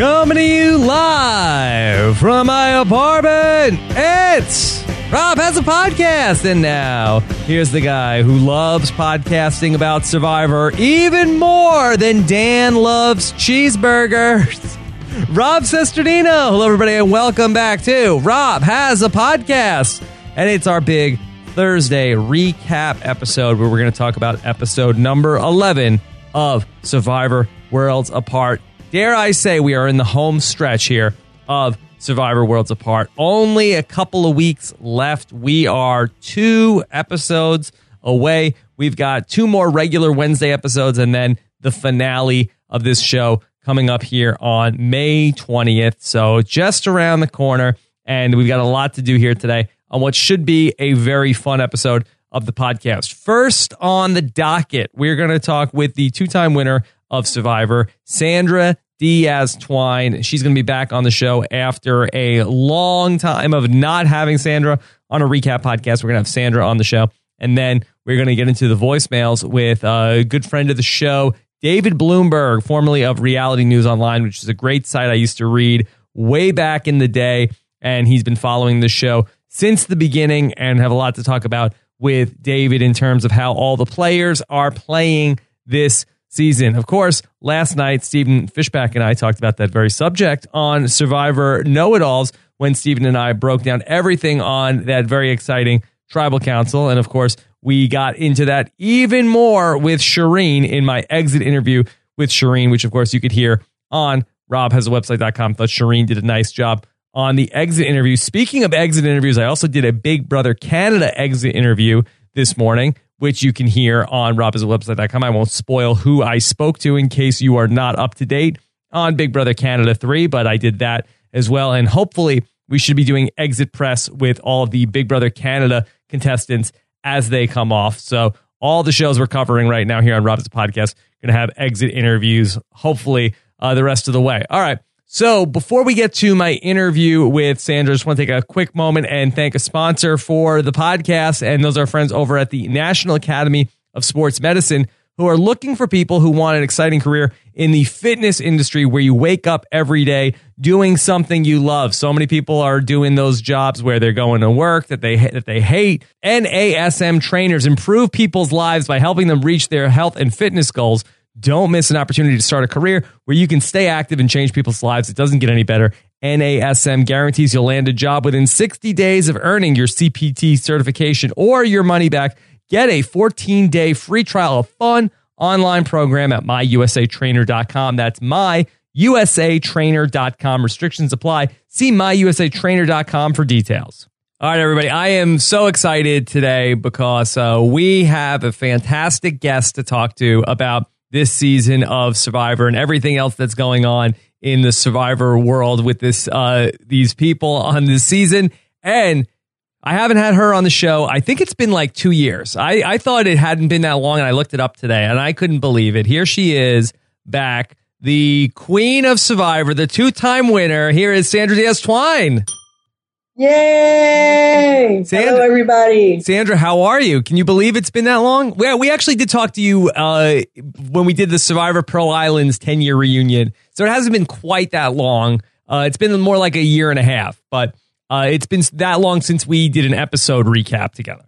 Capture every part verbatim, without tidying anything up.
Coming to you live from my apartment, it's Rob Has a Podcast. And now, here's the guy who loves podcasting about Survivor even more than Dan loves cheeseburgers. Rob Cesternino. Hello, everybody, and welcome back to Rob Has a Podcast. And it's our big Thursday recap episode where we're going to talk about episode number eleven of Survivor Worlds Apart. Dare I say we are in the home stretch here of Survivor Worlds Apart. Only a couple of weeks left. We are two episodes away. We've got two more regular Wednesday episodes and then the finale of this show coming up here on May twentieth. So just around the corner. And we've got a lot to do here today on what should be a very fun episode of the podcast. First on the docket, we're going to talk with the two-time winner of Survivor, Sandra Diaz-Twine. She's going to be back on the show after a long time of not having Sandra on a recap podcast. We're going to have Sandra on the show. And then we're going to get into the voicemails with a good friend of the show, David Bloomberg, formerly of Reality News Online, which is a great site I used to read way back in the day. And he's been following the show since the beginning and have a lot to talk about with David in terms of how all the players are playing this season. Of course, last night, Stephen Fishback and I talked about that very subject on Survivor Know-It-Alls when Stephen and I broke down everything on that very exciting Tribal Council. And of course, we got into that even more with Shireen in my exit interview with Shireen, which of course you could hear on rob has a website dot com. I thought Shireen did a nice job on the exit interview. Speaking of exit interviews, I also did a Big Brother Canada exit interview this morning, which you can hear on rob has a website dot com. I won't spoil who I spoke to in case you are not up to date on Big Brother Canada three, but I did that as well. And hopefully we should be doing exit press with all of the Big Brother Canada contestants as they come off. So all the shows we're covering right now here on Rob's Podcast going to have exit interviews, hopefully uh, the rest of the way. All right. So before we get to my interview with Sandra, I just want to take a quick moment and thank a sponsor for the podcast. And those are friends over at the National Academy of Sports Medicine, who are looking for people who want an exciting career in the fitness industry where you wake up every day doing something you love. So many people are doing those jobs where they're going to work that they that they hate. N A S M trainers improve people's lives by helping them reach their health and fitness goals. Don't miss an opportunity to start a career where you can stay active and change people's lives. It doesn't get any better. N A S M guarantees you'll land a job within sixty days of earning your C P T certification or your money back. Get a fourteen-day free trial of fun online program at my u s a trainer dot com. That's my u s a trainer dot com. Restrictions apply. See my u s a trainer dot com for details. All right, everybody. I am so excited today because uh, we have a fantastic guest to talk to about this season of Survivor and everything else that's going on in the Survivor world with this uh, these people on this season. And I haven't had her on the show. I think it's been like two years. I, I thought it hadn't been that long, and I looked it up today, and I couldn't believe it. Here she is back, the queen of Survivor, the two-time winner. Here is Sandra Diaz-Twine. Yay! Sandra, hello, everybody. Sandra, how are you? Can you believe it's been that long? Well, we actually did talk to you uh, when we did the Survivor Pearl Islands ten-year reunion, so it hasn't been quite that long. Uh, it's been more like a year and a half, but uh, it's been that long since we did an episode recap together.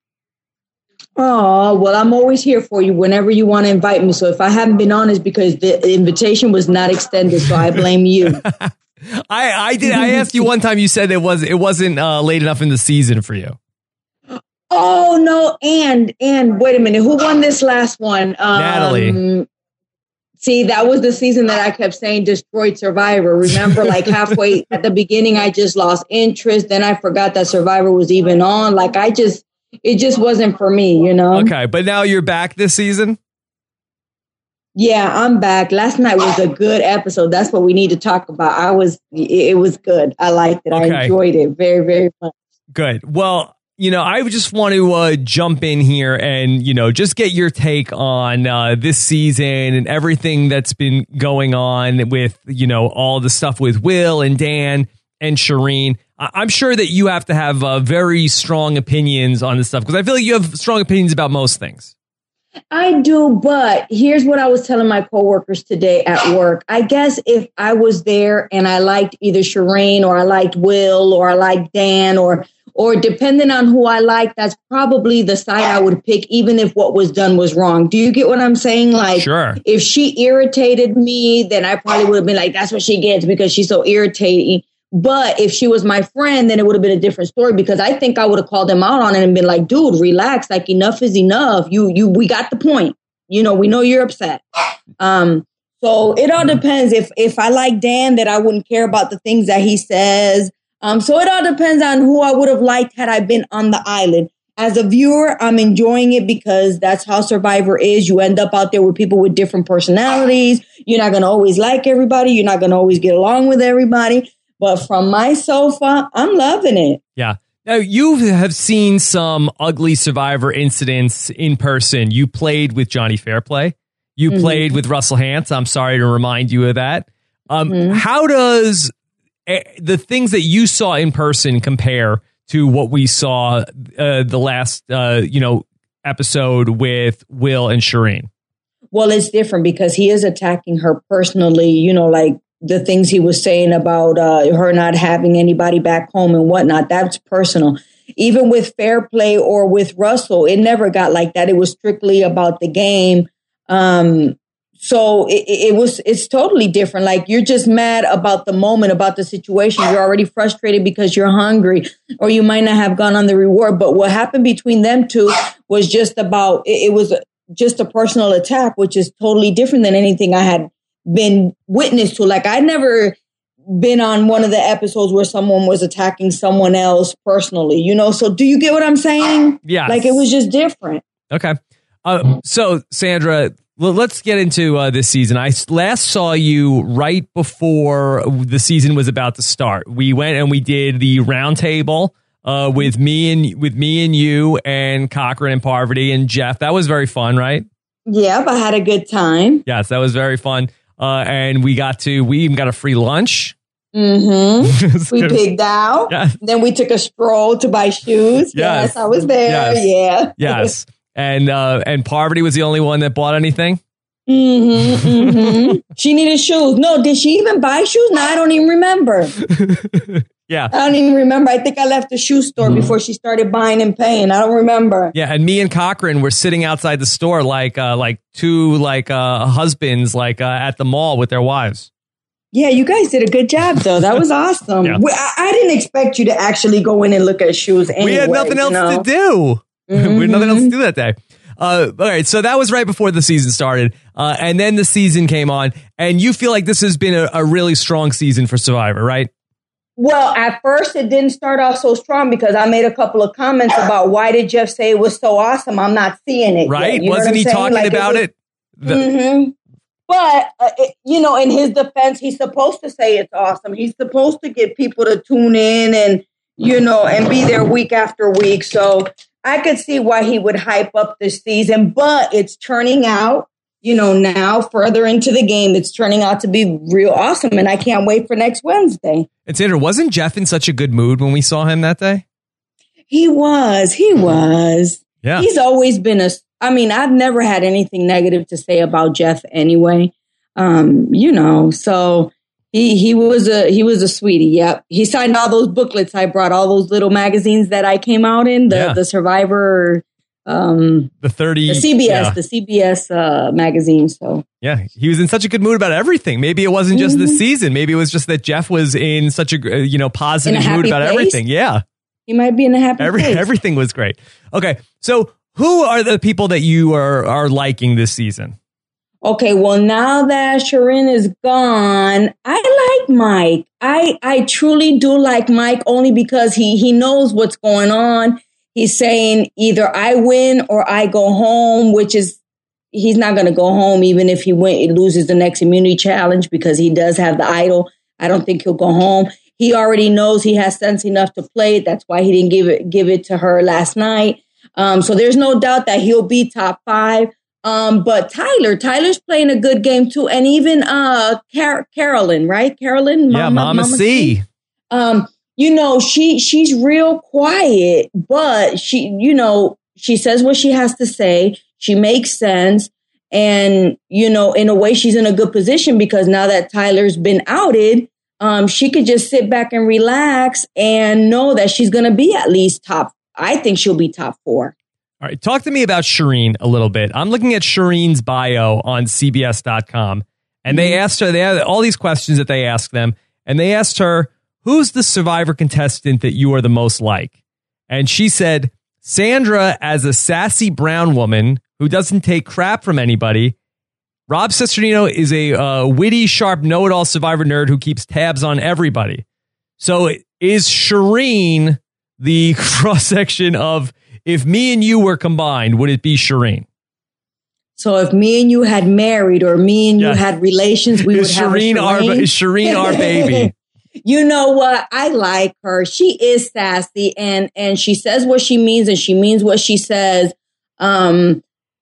Oh, well, I'm always here for you whenever you want to invite me. So if I haven't been on, it's because the invitation was not extended, so I blame you. I, I did. I asked you one time. You said it was it wasn't uh, late enough in the season for you. Oh no! And and wait a minute, who won this last one? Um, Natalie. See, that was the season that I kept saying destroyed Survivor. Remember, like halfway at the beginning, I just lost interest. Then I forgot that Survivor was even on. Like I just, it just wasn't for me, you know. Okay, but now you're back this season. Yeah, I'm back. Last night was a good episode. That's what we need to talk about. I was, it was good. I liked it. Okay. I enjoyed it very, very much. Good. Well, you know, I just want to uh, jump in here and, you know, just get your take on uh, this season and everything that's been going on with, you know, all the stuff with Will and Dan and Shireen. I- I'm sure that you have to have uh, very strong opinions on this stuff because I feel like you have strong opinions about most things. I do, but here's what I was telling my coworkers today at work. I guess if I was there and I liked either Shireen or I liked Will or I liked Dan or or depending on who I like, that's probably the side I would pick, even if what was done was wrong. Do you get what I'm saying? Like, sure. If she irritated me, then I probably would have been like, that's what she gets because she's so irritating. But if she was my friend, then it would have been a different story because I think I would have called them out on it and been like, dude, relax. Like, enough is enough. You, you, we got the point. You know, we know you're upset. Um, so it all depends. If, if I like Dan, that I wouldn't care about the things that he says. Um, so it all depends on who I would have liked had I been on the island. As a viewer, I'm enjoying it because that's how Survivor is. You end up out there with people with different personalities. You're not going to always like everybody. You're not going to always get along with everybody. But from my sofa, I'm loving it. Yeah. Now, you have seen some ugly Survivor incidents in person. You played with Johnny Fairplay. You mm-hmm. played with Russell Hantz. I'm sorry to remind you of that. Um, mm-hmm. How does the things that you saw in person compare to what we saw uh, the last, uh, you know, episode with Will and Shireen? Well, it's different because he is attacking her personally, you know, like the things he was saying about uh, her not having anybody back home and whatnot. That's personal. Even with Fairplay or with Russell, it never got like that. It was strictly about the game. Um, So it, it was, it's totally different. Like you're just mad about the moment, about the situation. You're already frustrated because you're hungry or you might not have gone on the reward. But what happened between them two was just about, it, it was just a personal attack, which is totally different than anything I had been witness to. Like I'd never been on one of the episodes where someone was attacking someone else personally, you know? So do you get what I'm saying? Yeah. Like it was just different. Okay. Uh, so Sandra, well, let's get into uh, this season. I last saw you right before the season was about to start. We went and we did the round table uh, with me and with me and you and Cochran and Parvati and Jeff. That was very fun, right? Yep, I had a good time. Yes, that was very fun. Uh, and we got to we even got a free lunch. Mm-hmm. We pigged out. Yes. Then we took a stroll to buy shoes. Yes, yes I was there. Yes. Yeah. Yes. And uh, and Parvati was the only one that bought anything? Mm-hmm, mm-hmm. She needed shoes. No, did she even buy shoes? No, I don't even remember. Yeah. I don't even remember. I think I left the shoe store before she started buying and paying. I don't remember. Yeah, and me and Cochran were sitting outside the store like uh, like two like uh, husbands like uh, at the mall with their wives. Yeah, you guys did a good job, though. That was awesome. Yeah. we, I, I didn't expect you to actually go in and look at shoes anyway. We had nothing else you know? to do. Mm-hmm. We had nothing else to do that day. Uh, all right, so that was right before the season started. Uh, and then the season came on. And you feel like this has been a, a really strong season for Survivor, right? Well, at first it didn't start off so strong because I made a couple of comments about why did Jeff say it was so awesome? I'm not seeing it. Right? Yet. You Wasn't he saying? talking like about it? Was, it? The- mm-hmm. But, uh, it, you know, in his defense, he's supposed to say it's awesome. He's supposed to get people to tune in and, you know, and be there week after week. So I could see why he would hype up this season, but it's turning out, you know, now further into the game, it's turning out to be real awesome. And I can't wait for next Wednesday. And Sandra, wasn't Jeff in such a good mood when we saw him that day? He was. He was. Yeah. He's always been a, I mean, I've never had anything negative to say about Jeff anyway. Um, you know, so he he was a he was a sweetie. Yep. He signed all those booklets I brought, all those little magazines that I came out in, the, yeah. the Survivor, um, the thirty, the C B S, yeah. the C B S uh, magazine. So yeah, he was in such a good mood about everything. Maybe it wasn't just mm-hmm. the season. Maybe it was just that Jeff was in such a you know positive a mood about place. everything. Yeah, he might be in a happy Every, place. Everything was great. Okay, so who are the people that you are are liking this season? Okay, well, now that Shireen is gone, I like Mike. I I truly do like Mike only because he he knows what's going on. He's saying either I win or I go home, which is he's not going to go home even if he win, he loses the next immunity challenge because he does have the idol. I don't think he'll go home. He already knows he has sense enough to play it. That's why he didn't give it give it to her last night. Um, so there's no doubt that he'll be top five. Um, but Tyler, Tyler's playing a good game too. And even uh, Car- Carolyn, right? Carolyn? Yeah, Mama, Mama C. C. Um, you know, she she's real quiet, but she, you know, she says what she has to say. She makes sense. And, you know, in a way, she's in a good position because now that Tyler's been outed, um, she could just sit back and relax and know that she's going to be at least top. I think she'll be top four. All right. Talk to me about Shireen a little bit. I'm looking at Shireen's bio on C B S dot com, and they asked her, they had all these questions that they asked them, and they asked her, who's the Survivor contestant that you are the most like? And she said, Sandra as a sassy brown woman who doesn't take crap from anybody. Rob Cesternino is a uh, witty, sharp, know-it-all Survivor nerd who keeps tabs on everybody. So is Shireen the cross-section of, if me and you were combined, would it be Shireen? So if me and you had married or me and you yeah. had relations, we is would Shireen have a Shireen. Our, is Shireen our baby? You know what? I like her. She is sassy and, and she says what she means and she means what she says. Um,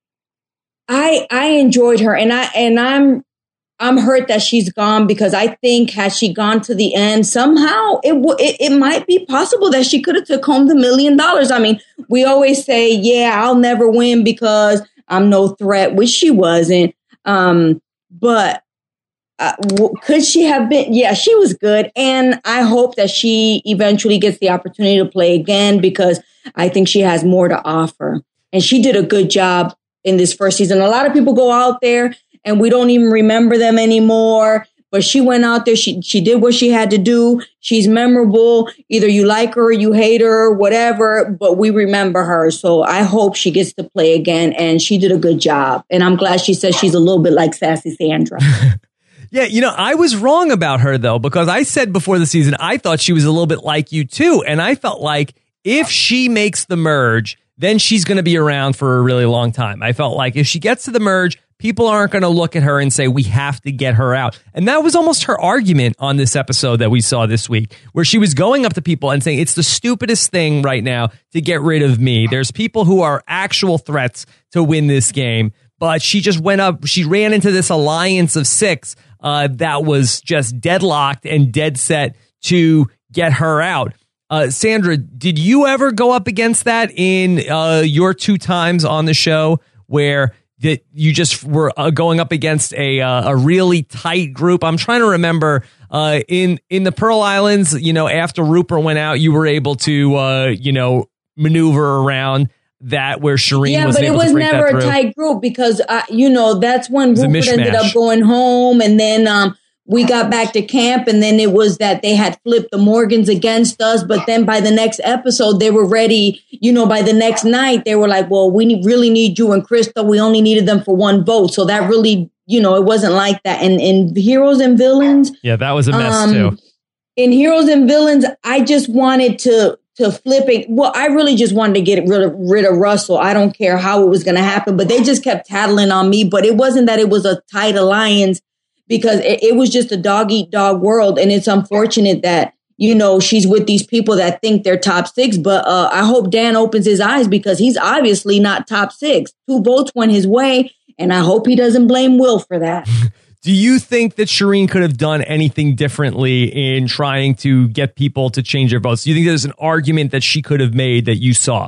I, I enjoyed her and I, and I'm, I'm hurt that she's gone because I think had she gone to the end, somehow it w- it, it might be possible that she could have took home the million dollars. I mean, we always say, yeah, I'll never win because I'm no threat, which she wasn't. Um, but Uh, w- could she have been? Yeah, she was good. And I hope that she eventually gets the opportunity to play again because I think she has more to offer. And she did a good job in this first season. A lot of people go out there and we don't even remember them anymore. But she went out there. She she did what she had to do. She's memorable. Either you like her or you hate her, whatever. But we remember her. So I hope she gets to play again. And she did a good job. And I'm glad she says she's a little bit like Sassy Sandra. Yeah, you know, I was wrong about her, though, because I said before the season, I thought she was a little bit like you, too. And I felt like if she makes the merge, then she's going to be around for a really long time. I felt like if she gets to the merge, people aren't going to look at her and say, we have to get her out. And that was almost her argument on this episode that we saw this week, where she was going up to people and saying, it's the stupidest thing right now to get rid of me. There's people who are actual threats to win this game. But she just went up, she ran into this alliance of six uh, that was just deadlocked and dead set to get her out. Uh, Sandra, did you ever go up against that in uh, your two times on the show where that you just were uh, going up against a uh, a really tight group? I'm trying to remember uh, in in the Pearl Islands, you know, after Rupert went out, you were able to, uh, you know, maneuver around that where Shireen yeah, was but able it was to break never that a through. tight group because, uh, you know, that's when Rupert ended up going home. And then um, we got back to camp and then it was that they had flipped the Morgans against us. But then by the next episode, they were ready. You know, by the next night, they were like, well, we need, really need you and Krista. We only needed them for one vote. So that really, you know, it wasn't like that. And in Heroes and Villains. Yeah, that was a mess um, too. In Heroes and Villains, I just wanted to to flip it. Well, I really just wanted to get rid of, rid of Russell. I don't care how it was going to happen, but they just kept tattling on me. But it wasn't that it was a tight alliance because it, it was just a dog eat dog world. And it's unfortunate that, you know, she's with these people that think they're top six. But uh, I hope Dan opens his eyes because he's obviously not top six. Two votes went his way. And I hope he doesn't blame Will for that. Do you think that Shireen could have done anything differently in trying to get people to change their votes? Do you think there's an argument that she could have made that you saw?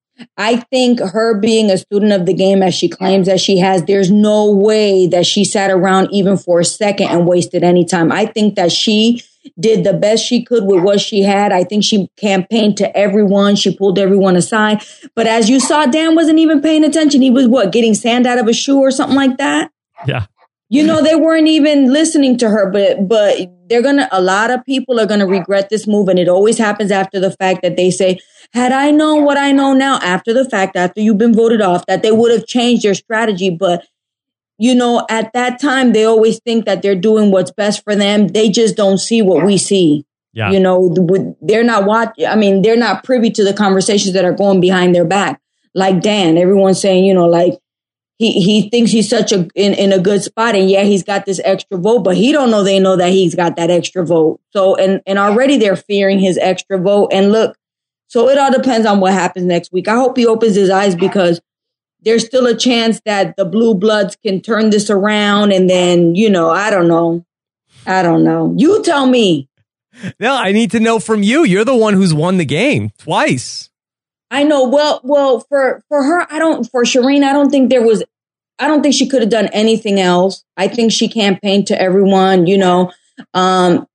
I think her being a student of the game, as she claims that she has, there's no way that she sat around even for a second and wasted any time. I think that she did the best she could with what she had. I think she campaigned to everyone. She pulled everyone aside. But as you saw, Dan wasn't even paying attention. He was, what, getting sand out of a shoe or something like that? Yeah. You know, they weren't even listening to her, but but they're going to, a lot of people are going to regret this move. And it always happens after the fact that they say, had I known what I know now after the fact, after you've been voted off, that they would have changed their strategy. But, you know, at that time, they always think that they're doing what's best for them. They just don't see what we see. Yeah. You know, they're not watching. I mean, they're not privy to the conversations that are going behind their back. Like Dan, everyone's saying, you know, like, He he thinks he's such a in, in a good spot, and yeah, he's got this extra vote, but he don't know they know that he's got that extra vote. So and and already they're fearing his extra vote. And look, so it all depends on what happens next week. I hope he opens his eyes because there's still a chance that the Blue Bloods can turn this around, and then you know I don't know, I don't know. You tell me. No, I need to know from you. You're the one who's won the game twice. I know. Well, well, for, for her, I don't, for Shireen, I don't think there was, I don't think she could have done anything else. I think she campaigned to everyone, you know. Um,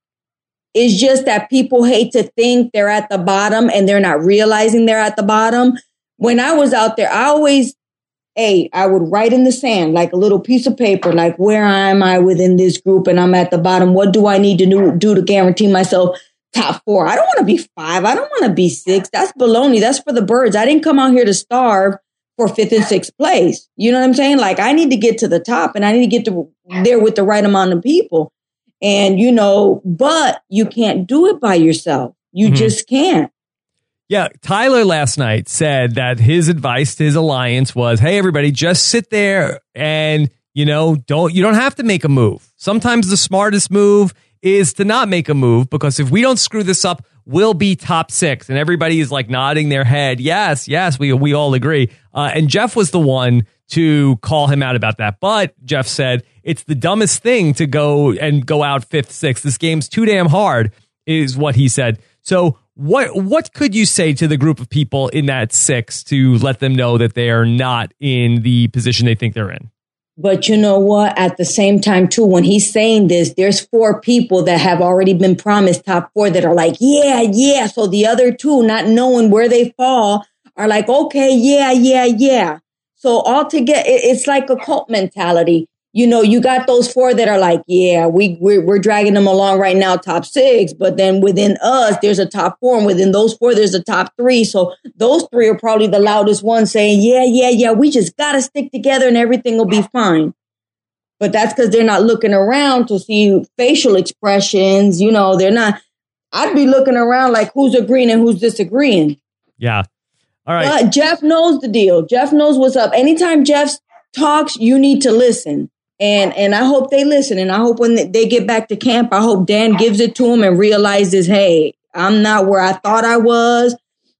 it's just that people hate to think they're at the bottom and they're not realizing they're at the bottom. When I was out there, I always, hey, I would write in the sand, like a little piece of paper, like where am I within this group and I'm at the bottom? What do I need to do, do to guarantee myself top four? I don't want to be five. I don't want to be six. That's baloney. That's for the birds. I didn't come out here to starve for fifth and sixth place. You know what I'm saying? Like, I need to get to the top and I need to get to there with the right amount of people. And, you know, but you can't do it by yourself. You mm-hmm. just can't. Yeah. Tyler last night said that his advice to his alliance was, hey, everybody, just sit there and, you know, don't, you don't have to make a move. Sometimes the smartest move is to not make a move, because if we don't screw this up, we'll be top six. And everybody is like nodding their head. Yes, yes, we we all agree. Uh, and Jeff was the one to call him out about that. But Jeff said it's the dumbest thing to go and go out fifth, sixth. This game's too damn hard, is what he said. So what what could you say to the group of people in that six to let them know that they are not in the position they think they're in? But you know what? At the same time, too, when he's saying this, there's four people that have already been promised top four that are like, yeah, yeah. So the other two, not knowing where they fall, are like, okay, yeah, yeah, yeah. So altogether, it's like a cult mentality. You know, you got those four that are like, yeah, we, we're, we're dragging them along right now, top six. But then within us, there's a top four. And within those four, there's a top three. So those three are probably the loudest ones saying, yeah, yeah, yeah, we just got to stick together and everything will be fine. But that's because they're not looking around to see facial expressions. You know, they're not. I'd be looking around like who's agreeing and who's disagreeing. Yeah. All right. But Jeff knows the deal. Jeff knows what's up. Anytime Jeff talks, you need to listen. And and I hope they listen. And I hope when they get back to camp, I hope Dan gives it to him and realizes, hey, I'm not where I thought I was.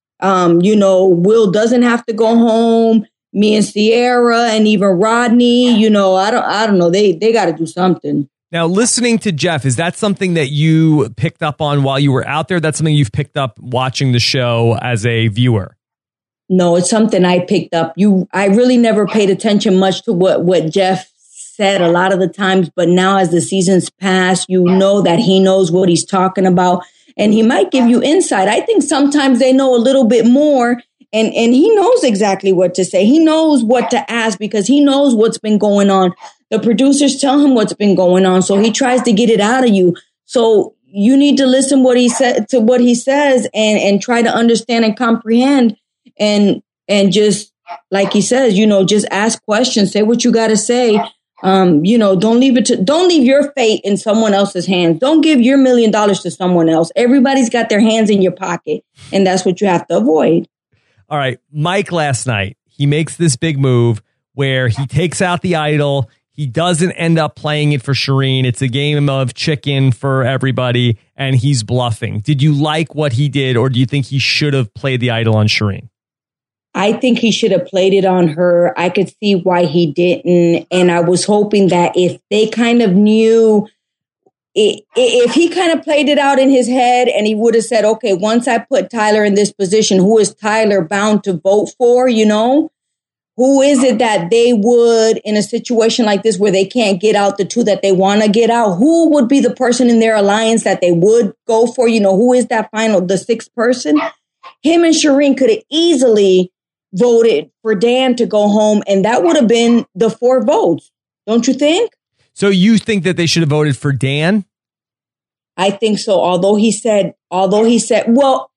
Um, you know, Will doesn't have to go home. Me and Sierra and even Rodney, you know, I don't I don't know. They they got to do something. Now, listening to Jeff, is that something that you picked up on while you were out there? That's something you've picked up watching the show as a viewer? No, it's something I picked up. You, I really never paid attention much to what, what Jeff said a lot of the times, but now as the seasons pass, you know that he knows what he's talking about and he might give you insight. I think sometimes they know a little bit more and, and he knows exactly what to say. He knows what to ask because he knows what's been going on. The producers tell him what's been going on. So he tries to get it out of you. So you need to listen what he said to what he says and, and try to understand and comprehend and, and just like he says, you know, just ask questions, say what you got to say. Um, you know, don't leave it to, don't leave your fate in someone else's hands. Don't give your million dollars to someone else. Everybody's got their hands in your pocket, and that's what you have to avoid. All right. Mike last night, he makes this big move where he takes out the idol. He doesn't end up playing it for Shireen. It's a game of chicken for everybody, and he's bluffing. Did you like what he did, or do you think he should have played the idol on Shireen? I think he should have played it on her. I could see why he didn't. And I was hoping that if they kind of knew, it, if he kind of played it out in his head and he would have said, okay, once I put Tyler in this position, who is Tyler bound to vote for? You know, who is it that they would in a situation like this where they can't get out the two that they want to get out? Who would be the person in their alliance that they would go for? You know, who is that final, the sixth person? Him and Shireen could have easily voted for Dan to go home, and that would have been the four votes. Don't you think? So you think that they should have voted for Dan? I think so. Although he said, although he said, well,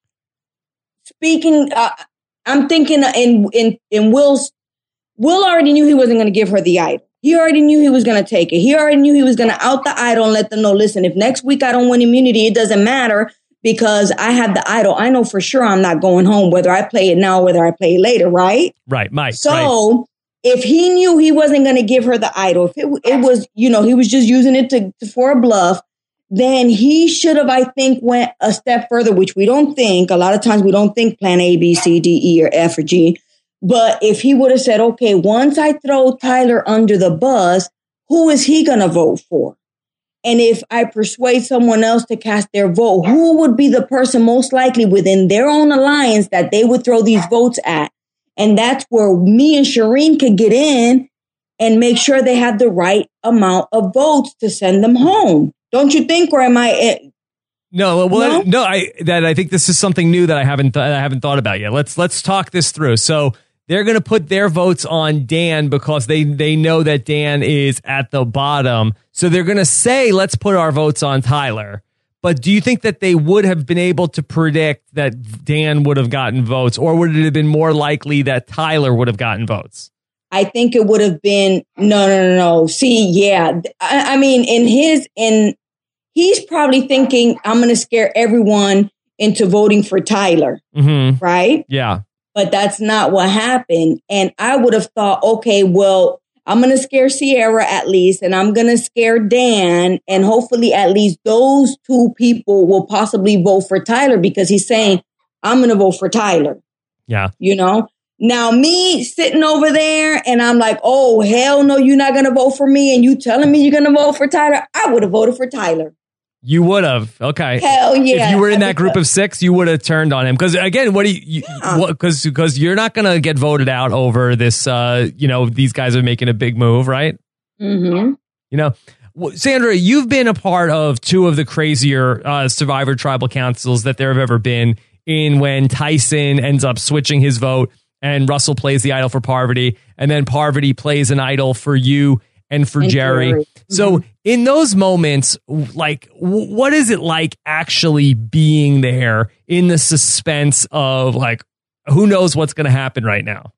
speaking, uh, I'm thinking in, in, in Will's, Will already knew he wasn't going to give her the idol. He already knew he was going to take it. He already knew he was going to out the idol and let them know, listen, if next week I don't win immunity, it doesn't matter. Because I have the idol. I know for sure I'm not going home, whether I play it now or whether I play it later, right? Right, Mike. So right. If he knew he wasn't going to give her the idol, if it, it was, you know, he was just using it to, to for a bluff, then he should have, I think, went a step further, which we don't think. A lot of times we don't think plan A, B, C, D, E, or F, or G. But if he would have said, okay, once I throw Tyler under the bus, who is he going to vote for? And if I persuade someone else to cast their vote, who would be the person most likely within their own alliance that they would throw these votes at? And that's where me and Shireen could get in and make sure they have the right amount of votes to send them home. Don't you think? Or am I? No, well, no, no I that I think this is something new that I haven't th- I haven't thought about yet. Let's let's talk this through. So they're going to put their votes on Dan because they they know that Dan is at the bottom. So they're going to say, let's put our votes on Tyler. But do you think that they would have been able to predict that Dan would have gotten votes, or would it have been more likely that Tyler would have gotten votes? I think it would have been no, no, no, no. See, yeah, I, I mean, in his in he's probably thinking I'm going to scare everyone into voting for Tyler, mm-hmm. right? Yeah, but that's not what happened. And I would have thought, okay, well, I'm going to scare Sierra at least, and I'm going to scare Dan, and hopefully at least those two people will possibly vote for Tyler because he's saying, I'm going to vote for Tyler. Yeah. You know, now me sitting over there and I'm like, oh, hell no, you're not going to vote for me. And you telling me you're going to vote for Tyler. I would have voted for Tyler. You would have. Okay. Hell yeah. If you were in that group of six, you would have turned on him. Because again, what do you, you yeah. what, cause, cause you're not going to get voted out over this, uh, you know, these guys are making a big move, right? Mm-hmm. You know, Sandra, you've been a part of two of the crazier uh, Survivor tribal councils that there have ever been, in when Tyson ends up switching his vote and Russell plays the idol for Parvati, and then Parvati plays an idol for you and for and Jerry. Jerry. So mm-hmm. in those moments, like, w- what is it like actually being there in the suspense of, like, who knows what's going to happen right now?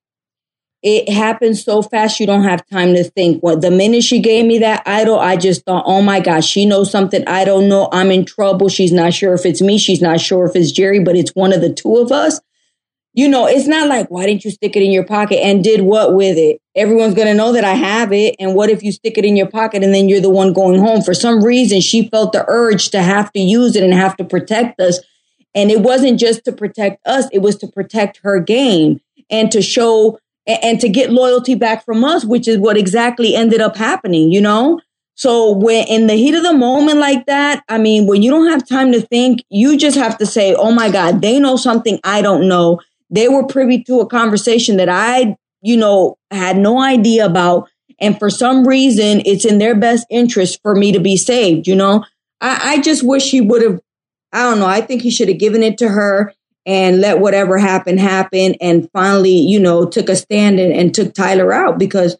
It happens so fast, you don't have time to think. Well, the minute she gave me that idol, I just thought, oh my gosh, she knows something I don't know. I'm in trouble. She's not sure if it's me. She's not sure if it's Jerry, but it's one of the two of us. You know, it's not like, why didn't you stick it in your pocket and did what with it? Everyone's going to know that I have it. And what if you stick it in your pocket and then you're the one going home? For some reason, she felt the urge to have to use it and have to protect us. And it wasn't just to protect us. It was to protect her game and to show and, and to get loyalty back from us, which is what exactly ended up happening, you know? So when in the heat of the moment like that, I mean, when you don't have time to think, you just have to say, oh my God, they know something I don't know. They were privy to a conversation that I, you know, had no idea about. And for some reason, it's in their best interest for me to be saved. You know, I, I just wish he would have. I don't know. I think he should have given it to her and let whatever happen, happen. And finally, you know, took a stand and, and took Tyler out because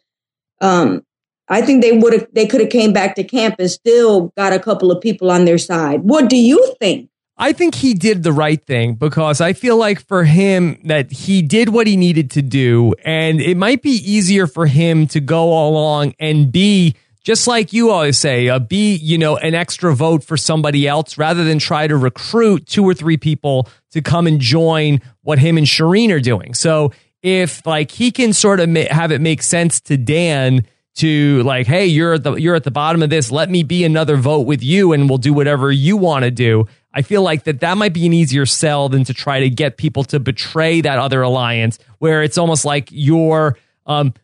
um, I think they would have they could have came back to camp and still got a couple of people on their side. What do you think? I think he did the right thing because I feel like for him that he did what he needed to do, and it might be easier for him to go along and be, just like you always say, uh, be, you know, an extra vote for somebody else rather than try to recruit two or three people to come and join what him and Shireen are doing. So if like he can sort of ma- have it make sense to Dan to like, hey, you're at the you're at the bottom of this, let me be another vote with you and we'll do whatever you want to do. I feel like that that might be an easier sell than to try to get people to betray that other alliance, where it's almost like you're, um,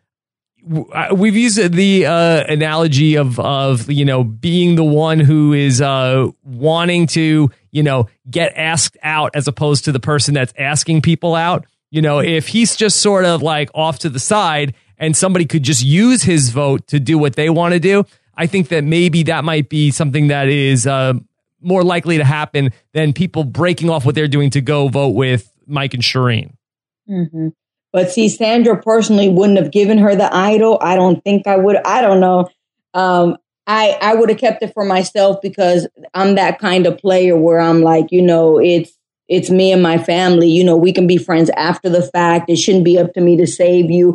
we've used the uh, analogy of, of, you know, being the one who is uh, wanting to, you know, get asked out as opposed to the person that's asking people out. You know, if he's just sort of like off to the side and somebody could just use his vote to do what they want to do, I think that maybe that might be something that is uh, more likely to happen than people breaking off what they're doing to go vote with Mike and Shireen. Mm-hmm. But see, Sandra personally wouldn't have given her the idol. I don't think I would. I don't know. Um, I, I would have kept it for myself because I'm that kind of player where I'm like, you know, it's, it's me and my family. You know, we can be friends after the fact. It shouldn't be up to me to save you.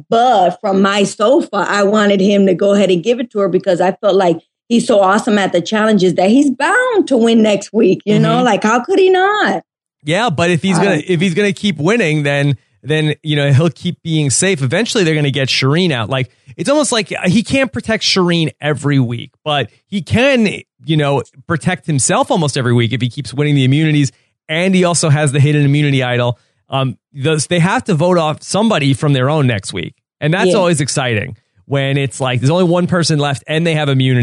But from my sofa, I wanted him to go ahead and give it to her because I felt like he's so awesome at the challenges that he's bound to win next week. You mm-hmm. know, like how could he not? Yeah, but if he's uh, gonna if he's gonna keep winning, then then you know he'll keep being safe. Eventually, they're gonna get Shireen out. Like it's almost like he can't protect Shireen every week, but he can, you know, protect himself almost every week if he keeps winning the immunities. And he also has the hidden immunity idol. Um, those they have to vote off somebody from their own next week, and that's yeah. always exciting when it's like there's only one person left and they have immunity.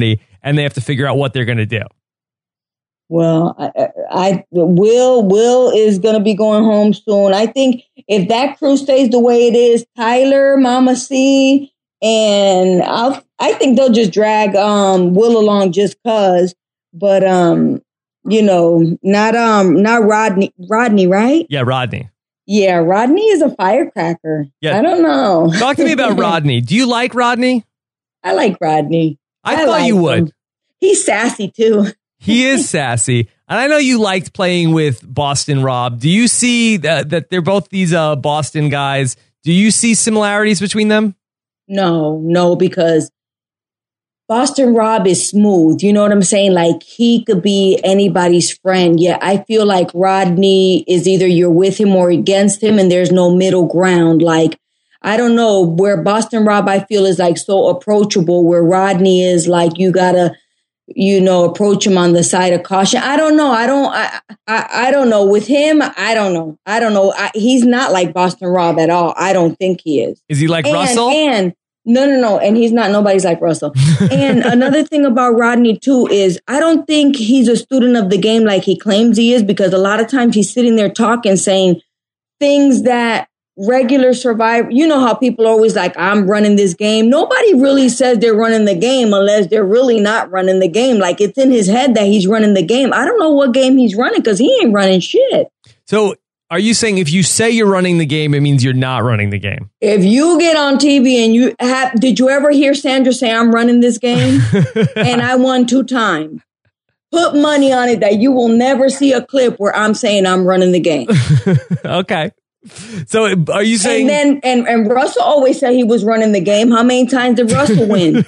and they have to figure out what they're going to do. Well, I, I Will Will is going to be going home soon. I think if that crew stays the way it is, Tyler, Mama C, and I'll, I think they'll just drag um, Will along just cause. But um, you know, not um, not Rodney. Rodney, right? Yeah, Rodney. Yeah, Rodney is a firecracker. Yeah. I don't know. Talk to me about Rodney. Do you like Rodney? I like Rodney. I, I thought like you would. Him. He's sassy too. He is sassy. And I know you liked playing with Boston Rob. Do you see that, that they're both these uh, Boston guys? Do you see similarities between them? No, no, because Boston Rob is smooth. You know what I'm saying? Like he could be anybody's friend. Yeah, I feel like Rodney is either you're with him or against him and there's no middle ground. Like, I don't know, where Boston Rob I feel is like so approachable, where Rodney is like you gotta, you know, approach him on the side of caution. I don't know. I don't, I, I, I don't know. With him, I don't know. I don't know. I, he's not like Boston Rob at all. I don't think he is. Is he like and, Russell? And no, no, no. And he's not, nobody's like Russell. And another thing about Rodney too is I don't think he's a student of the game like he claims he is, because a lot of times he's sitting there talking, saying things that regular Survivor, you know how people are always like, I'm running this game. Nobody really says they're running the game unless they're really not running the game. Like it's in his head that he's running the game. I don't know what game he's running because he ain't running shit. So are you saying if you say you're running the game, it means you're not running the game? If you get on T V and you have, did you ever hear Sandra say, I'm running this game? And I won two times. Put money on it that you will never see a clip where I'm saying I'm running the game. Okay. So are you saying? And then and, and Russell always said he was running the game. How many times did Russell win?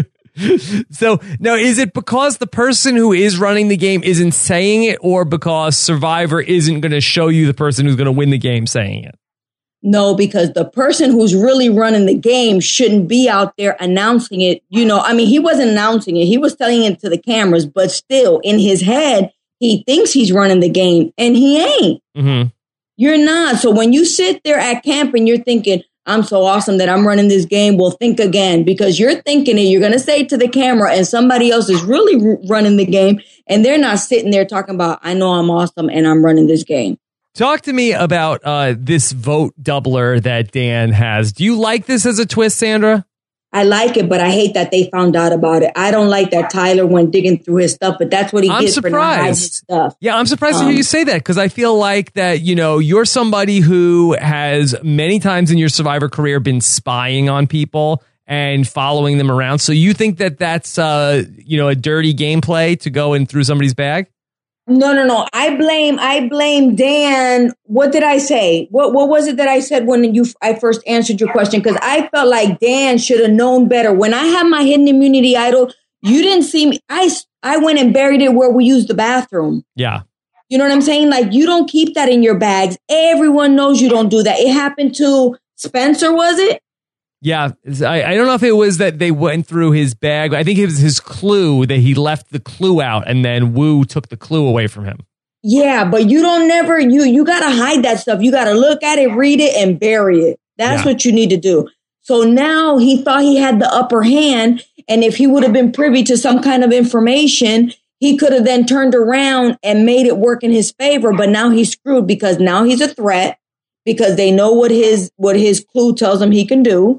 So now, is it because the person who is running the game isn't saying it, or because Survivor isn't going to show you the person who's going to win the game saying it? No, because the person who's really running the game shouldn't be out there announcing it. You know, I mean, he wasn't announcing it. He was telling it to the cameras, but still in his head, he thinks he's running the game and he ain't. Mm-hmm. You're not. So when you sit there at camp and you're thinking, I'm so awesome that I'm running this game, well, think again, because you're thinking it. You're going to say it to the camera and somebody else is really r- running the game and they're not sitting there talking about, I know I'm awesome and I'm running this game. Talk to me about uh, this vote doubler that Dan has. Do you like this as a twist, Sandra? I like it, but I hate that they found out about it. I don't like that Tyler went digging through his stuff, but that's what he I'm gets surprised. for not hiding his stuff. Yeah, I'm surprised um, to hear you say that, because I feel like that, you know, you're somebody who has many times in your Survivor career been spying on people and following them around. So you think that that's, uh, you know, a dirty gameplay to go in through somebody's bag? No, no, no. I blame, I blame Dan. What did I say? What, what was it that I said when you, I first answered your question? Because I felt like Dan should have known better. When I had my hidden immunity idol, you didn't see me. I, I went and buried it where we used the bathroom. Yeah. You know what I'm saying? Like, you don't keep that in your bags. Everyone knows you don't do that. It happened to Spencer, was it? Yeah, I, I don't know if it was that they went through his bag. I think it was his clue that he left the clue out and then Woo took the clue away from him. Yeah, but you don't never, you you got to hide that stuff. You got to look at it, read it, and bury it. That's yeah. what you need to do. So now he thought he had the upper hand. And if he would have been privy to some kind of information, he could have then turned around and made it work in his favor. But now he's screwed because now he's a threat because they know what his what his clue tells him he can do.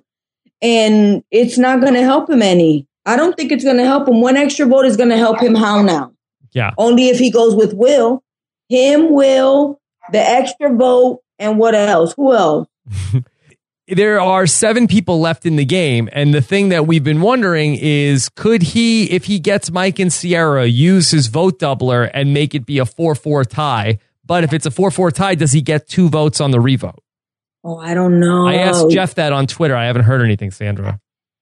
And it's not going to help him any. I don't think it's going to help him. One extra vote is going to help him how now? Yeah. Only if he goes with Will. Him, Will, the extra vote, and what else? Who else? There are seven people left in the game. And the thing that we've been wondering is, could he, if he gets Mike and Sierra, use his vote doubler and make it be a four four tie? But if it's a four four tie, does he get two votes on the revote? Oh, I don't know. I asked Jeff that on Twitter. I haven't heard anything, Sandra.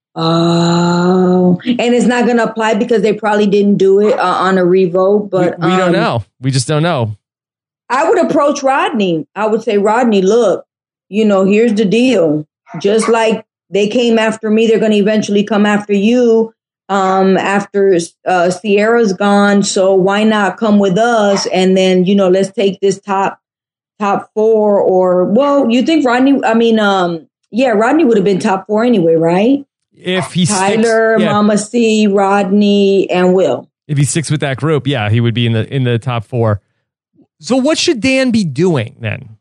Oh, and it's not going to apply because they probably didn't do it uh, on a revote. But we, we um, don't know. We just don't know. I would approach Rodney. I would say, Rodney, look, you know, here's the deal. Just like they came after me, they're going to eventually come after you um, after uh, Sierra's gone. So why not come with us? And then, you know, let's take this top top four or, well, you think Rodney, I mean, um, yeah, Rodney would have been top four anyway, right? if he Tyler, sticks, yeah, Mama C, Rodney, and Will. If he sticks with that group, yeah, he would be in the in the top four. So what should Dan be doing then?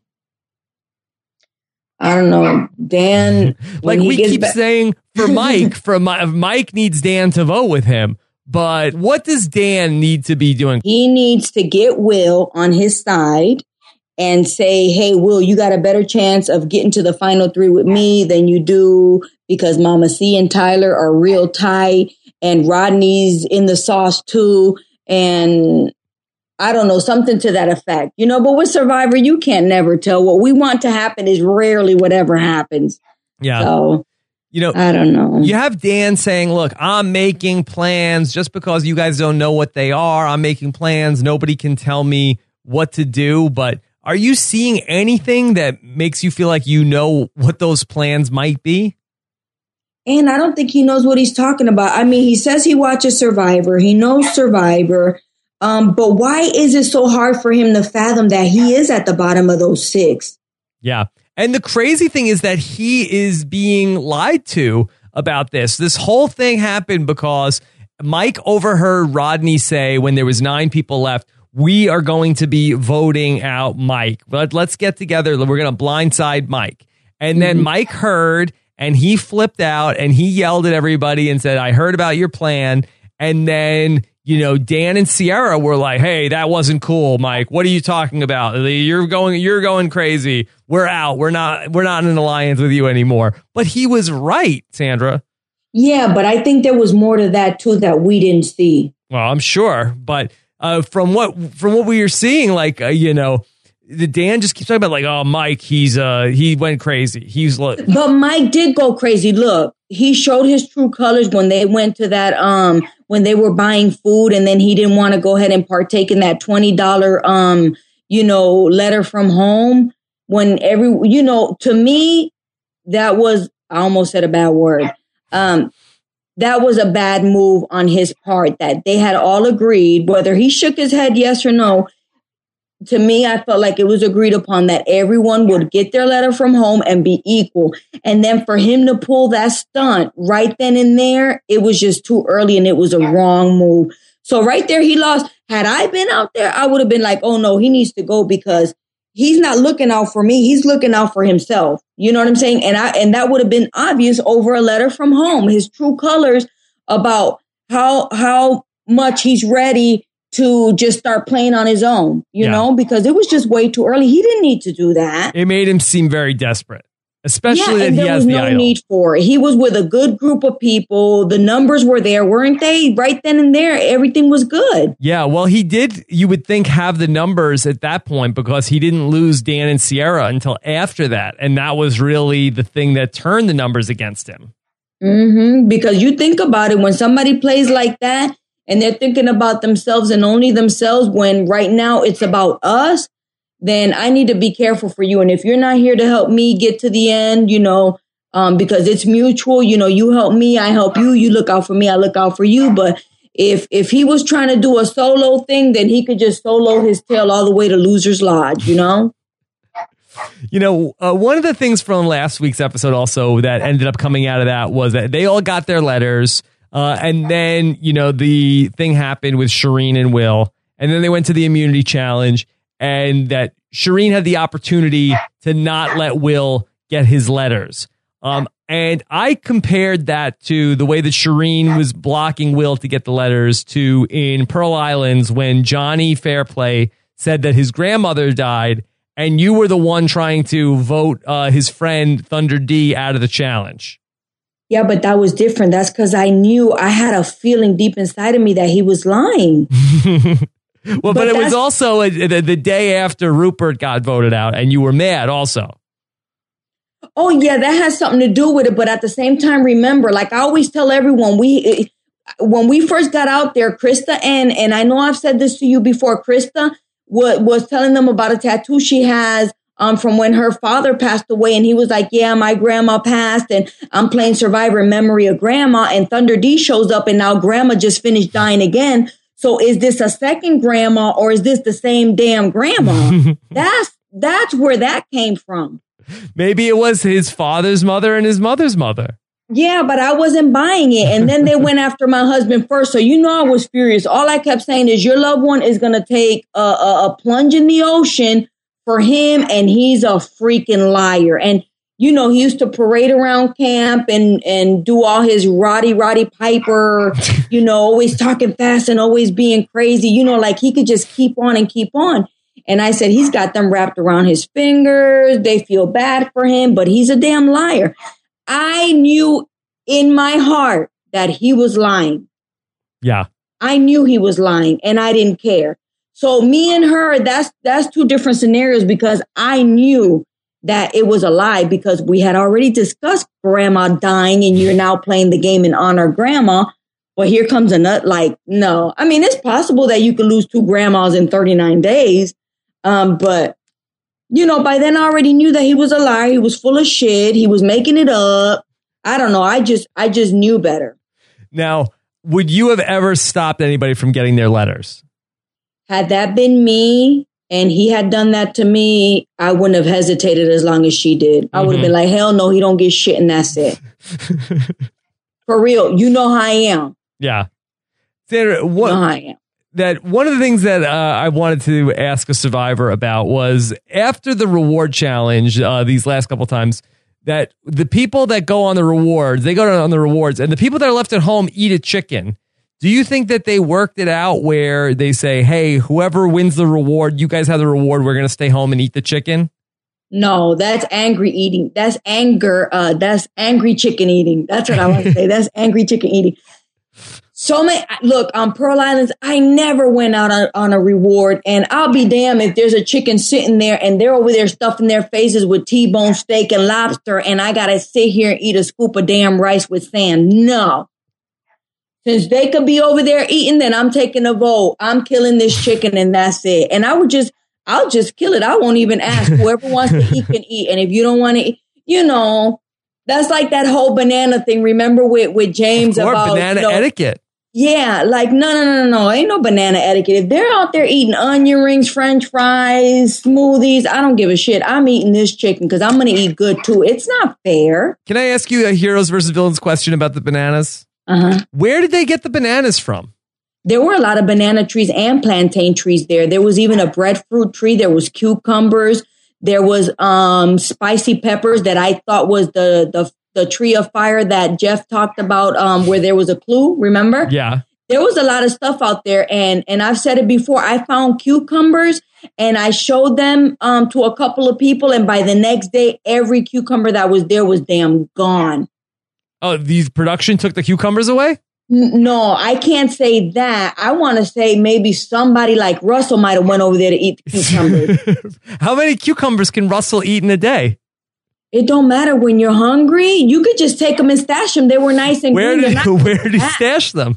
I don't know. Dan, like we keep ba- saying for Mike, for my, Mike needs Dan to vote with him. But what does Dan need to be doing? He needs to get Will on his side and say, hey, Will, you got a better chance of getting to the final three with me than you do because Mama C and Tyler are real tight and Rodney's in the sauce too. And I don't know, something to that effect, you know, but with Survivor, you can't never tell. What we want to happen is rarely whatever happens. Yeah. So, you know, I don't know. You have Dan saying, look, I'm making plans just because you guys don't know what they are. I'm making plans. Nobody can tell me what to do. But are you seeing anything that makes you feel like you know what those plans might be? And I don't think he knows what he's talking about. I mean, he says he watches Survivor. He knows Survivor. Um, but why is it so hard for him to fathom that he is at the bottom of those six? Yeah. And the crazy thing is that he is being lied to about this. This whole thing happened because Mike overheard Rodney say when there was nine people left, we are going to be voting out Mike. But let's get together. We're going to blindside Mike. And then mm-hmm. Mike heard and he flipped out and he yelled at everybody and said, I heard about your plan. And then, you know, Dan and Sierra were like, hey, that wasn't cool, Mike. What are you talking about? You're going, you're going crazy. We're out. We're not, we're not in an alliance with you anymore. But he was right, Sandra. Yeah, but I think there was more to that too that we didn't see. Well, I'm sure. But uh, from what, from what we were seeing, like, uh, you know, the Dan just keeps talking about like, oh, Mike, he's uh, he went crazy. He's like, but Mike did go crazy. Look, he showed his true colors when they went to that, um, when they were buying food and then he didn't want to go ahead and partake in that twenty dollars, um, you know, letter from home. When every, you know, to me, that was, I almost said a bad word. Um, that was a bad move on his part that they had all agreed, whether he shook his head yes or no. To me, I felt like it was agreed upon that everyone would get their letter from home and be equal. And then for him to pull that stunt right then and there, it was just too early and it was a wrong move. So right there, he lost. Had I been out there, I would have been like, oh no, he needs to go because he's not looking out for me. He's looking out for himself. You know what I'm saying? And I, and that would have been obvious over a letter from home, his true colors about how, how much he's ready to just start playing on his own, you yeah. know, because it was just way too early. He didn't need to do that. It made him seem very desperate, especially yeah, that he has the idol. There was no need for it. He was with a good group of people. The numbers were there, weren't they? Right then and there, everything was good. Yeah, well, he did, you would think, have the numbers at that point because he didn't lose Dan and Sierra until after that. And that was really the thing that turned the numbers against him. Mm-hmm. Because you think about it, when somebody plays like that, and they're thinking about themselves and only themselves when right now it's about us, then I need to be careful for you. And if you're not here to help me get to the end, you know, um, because it's mutual, you know, you help me, I help you, you look out for me, I look out for you. But if if he was trying to do a solo thing, then he could just solo his tail all the way to Loser's Lodge, you know? You know, uh, one of the things from last week's episode also that ended up coming out of that was that they all got their letters. Uh, and then, you know, the thing happened with Shireen and Will. And then they went to the immunity challenge and that Shireen had the opportunity to not let Will get his letters. Um, and I compared that to the way that Shireen was blocking Will to get the letters to in Pearl Islands when Johnny Fairplay said that his grandmother died and you were the one trying to vote uh, his friend Thunder D out of the challenge. Yeah, but that was different. That's because I knew I had a feeling deep inside of me that he was lying. well, but, but it was also a, the, the day after Rupert got voted out and you were mad also. Oh, yeah, that has something to do with it. But at the same time, remember, like I always tell everyone, we when we first got out there, Krista, and, and I know I've said this to you before, Krista was, was telling them about a tattoo she has Um, from when her father passed away, and he was like, yeah, my grandma passed and I'm playing Survivor in memory of grandma, and Thunder D shows up and now grandma just finished dying again. So is this a second grandma or is this the same damn grandma? that's that's where that came from. Maybe it was his father's mother and his mother's mother. Yeah, but I wasn't buying it. And then they went after my husband first. So, you know, I was furious. All I kept saying is your loved one is going to take a, a, a plunge in the ocean for him. And he's a freaking liar. And, you know, he used to parade around camp and, and do all his Roddy, Roddy Piper, you know, always talking fast and always being crazy. You know, like he could just keep on and keep on. And I said, he's got them wrapped around his fingers. They feel bad for him, but he's a damn liar. I knew in my heart that he was lying. Yeah. I knew he was lying and I didn't care. So me and her, that's that's two different scenarios because I knew that it was a lie because we had already discussed grandma dying and you're now playing the game in honor of grandma. Well, here comes a nut like, no. I mean, it's possible that you could lose two grandmas in thirty-nine days. Um, but you know, by then I already knew that he was a liar. He was full of shit. He was making it up. I don't know. I just, I just knew better. Now, would you have ever stopped anybody from getting their letters? Had that been me and he had done that to me, I wouldn't have hesitated as long as she did. I would have Mm-hmm. been like, hell no, he don't get shit and that's it. For real. You know how I am. Yeah. Sandra, what, You know how I am. that one of the things that uh, I wanted to ask a survivor about was after the reward challenge uh, these last couple times, that the people that go on the rewards, they go on the rewards, and the people that are left at home eat a chicken. Do you think that they worked it out where they say, hey, whoever wins the reward, you guys have the reward, we're going to stay home and eat the chicken? No, that's angry eating. That's anger. Uh, that's angry chicken eating. That's what I want to say. That's angry chicken eating. So many, look, on Pearl Islands, I never went out on, on a reward, and I'll be damned if there's a chicken sitting there and they're over there stuffing their faces with T-bone steak and lobster, and I got to sit here and eat a scoop of damn rice with sand. No. Since they could be over there eating, then I'm taking a vote. I'm killing this chicken, and that's it. And I would just, I'll just kill it. I won't even ask. Whoever wants to eat can eat. And if you don't want to eat, you know, that's like that whole banana thing. Remember with, with James Or about banana you know, etiquette. Yeah, like, no, no, no, no, no. Ain't no banana etiquette. If they're out there eating onion rings, French fries, smoothies, I don't give a shit. I'm eating this chicken because I'm going to eat good too. It's not fair. Can I ask you a heroes versus villains question about the bananas? Uh-huh. Where did they get the bananas from? There were a lot of banana trees and plantain trees there. There was even a breadfruit tree. There was cucumbers. There was um, spicy peppers that I thought was the the the tree of fire that Jeff talked about, um, where there was a clue, remember? Yeah. There was a lot of stuff out there. And, and I've said it before, I found cucumbers and I showed them um, to a couple of people. And by the next day, every cucumber that was there was damn gone. Oh, the production took the cucumbers away? N- No, I can't say that. I want to say maybe somebody like Russell might have went over there to eat the cucumbers. How many cucumbers can Russell eat in a day? It don't matter when you're hungry. You could just take them and stash them. They were nice and Where green. did where did he stash them?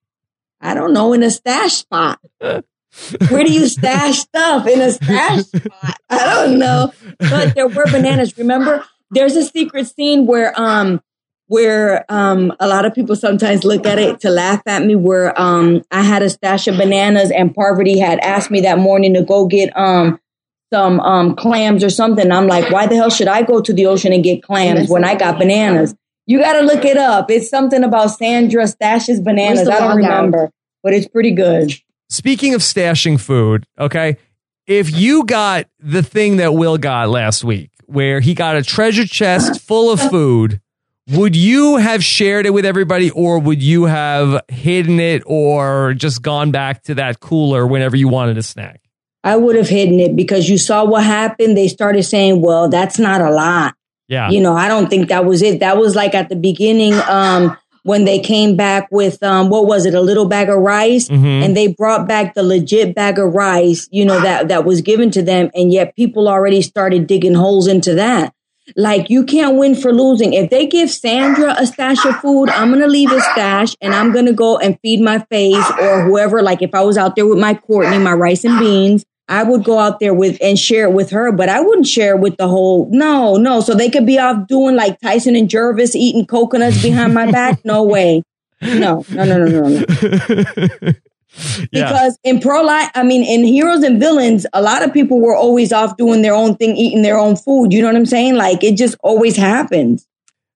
I don't know, in a stash spot. Where do you stash stuff? In a stash spot? I don't know. But there were bananas. Remember, there's a secret scene where um where um a lot of people sometimes look at it to laugh at me, where um I had a stash of bananas and Parvati had asked me that morning to go get um some um clams or something. I'm like, why the hell should I go to the ocean and get clams when I got bananas? You got to look it up. It's something about Sandra stashes bananas. I don't remember, but it's pretty good. Speaking of stashing food, okay, if you got the thing that Will got last week, where he got a treasure chest full of food, would you have shared it with everybody, or would you have hidden it or just gone back to that cooler whenever you wanted a snack? I would have hidden it because you saw what happened. They started saying, well, that's not a lot. Yeah. You know, I don't think that was it. That was like at the beginning um, when they came back with, um, what was it, a little bag of rice? Mm-hmm. And they brought back the legit bag of rice, you know, that, that was given to them. And yet people already started digging holes into that. Like, you can't win for losing. If they give Sandra a stash of food, I'm going to leave a stash and I'm going to go and feed my face or whoever. Like, if I was out there with my Courtney, my rice and beans, I would go out there with and share it with her, but I wouldn't share it with the whole. No, no. So they could be off doing like Tyson and Jervis eating coconuts behind my back. No way. No, no, no, no, no, no. Yeah. Because in Pro Life, I mean, in Heroes and Villains, a lot of people were always off doing their own thing, eating their own food. You know what I'm saying? Like, it just always happens.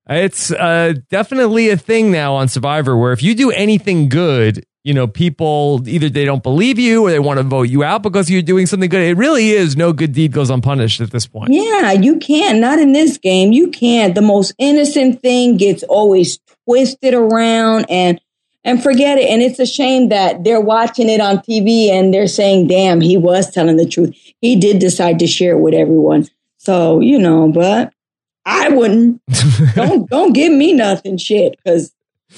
It's uh, definitely a thing now on Survivor where if you do anything good, you know, people either they don't believe you or they want to vote you out because you're doing something good. It really is no good deed goes unpunished at this point. Yeah, you can't. Not in this game. You can't. The most innocent thing gets always twisted around and and forget it. And it's a shame that they're watching it on T V and they're saying, damn, he was telling the truth. He did decide to share it with everyone. So, you know, but I wouldn't. don't don't give me nothing shit because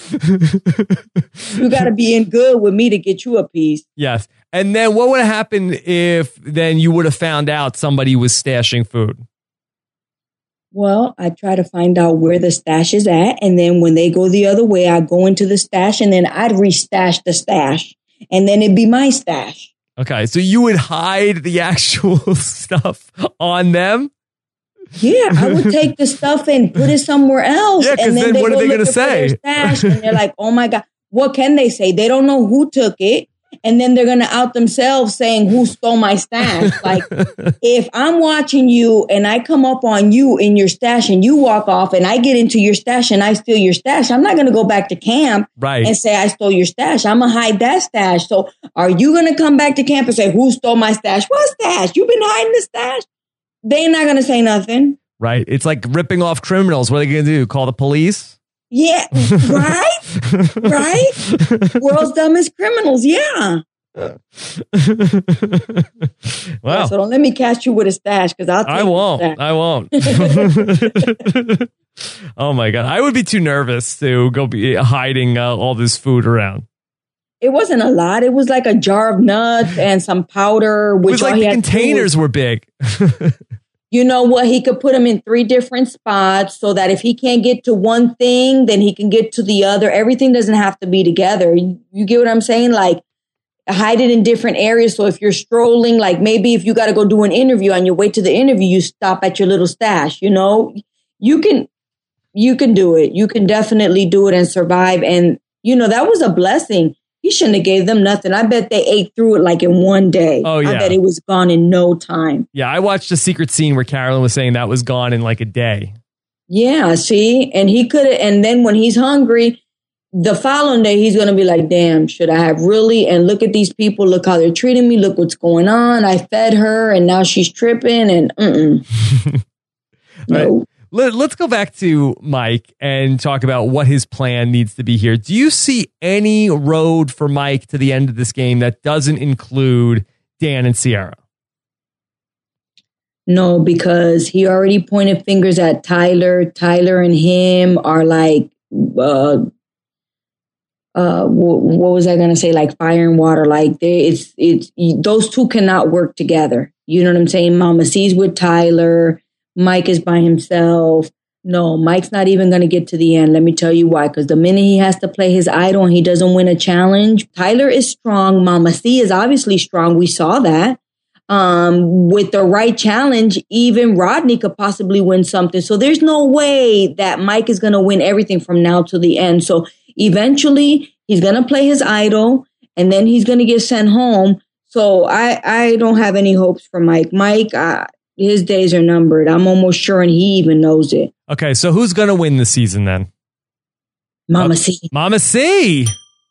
you got to be in good with me to get you a piece. Yes. And then what would have happened if then you would have found out somebody was stashing food? Well, I try to find out where the stash is at. And then when they go the other way, I go into the stash and then I'd restash the stash. And then it'd be my stash. Okay. So you would hide the actual stuff on them? Yeah, I would take the stuff and put it somewhere else. Yeah, and then, then what are they going to say? Stash, and they're like, oh my God, what can they say? They don't know who took it. And then they're going to out themselves saying who stole my stash. Like, if I'm watching you and I come up on you in your stash and you walk off and I get into your stash and I steal your stash, I'm not going to go back to camp right. and say I stole your stash. I'm going to hide that stash. So are you going to come back to camp and say, who stole my stash? What stash? You've been hiding the stash? They're not going to say nothing. Right. It's like ripping off criminals. What are they going to do? Call the police? Yeah. Right? Right? World's dumbest criminals. Yeah. Wow. Yeah, so don't let me catch you with a stash because I'll take I won't. I won't. Oh, my God. I would be too nervous to go be hiding uh, all this food around. It wasn't a lot. It was like a jar of nuts and some powder. Which it was like the containers were big. You know what? He could put them in three different spots so that if he can't get to one thing, then he can get to the other. Everything doesn't have to be together. You, you get what I'm saying? Like hide it in different areas. So if you're strolling, like maybe if you got to go do an interview on your way to the interview, you stop at your little stash, you know, you can, you can do it. You can definitely do it and survive. And, you know, that was a blessing. He shouldn't have gave them nothing. I bet they ate through it like in one day. Oh, yeah. I bet it was gone in no time. Yeah, I watched a secret scene where Carolyn was saying that was gone in like a day. Yeah, see? And he could have, and then when he's hungry, the following day, he's going to be like, damn, should I have really? And look at these people. Look how they're treating me. Look what's going on. I fed her and now she's tripping and mm-mm. No. Right. Let's go back to Mike and talk about what his plan needs to be here. Do you see any road for Mike to the end of this game that doesn't include Dan and Sierra? No, because he already pointed fingers at Tyler. Tyler and him are like, uh, uh, what, what was I going to say? Like fire and water. Like they, it's, it's, those two cannot work together. You know what I'm saying? Mama C's with Tyler. Mike is by himself. No, Mike's not even going to get to the end. Let me tell you why. Because the minute he has to play his idol and he doesn't win a challenge, Tyler is strong. Mama C is obviously strong. We saw that. Um, with the right challenge, even Rodney could possibly win something. So there's no way that Mike is going to win everything from now to the end. So eventually he's going to play his idol and then he's going to get sent home. So I, I don't have any hopes for Mike. Mike, uh, his days are numbered. I'm almost sure, and he even knows it. Okay, so who's going to win the season then? Mama uh, C. Mama C.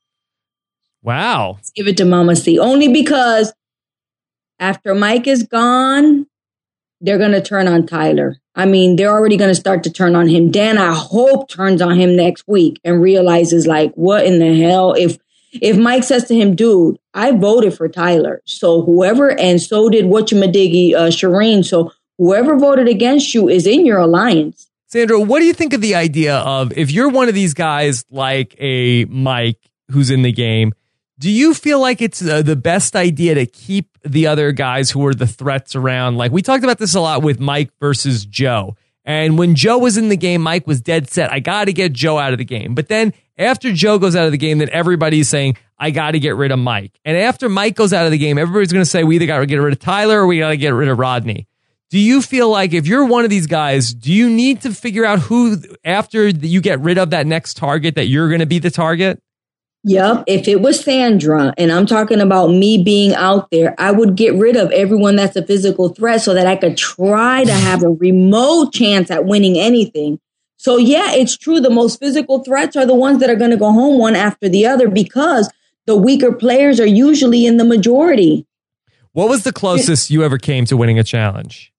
Wow. Let's give it to Mama C. Only because after Mike is gone, they're going to turn on Tyler. I mean, they're already going to start to turn on him. Dan, I hope, turns on him next week and realizes, like, what in the hell? If If Mike says to him, dude, I voted for Tyler. So whoever, and so did whatchamadiggy, uh, Shireen. So whoever voted against you is in your alliance. Sandra, what do you think of the idea of if you're one of these guys like a Mike who's in the game, do you feel like it's uh, the best idea to keep the other guys who are the threats around? Like we talked about this a lot with Mike versus Joe. And when Joe was in the game, Mike was dead set. I got to get Joe out of the game. But then after Joe goes out of the game, then everybody's saying, I got to get rid of Mike. And after Mike goes out of the game, everybody's going to say, we either got to get rid of Tyler or we got to get rid of Rodney. Do you feel like if you're one of these guys, do you need to figure out who, after you get rid of that next target, that you're going to be the target? Yep. If it was Sandra, and I'm talking about me being out there, I would get rid of everyone that's a physical threat so that I could try to have a remote chance at winning anything. So yeah, it's true. The most physical threats are the ones that are going to go home one after the other because the weaker players are usually in the majority. What was the closest you ever came to winning a challenge?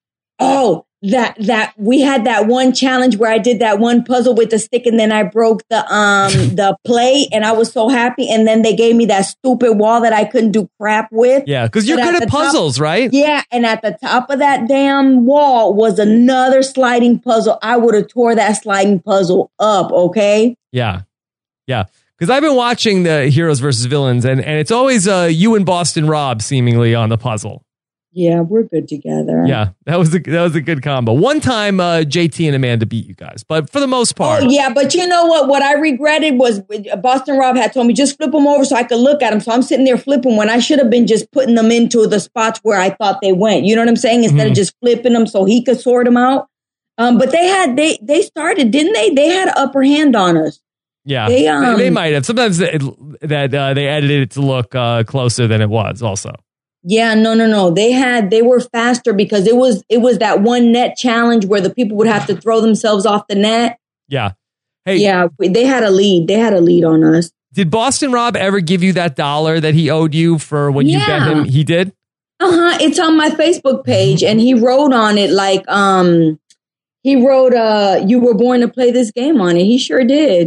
Oh, that that we had that one challenge where I did that one puzzle with the stick and then I broke the um the plate and I was so happy. And then they gave me that stupid wall that I couldn't do crap with. Yeah, because you're But good at at the top- puzzles, right? Yeah, and at the top of that damn wall was another sliding puzzle. I would have tore that sliding puzzle up, okay? Yeah. Yeah. Because I've been watching the Heroes versus Villains, and, and it's always uh, you and Boston Rob seemingly on the puzzle. Yeah, we're good together. Yeah, that was a, that was a good combo. One time, uh, J T and Amanda beat you guys, but for the most part, Oh, yeah, but you know what? What I regretted was Boston Rob had told me just flip them over so I could look at them. So I'm sitting there flipping when I should have been just putting them into the spots where I thought they went. You know what I'm saying? Instead Mhm. of just flipping them so he could sort them out. Um, but they had they they started, didn't they? They had an upper hand on us. yeah, They, they, um, they might have. Sometimes it, that uh, they edited it to look uh, closer than it was. Also, Yeah, no, no, no. They had they were faster because it was it was that one net challenge where the people would have to throw themselves off the net. yeah. Hey, Yeah, they had a lead. They had a lead on us. did Boston Rob ever give you that dollar that he owed you for when you bet Yeah. him? He did. Uh-huh. It's on my Facebook page and he wrote on it like um he wrote uh you were born to play this game on it. He sure did.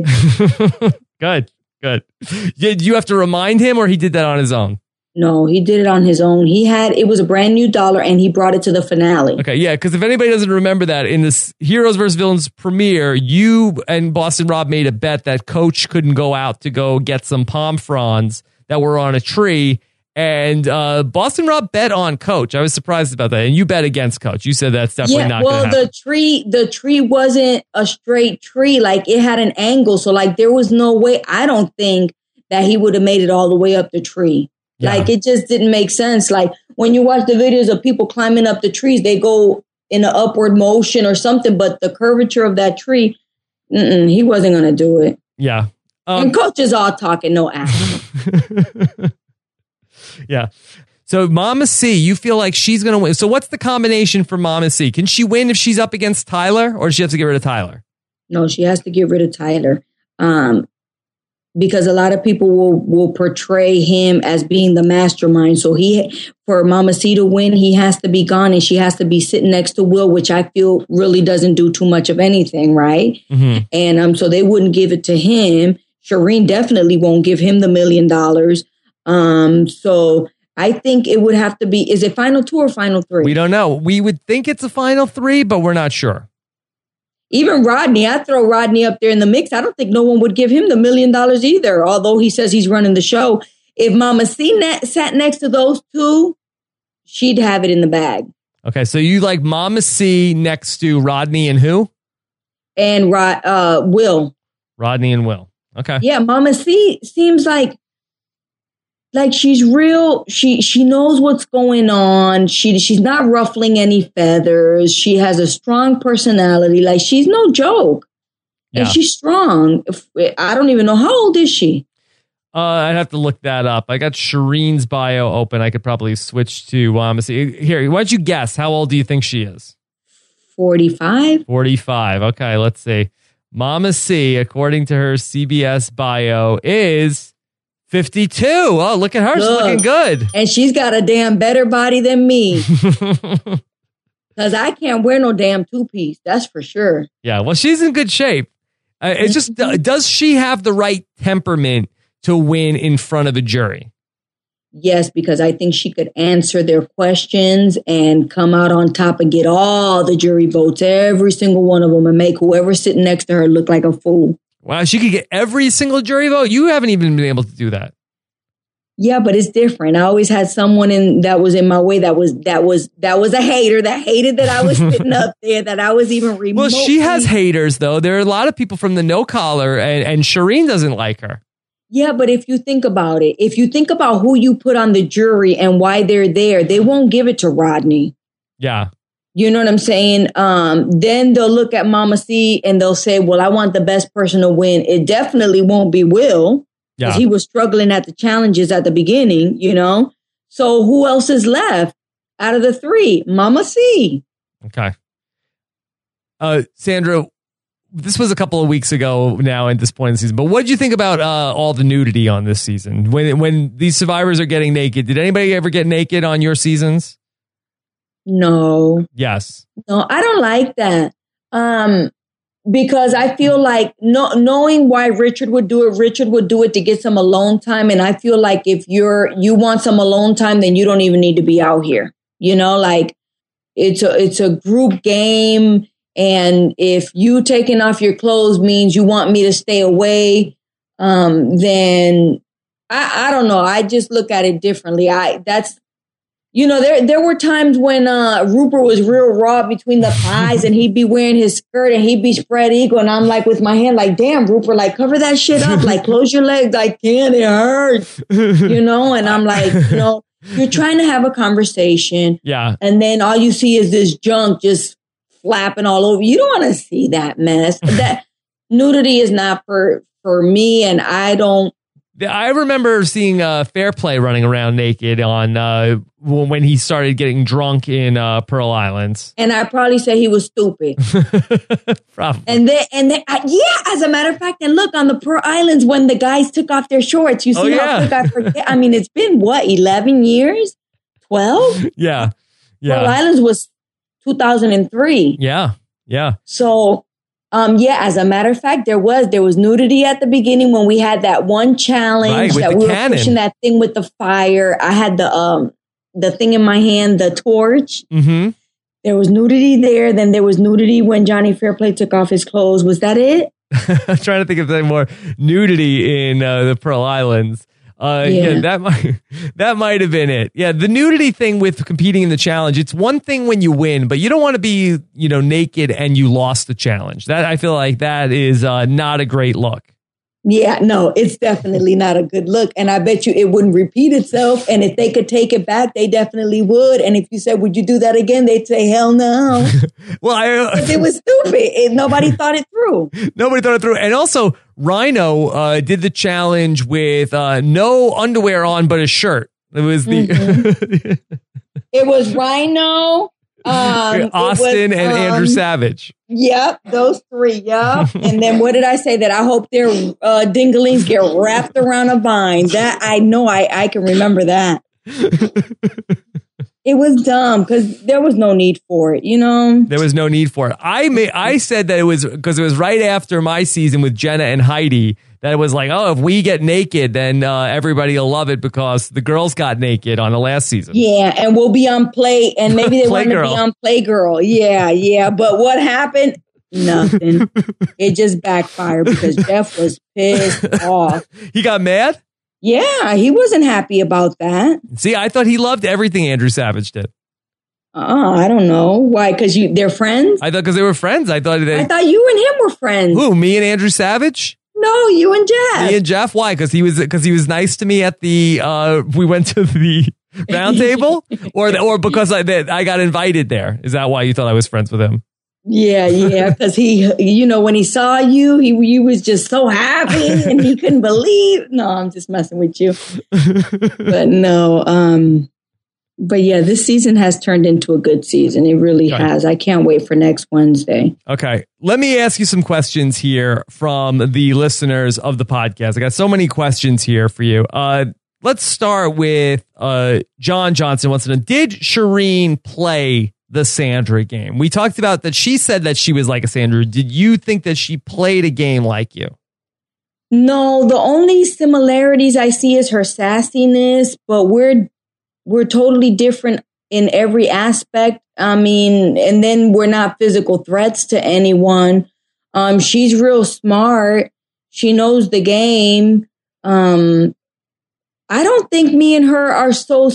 Good, good. Did you have to remind him, or he did that on his own? No, he did it on his own. He had it was a brand new dollar and he brought it to the finale. Okay, yeah, because if anybody doesn't remember that, in this Heroes versus Villains premiere, you and Boston Rob made a bet that Coach couldn't go out to go get some palm fronds that were on a tree, and uh, Boston Rob bet on Coach. I was surprised about that, and you bet against Coach. You said that's definitely Yeah, not well, going to happen. the tree, the tree wasn't a straight tree. Like it had an angle, so like there was no way. I don't think that he would have made it all the way up the tree. Yeah. Like it just didn't make sense. Like when you watch the videos of people climbing up the trees, they go in an upward motion or something, but the curvature of that tree, mm-mm, he wasn't going to do it. Yeah. Um, And Coach is all talking, no action. yeah. So Mama C, you feel like she's going to win. So what's the combination for Mama C? Can she win if she's up against Tyler, or does she have to get rid of Tyler? No, she has to get rid of Tyler. Um, because a lot of people will, will portray him as being the mastermind. So he, for Mama C to win, he has to be gone and she has to be sitting next to Will, which I feel really doesn't do too much of anything, right? Mm-hmm. And um, so they wouldn't give it to him. Shireen definitely won't give him the million dollars. Um, so I think it would have to be, is it final two or final three? We don't know. We would think it's a final three, but we're not sure. Even Rodney, I throw Rodney up there in the mix. I don't think no one would give him the million dollars either, although he says he's running the show. If Mama C ne- sat next to those two, she'd have it in the bag. Okay, so you like Mama C next to Rodney and who? And Rod, uh, Will. Rodney and Will. Okay. Yeah, Mama C seems like like she's real. She she knows what's going on. She she's not ruffling any feathers. She has a strong personality. Like she's no joke. Yeah. And she's strong. If, I don't even know, how old is she? Uh, I'd have to look that up. I got Shireen's bio open. I could probably switch to Mama C. Here, why don't you guess? How old do you think she is? forty-five? forty-five. Okay, let's see. Mama C, according to her C B S bio, is fifty-two. Oh, look at her. She's Look. looking good. And she's got a damn better body than me. Because I can't wear no damn two-piece. That's for sure. Yeah, well, she's in good shape. Uh, it's just, uh, does she have the right temperament to win in front of a jury? Yes, because I think she could answer their questions and come out on top and get all the jury votes, every single one of them, and make whoever's sitting next to her look like a fool. Wow, she could get every single jury vote? You haven't even been able to do that. Yeah, but it's different. I always had someone in that was in my way that was that was that was a hater that hated that I was sitting up there, that I was even remotely. Well, she has haters, though. There are a lot of people from the no collar, and, and Shireen doesn't like her. Yeah, but if you think about it, if you think about who you put on the jury and why they're there, they won't give it to Rodney. Yeah. You know what I'm saying? Um, then they'll look at Mama C and they'll say, well, I want the best person to win. It definitely won't be Will, because Yeah. he was struggling at the challenges at the beginning, you know? So who else is left out of the three? Mama C. Okay. Uh, Sandra, this was a couple of weeks ago now at this point in the season, but what did you think about uh, all the nudity on this season? When when these survivors are getting naked, did anybody ever get naked on your seasons? No. Yes. No, I don't like that. Um, because I feel like no, knowing why Richard would do it, Richard would do it to get some alone time. And I feel like if you're, you want some alone time, then you don't even need to be out here. You know, like it's a, it's a group game. And if you taking off your clothes means you want me to stay away, um, then I, I don't know. I just look at it differently. I, that's, You know, there there were times when uh, Rupert was real raw between the thighs and he'd be wearing his skirt and he'd be spread eagle. And I'm like with my hand like, damn, Rupert, like cover that shit up. Like close your legs. I can't. It hurts. You know, and I'm like, you know, you're trying to have a conversation. Yeah. And then all you see is this junk just flapping all over. You don't want to see that mess. That nudity is not for, for me. And I don't. I remember seeing uh, Fairplay running around naked on uh, when he started getting drunk in uh, Pearl Islands. And I probably said he was stupid. Probably. And then, and then, uh, yeah, as a matter of fact, and look on the Pearl Islands when the guys took off their shorts. You see oh, yeah. how quick I forget? I mean, it's been what, eleven years? twelve? Yeah. Yeah. Pearl Islands was two thousand three. Yeah. Yeah. So, um, yeah, as a matter of fact, there was there was nudity at the beginning when we had that one challenge right, that we cannon. were pushing that thing with the fire. I had the um the thing in my hand, the torch. Mm-hmm. There was nudity there. Then there was nudity when Johnny Fairplay took off his clothes. Was that it? I'm trying to think of any more nudity in uh, the Pearl Islands. Uh, yeah. yeah, that might that might have been it. Yeah, the nudity thing with competing in the challenge. It's one thing when you win, but you don't want to be, you know, naked and you lost the challenge. That I feel like that is uh, not a great look. Yeah, no, it's definitely not a good look. And I bet you it wouldn't repeat itself. And if they could take it back, they definitely would. And if you said, would you do that again? They'd say, hell no. Well, I, uh, it was stupid. It, nobody thought it through. Nobody thought it through. And also, Rhino uh, did the challenge with uh, no underwear on, but a shirt. It was the... Mm-hmm. It was Rhino... Um, Austin was, and um, Andrew Savage. Yep, those three. Yep. And then what did I say? That I hope their uh, dinglings get wrapped around a vine. That I know. I I can remember that. It was dumb because there was no need for it. You know, there was no need for it. I may, I said that it was because it was right after my season with Jenna and Heidi. That it was like, oh, if we get naked, then uh, everybody will love it because the girls got naked on the last season. Yeah, and we'll be on Play, and maybe they want to be on Playgirl. Yeah, yeah. But what happened? Nothing. It just backfired because Jeff was pissed off. He got mad? Yeah, he wasn't happy about that. See, I thought he loved everything Andrew Savage did. Oh, I don't know. Why? Because you they're friends? I thought because they were friends. I thought they. I thought you and him were friends. Who? Me and Andrew Savage? No, you and Jeff. Me and Jeff. Why? Because he was because he was nice to me at the. Uh, we went to the round table, or or because I that I got invited there. Is that why you thought I was friends with him? Yeah, yeah. Because he, you know, when he saw you, he he was just so happy and he couldn't believe. No, I'm just messing with you. But no, um, but yeah, this season has turned into a good season. It really okay. has. I can't wait for next Wednesday. Okay. Let me ask you some questions here from the listeners of the podcast. I got so many questions here for you. Uh, let's start with uh, John Johnson wants to know, did Shireen play the Sandra game? We talked about that. She said that she was like a Sandra. Did you think that she played a game like you? No, the only similarities I see is her sassiness, but we're We're totally different in every aspect. I mean, and then we're not physical threats to anyone. Um, she's real smart. She knows the game. Um, I don't think me and her are so,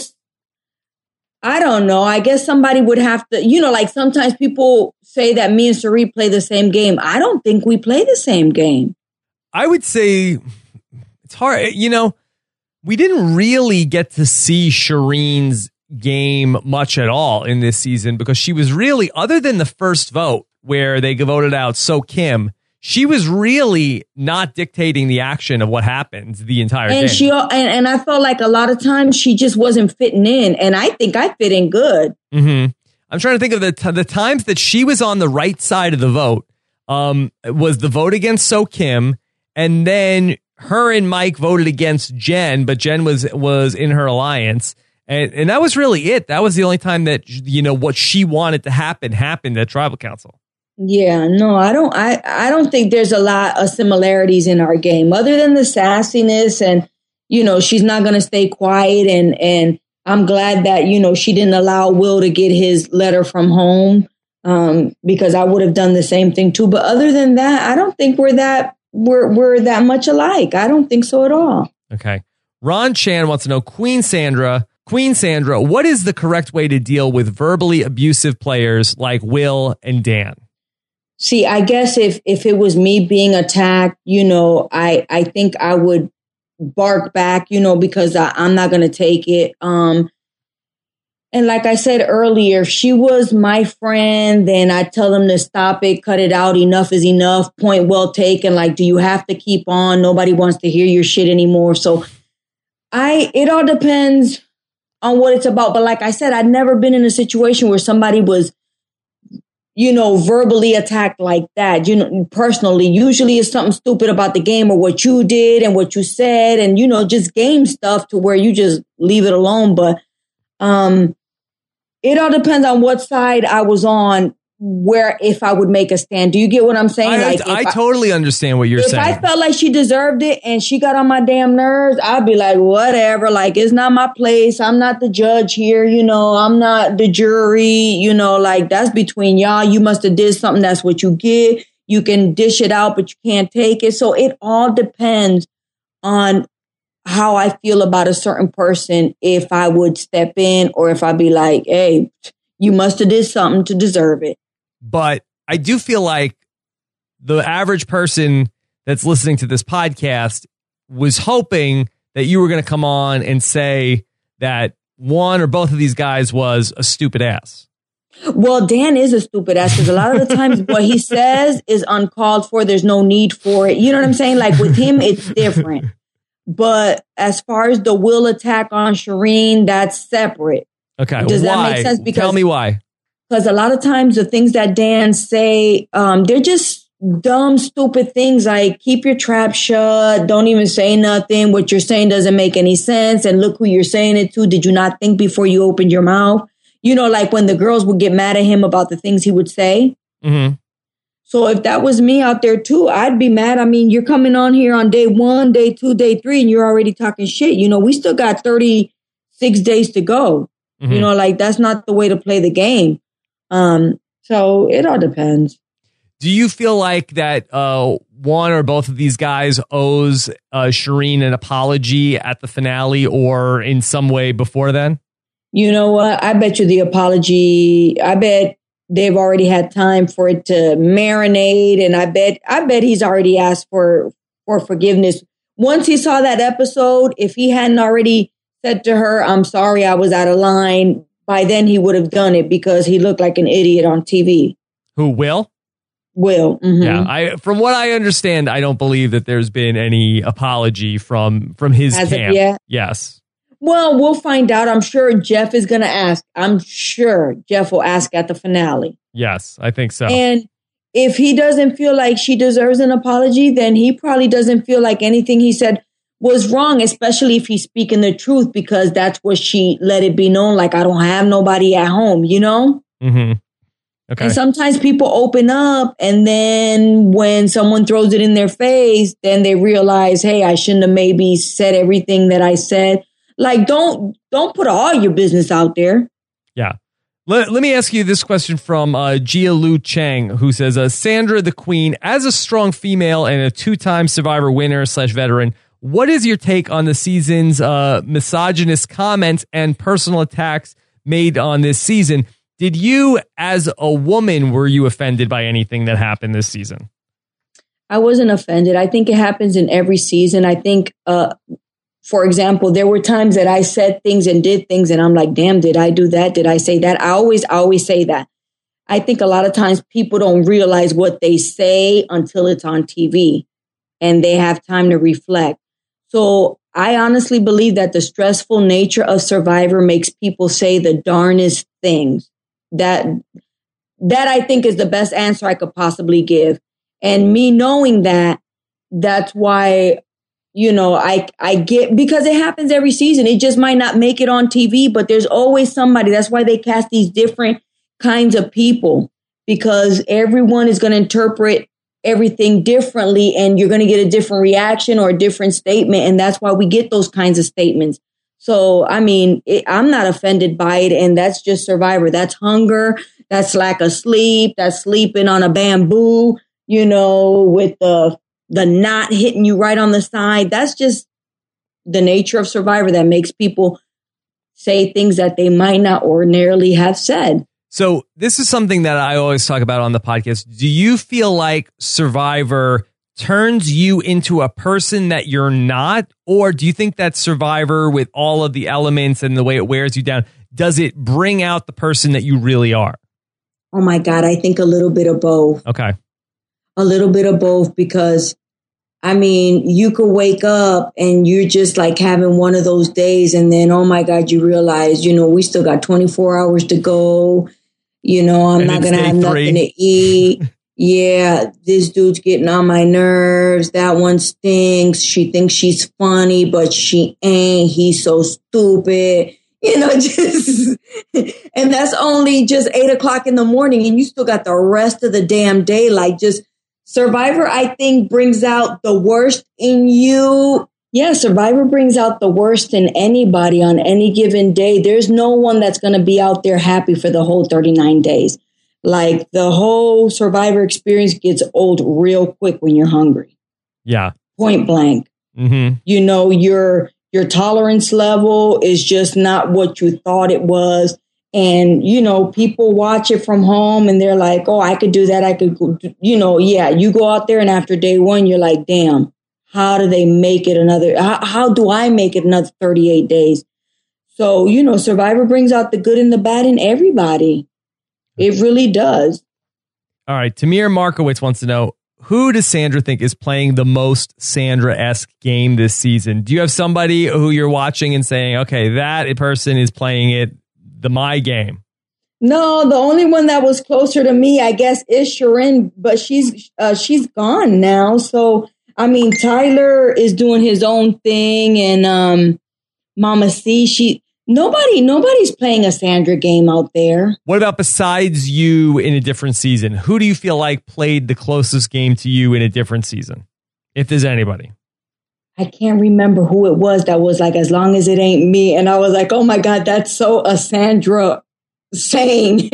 I don't know. I guess somebody would have to, you know, like sometimes people say that me and Cirie play the same game. I don't think we play the same game. I would say it's hard, you know. We didn't really get to see Shireen's game much at all in this season because she was really, other than the first vote where they voted out So Kim, she was really not dictating the action of what happens the entire and game. She, and, and I felt like a lot of times she just wasn't fitting in. And I think I fit in good. Mm-hmm. I'm trying to think of the, t- the times that she was on the right side of the vote. um, was the vote against So Kim, and then her and Mike voted against Jen, but Jen was was in her alliance. And, and that was really it. That was the only time that, you know, what she wanted to happen happened at Tribal Council. Yeah, no, I don't. I, I don't think there's a lot of similarities in our game other than the sassiness. And, you know, she's not going to stay quiet. And, and I'm glad that, you know, she didn't allow Will to get his letter from home um, because I would have done the same thing, too. But other than that, I don't think we're that we're we're that much alike. I don't think so at all. OK, Ron Chan wants to know, Queen Sandra. Queen Sandra, what is the correct way to deal with verbally abusive players like Will and Dan? See, I guess if if it was me being attacked, you know, I, I think I would bark back, you know, because I, I'm not going to take it. Um, and like I said earlier, if she was my friend, then I'd tell them to stop it, cut it out. Enough is enough. Point well taken. Like, do you have to keep on? Nobody wants to hear your shit anymore. So I it all depends on what it's about. But like I said, I'd never been in a situation where somebody was, you know, verbally attacked like that. You know, personally, usually it's something stupid about the game or what you did and what you said and, you know, just game stuff to where you just leave it alone. But um, it all depends on what side I was on, where if I would make a stand. Do you get what I'm saying? I, like, I, I I, totally understand what you're if saying. If I felt like she deserved it and she got on my damn nerves, I'd be like, whatever. Like, it's not my place. I'm not the judge here. You know, I'm not the jury. You know, like, that's between y'all. You must have did something. That's what you get. You can dish it out, but you can't take it. So it all depends on how I feel about a certain person, if I would step in or if I'd be like, hey, you must have did something to deserve it. But I do feel like the average person that's listening to this podcast was hoping that you were going to come on and say that one or both of these guys was a stupid ass. Well, Dan is a stupid ass because a lot of the times what he says is uncalled for. There's no need for it. You know what I'm saying? Like with him, it's different. But as far as the Will attack on Shireen, that's separate. Okay. Does why? that make sense? Because, Tell me why. Because a lot of times the things that Dan say, um, they're just dumb, stupid things like keep your trap shut. Don't even say nothing. What you're saying doesn't make any sense. And look who you're saying it to. Did you not think before you opened your mouth? You know, like when the girls would get mad at him about the things he would say. Mm-hmm. So if that was me out there too, I'd be mad. I mean, you're coming on here on day one, day two, day three, and you're already talking shit. You know, we still got thirty-six days to go. Mm-hmm. You know, like that's not the way to play the game. Um, so it all depends. Do you feel like that uh, one or both of these guys owes uh, Shireen an apology at the finale or in some way before then? You know what? I bet you the apology, I bet they've already had time for it to marinate. And I bet, I bet he's already asked for, for forgiveness. Once he saw that episode, if he hadn't already said to her, I'm sorry, I was out of line, by then he would have done it because he looked like an idiot on T V. Who, Will? Will. Mm-hmm. Yeah. I, from what I understand, I don't believe that there's been any apology from, from his As camp. Of yet? Yes. Well, we'll find out. I'm sure Jeff is going to ask. I'm sure Jeff will ask at the finale. Yes, I think so. And if he doesn't feel like she deserves an apology, then he probably doesn't feel like anything he said was wrong, especially if he's speaking the truth, because that's what she let it be known. Like, I don't have nobody at home, you know? Mm-hmm. Okay. And sometimes people open up, and then when someone throws it in their face, then they realize, hey, I shouldn't have maybe said everything that I said. Like, don't don't put all your business out there. Yeah. Let, let me ask you this question from uh, Jia Lu Chang, who says, uh, Sandra the Queen, as a strong female and a two-time Survivor winner slash veteran, what is your take on the season's uh, misogynist comments and personal attacks made on this season? Did you, as a woman, were you offended by anything that happened this season? I wasn't offended. I think it happens in every season. I think, uh, for example, there were times that I said things and did things, and I'm like, damn, did I do that? Did I say that? I always, I always say that. I think a lot of times people don't realize what they say until it's on T V and they have time to reflect. So I honestly believe that the stressful nature of Survivor makes people say the darnest things. That that I think is the best answer I could possibly give. And me knowing that, that's why, you know, I, I get, because it happens every season. It just might not make it on T V, but there's always somebody. That's why they cast these different kinds of people, because everyone is going to interpret everything differently, and you're going to get a different reaction or a different statement. And that's why we get those kinds of statements. So, I mean, it, I'm not offended by it. And that's just Survivor. That's hunger. That's lack of sleep. That's sleeping on a bamboo, you know, with the, the knot hitting you right on the side. That's just the nature of Survivor that makes people say things that they might not ordinarily have said. So this is something that I always talk about on the podcast. Do you feel like Survivor turns you into a person that you're not? Or do you think that Survivor, with all of the elements and the way it wears you down, does it bring out the person that you really are? Oh, my God, I think a little bit of both. Okay. A little bit of both, because, I mean, you could wake up and you're just like having one of those days. And then, oh, my God, you realize, you know, we still got twenty-four hours to go. You know, I'm and not going to have nothing to eat. Yeah, this dude's getting on my nerves. That one stinks. She thinks she's funny, but she ain't. He's so stupid. You know, just, and that's only just eight o'clock in the morning, and you still got the rest of the damn day. Like, just Survivor, I think, brings out the worst in you. Yeah, Survivor brings out the worst in anybody on any given day. There's no one that's going to be out there happy for the whole thirty-nine days. Like, the whole Survivor experience gets old real quick when you're hungry. Yeah. Point blank. Mm-hmm. You know, your your tolerance level is just not what you thought it was. And, you know, people watch it from home and they're like, oh, I could do that. I could, go. You know, yeah, you go out there and after day one, you're like, damn. How do they make it another? How, how do I make it another thirty-eight days? So, you know, Survivor brings out the good and the bad in everybody. It really does. All right. Tamir Markowitz wants to know, who does Sandra think is playing the most Sandra-esque game this season? Do you have somebody who you're watching and saying, okay, that person is playing it the my game? No, the only one that was closer to me, I guess, is Sharon, but she's uh, she's gone now. So, I mean, Tyler is doing his own thing, and um, Mama C, she nobody, nobody's playing a Sandra game out there. What about besides you in a different season? Who do you feel like played the closest game to you in a different season? If there's anybody. I can't remember who it was that was like, as long as it ain't me. And I was like, oh my God, that's so a Sandra saying.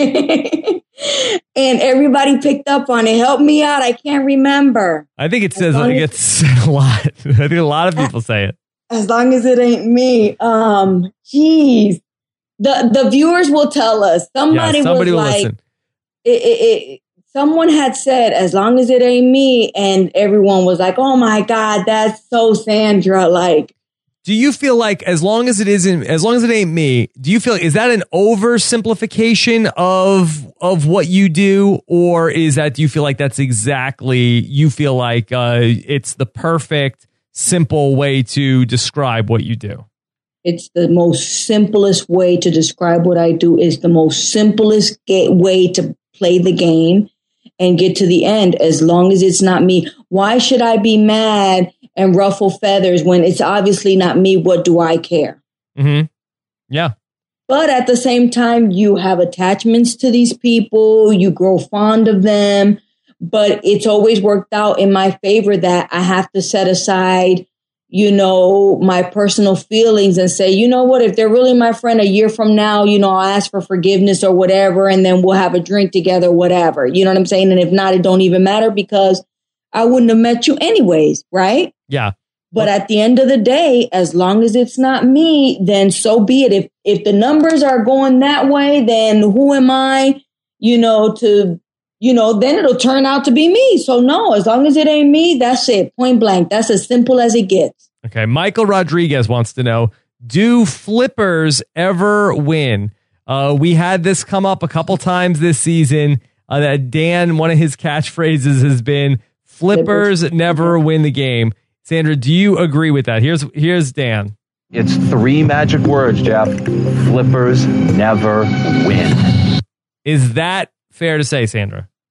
And everybody picked up on it. Help me out. I can't remember. I think it says it gets said a lot. I think a lot of people say it. As long as it ain't me. Um, geez. The the viewers will tell us. Somebody, yeah, somebody was will like, listen. It, it, it, someone had said, as long as it ain't me. And everyone was like, oh my God, that's so Sandra. Like, do you feel like as long as it isn't, as long as it ain't me, do you feel, is that an oversimplification of, of what you do? Or is that, do you feel like that's exactly, you feel like uh, it's the perfect, simple way to describe what you do? It's the most simplest way to describe what I do. Is the most simplest ga- way to play the game and get to the end, as long as it's not me. Why should I be mad and ruffle feathers when it's obviously not me? What do I care? Mm-hmm. Yeah. But at the same time, you have attachments to these people. You grow fond of them. But it's always worked out in my favor that I have to set aside, you know, my personal feelings and say, you know what, if they're really my friend a year from now, you know, I'll ask for forgiveness or whatever, and then we'll have a drink together, whatever. You know what I'm saying? And if not, it don't even matter, because I wouldn't have met you anyways, right? Yeah. But at the end of the day, as long as it's not me, then so be it. If if the numbers are going that way, then who am I, you know, to, you know, then it'll turn out to be me. So no, as long as it ain't me, that's it. Point blank. That's as simple as it gets. Okay. Michael Rodriguez wants to know, do flippers ever win? Uh, we had this come up a couple times this season. Uh, that Dan, one of his catchphrases has been, flippers, flippers never win the game. Sandra, do you agree with that? Here's here's Dan. It's three magic words, Jeff. Flippers never win. Is that fair to say, Sandra?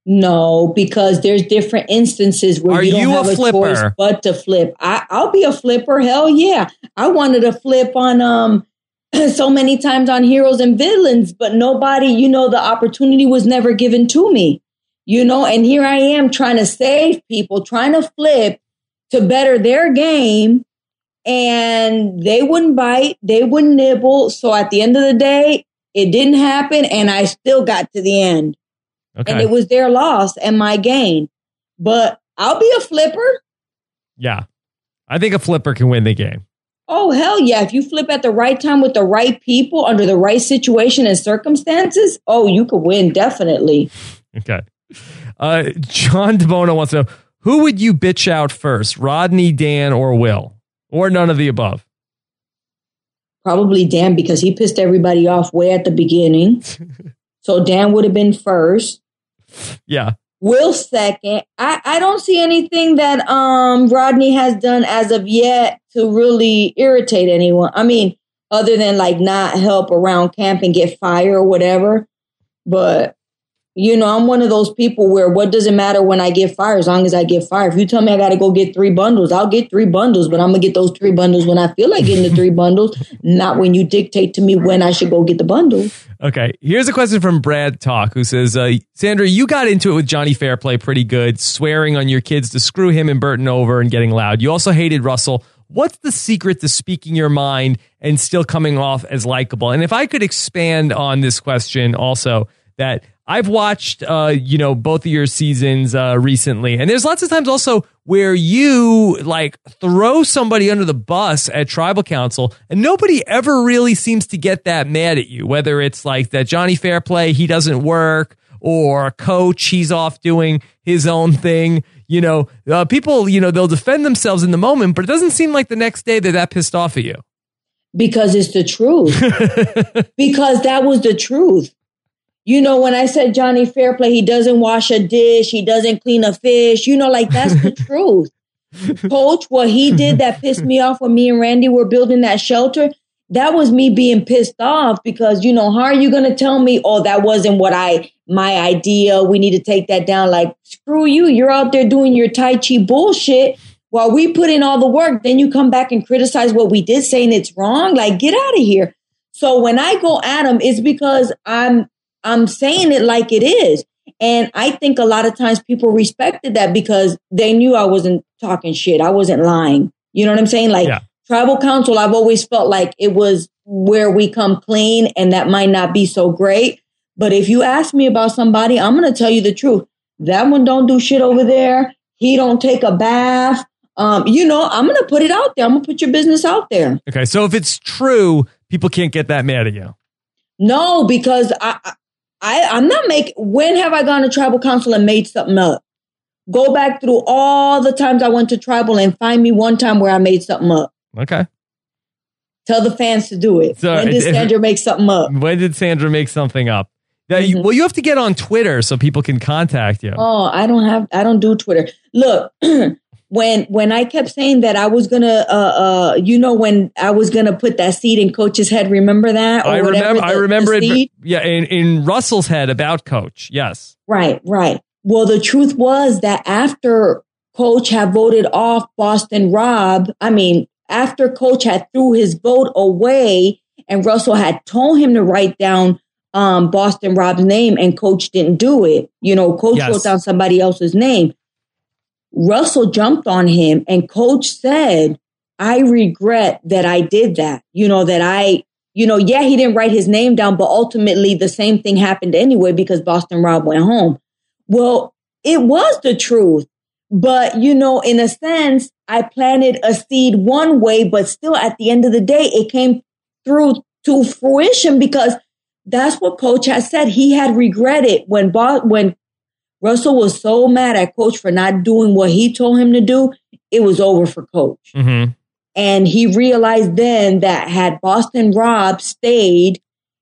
No, because there's different instances where Are you don't you have a a, flipper? choice but to flip. I, I'll be a flipper. Hell yeah. I wanted to flip on um so many times on heroes and villains, but nobody, you know, the opportunity was never given to me, you know, and here I am trying to save people, trying to flip to better their game, and they wouldn't bite, they wouldn't nibble. So at the end of the day, it didn't happen, and I still got to the end. Okay. And it was their loss and my gain. But I'll be a flipper. Yeah. I think a flipper can win the game. Oh, hell yeah. If you flip at the right time with the right people under the right situation and circumstances, oh, you could win, definitely. Okay. Uh, John DeBono wants to know, who would you bitch out first, Rodney, Dan, or Will? Or none of the above? Probably Dan, because he pissed everybody off way at the beginning. So Dan would have been first. Yeah. Will second. I, I don't see anything that um Rodney has done as of yet to really irritate anyone. I mean, other than like not help around camp and get fired or whatever. But, you know, I'm one of those people where what does it matter when I get fired as long as I get fired? If you tell me I got to go get three bundles, I'll get three bundles, but I'm going to get those three bundles when I feel like getting the three bundles, not when you dictate to me when I should go get the bundle. Okay, here's a question from Brad Talk, who says, uh, Sandra, you got into it with Johnny Fairplay pretty good, swearing on your kids to screw him and Burton over and getting loud. You also hated Russell. What's the secret to speaking your mind and still coming off as likable? And if I could expand on this question also, that I've watched, uh, you know, both of your seasons uh, recently, and there's lots of times also where you like throw somebody under the bus at Tribal Council, and nobody ever really seems to get that mad at you. Whether it's like that Johnny Fairplay, he doesn't work, or Coach, he's off doing his own thing. You know, uh, people, you know, they'll defend themselves in the moment, but it doesn't seem like the next day they're that pissed off at you. Because it's the truth. Because that was the truth. You know, when I said Johnny Fairplay, he doesn't wash a dish, he doesn't clean a fish, you know, like that's the truth. Coach, what he did that pissed me off when me and Randy were building that shelter, that was me being pissed off because, you know, how are you going to tell me, oh, that wasn't what I, my idea, we need to take that down. Like, screw you, you're out there doing your Tai Chi bullshit while we put in all the work. Then you come back and criticize what we did saying it's wrong. Like, get out of here. So when I go at him, it's because I'm, I'm saying it like it is. And I think a lot of times people respected that because they knew I wasn't talking shit. I wasn't lying. You know what I'm saying? Like yeah. Tribal Council, I've always felt like it was where we come clean, and that might not be so great. But if you ask me about somebody, I'm going to tell you the truth. That one don't do shit over there. He don't take a bath. Um, you know, I'm going to put it out there. I'm going to put your business out there. Okay. So if it's true, people can't get that mad at you. No, because I, I I, I'm not making, when have I gone to Tribal Council and made something up? Go back through all the times I went to Tribal and find me one time where I made something up. Okay. Tell the fans to do it. So, when did Sandra make something up? When did Sandra make something up? Now, Mm-hmm. you, well, you have to get on Twitter so people can contact you. Oh, I don't have, I don't do Twitter. Look, when when I kept saying that I was gonna, uh, uh, you know, when I was gonna put that seed in Coach's head, remember that? Or I remember. the, I remember it. seed? Yeah, in, in Russell's head about Coach. Yes. Right. Right. Well, the truth was that after Coach had voted off Boston Rob, I mean, after Coach had threw his vote away, and Russell had told him to write down um, Boston Rob's name, and Coach didn't do it. You know, Coach Yes. wrote down somebody else's name. Russell jumped on him, and Coach said, I regret that I did that. You know, that I, you know, yeah, he didn't write his name down, but ultimately the same thing happened anyway because Boston Rob went home. Well, it was the truth. But, you know, in a sense, I planted a seed one way, but still at the end of the day, it came through to fruition because that's what Coach has said. He had regretted when Bo- when Russell was so mad at Coach for not doing what he told him to do, it was over for Coach. Mm-hmm. And he realized then that had Boston Rob stayed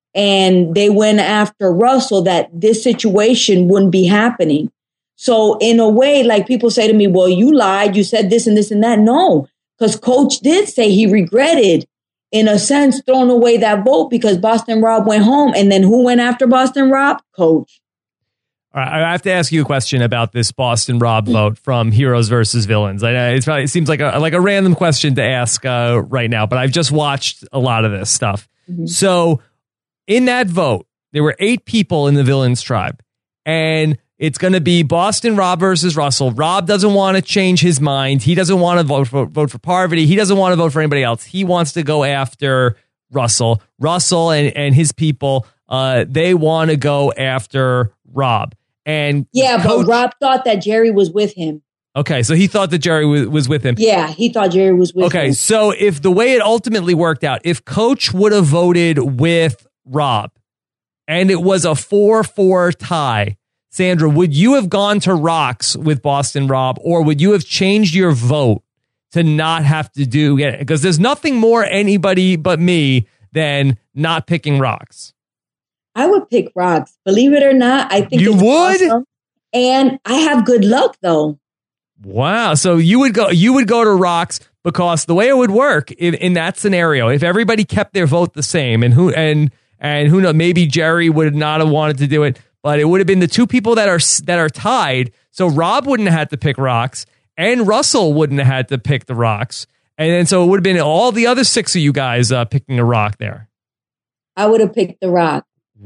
and they went after Russell, that this situation wouldn't be happening. So in a way, like people say to me, well, you lied, you said this and this and that. No, because Coach did say he regretted, in a sense, throwing away that vote because Boston Rob went home. And then who went after Boston Rob? Coach. All right, I have to ask you a question about this Boston Rob vote from Heroes versus Villains. I know it's probably, it seems like a like a random question to ask uh, right now, but I've just watched a lot of this stuff. Mm-hmm. So in that vote, there were eight people in the Villains tribe, and it's going to be Boston Rob versus Russell. Rob doesn't want to change his mind. He doesn't want to vote for, vote for Parvati. He doesn't want to vote for anybody else. He wants to go after Russell. Russell and, and his people, uh, they want to go after Rob. And yeah, Coach, but Rob thought that Jerry was with him. Okay, so he thought that Jerry was, was with him. Yeah, he thought Jerry was with okay, him. Okay, so if the way it ultimately worked out, if Coach would have voted with Rob and it was a four four tie, Sandra, would you have gone to Rocks with Boston Rob, or would you have changed your vote to not have to do it? Because there's nothing more anybody but me than not picking Rocks. I would pick Rocks. Believe it or not, I think you it's would. Awesome. And I have good luck though. Wow. So you would go you would go to Rocks because the way it would work in, in that scenario, if everybody kept their vote the same, and who and and who knows, maybe Jerry would not have wanted to do it, but it would have been the two people that are that are tied. So Rob wouldn't have had to pick Rocks, and Russell wouldn't have had to pick the Rocks, and then so it would have been all the other six of you guys uh, picking a rock there. I would have picked the Rock.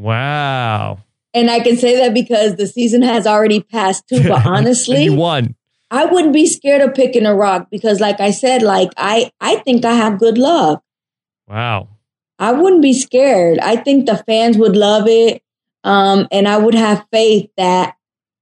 Wow. And I can say that because the season has already passed too, but honestly, you won. I wouldn't be scared of picking a Rock because like I said, like I, I think I have good luck. Wow. I wouldn't be scared. I think the fans would love it. Um, and I would have faith that,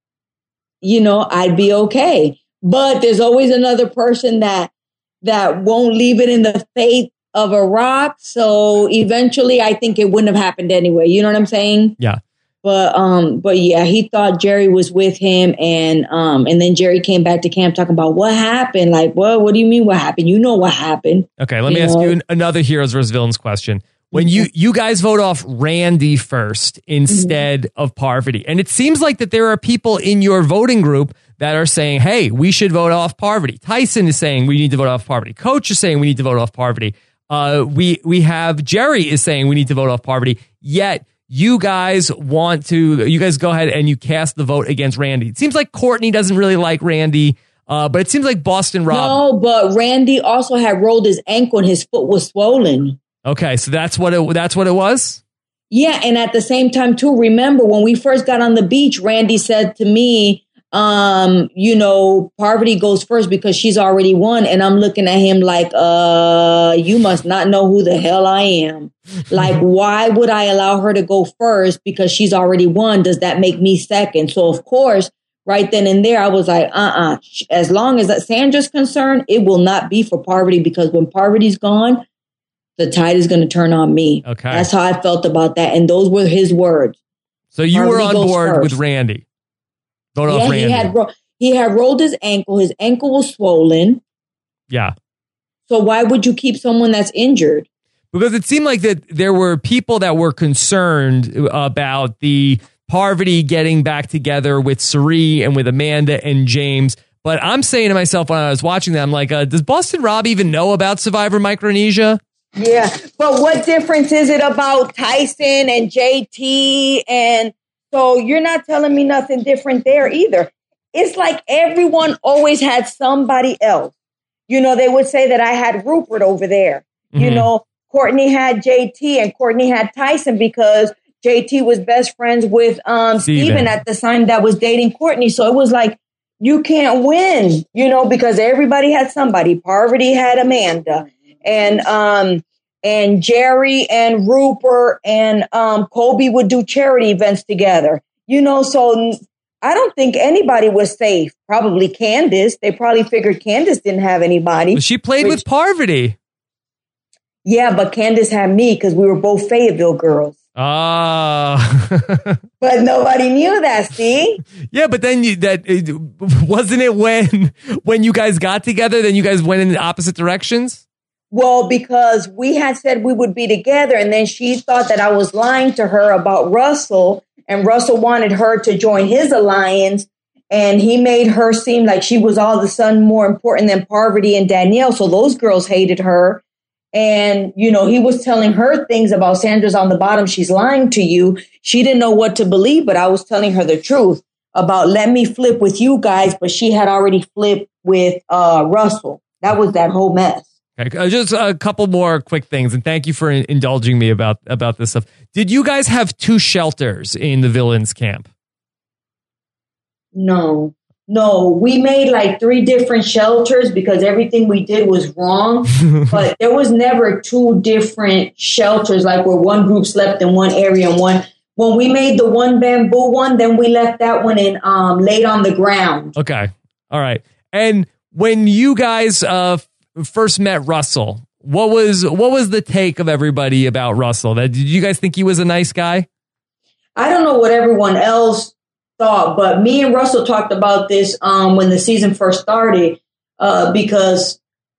you know, I'd be okay. But there's always another person that, that won't leave it in the faith of a Rock. So eventually I think it wouldn't have happened anyway. You know what I'm saying? Yeah. But um, but yeah, he thought Jerry was with him, and um, and then Jerry came back to camp talking about what happened. Like, well, what do you mean what happened? You know what happened. Okay, let you me know? ask you another Heroes versus Villains question. When you you guys vote off Randy first instead mm-hmm. of Parvati, and it seems like that there are people in your voting group that are saying, hey, we should vote off Parvati. Tyson is saying we need to vote off Parvati. Coach is saying we need to vote off Parvati. Uh, we we have Jerry is saying we need to vote off Parvati. Yet you guys want to, you guys go ahead and you cast the vote against Randy. It seems like Courtney doesn't really like Randy, uh, but it seems like Boston Rob. No, but Randy also had rolled his ankle and his foot was swollen. Okay, so that's what it that's what it was? Yeah, and at the same time, too, remember when we first got on the beach, Randy said to me, um, you know, Parvati goes first because she's already won. And I'm looking at him like, uh, you must not know who the hell I am. Like, why would I allow her to go first because she's already won? Does that make me second? So, of course, right then and there, I was like, uh-uh. As long as that Sandra's concerned, it will not be for Parvati because when Parvati's gone, the tide is going to turn on me. Okay. That's how I felt about that. And those were his words. So you Parvati were on board first. with Randy. Vote yeah, off Randy. He had, ro- he had rolled his ankle. His ankle was swollen. Yeah. So why would you keep someone that's injured? Because it seemed like that there were people that were concerned about the Parvati getting back together with Cirie and with Amanda and James. But I'm saying to myself when I was watching that, I'm like, uh, does Boston Rob even know about Survivor Micronesia? Yeah, but what difference is it about Tyson and J T? And so you're not telling me nothing different there either. It's like everyone always had somebody else. You know, they would say that I had Rupert over there. Mm-hmm. You know, Courtney had J T and Courtney had Tyson because J T was best friends with um, Steven at the time that was dating Courtney. So it was like, you can't win, you know, because everybody had somebody. Parvati had Amanda. And um, and Jerry and Rupert and um, Kobe would do charity events together. You know, so I don't think anybody was safe. Probably Candace. They probably figured Candace didn't have anybody. She played which, with Parvati. Yeah, but Candace had me because we were both Fayetteville girls. Ah. But nobody knew that, see? Yeah, but then you, that wasn't it when when you guys got together, then you guys went in the opposite directions? Well, because we had said we would be together, and then she thought that I was lying to her about Russell, and Russell wanted her to join his alliance, and he made her seem like she was all of a sudden more important than Parvati and Danielle, so those girls hated her. And, you know, he was telling her things about Sandra's on the bottom. She's lying to you. She didn't know what to believe, but I was telling her the truth. about let me flip with you guys, but she had already flipped with uh, Russell. That was that whole mess. Okay, uh, just a couple more quick things, and thank you for in- indulging me about, about this stuff. Did you guys have two shelters in the villains camp? No, no. We made like three different shelters because everything we did was wrong. But there was never two different shelters, like where one group slept in one area and one. When we made the one bamboo one, then we left that one and um, laid on the ground. Okay, all right. And when you guys uh, first met Russell, what was what was the take of everybody about Russell? That did you guys think he was a nice guy? I don't know what everyone else thought, but me and Russell talked about this um, when the season first started uh, because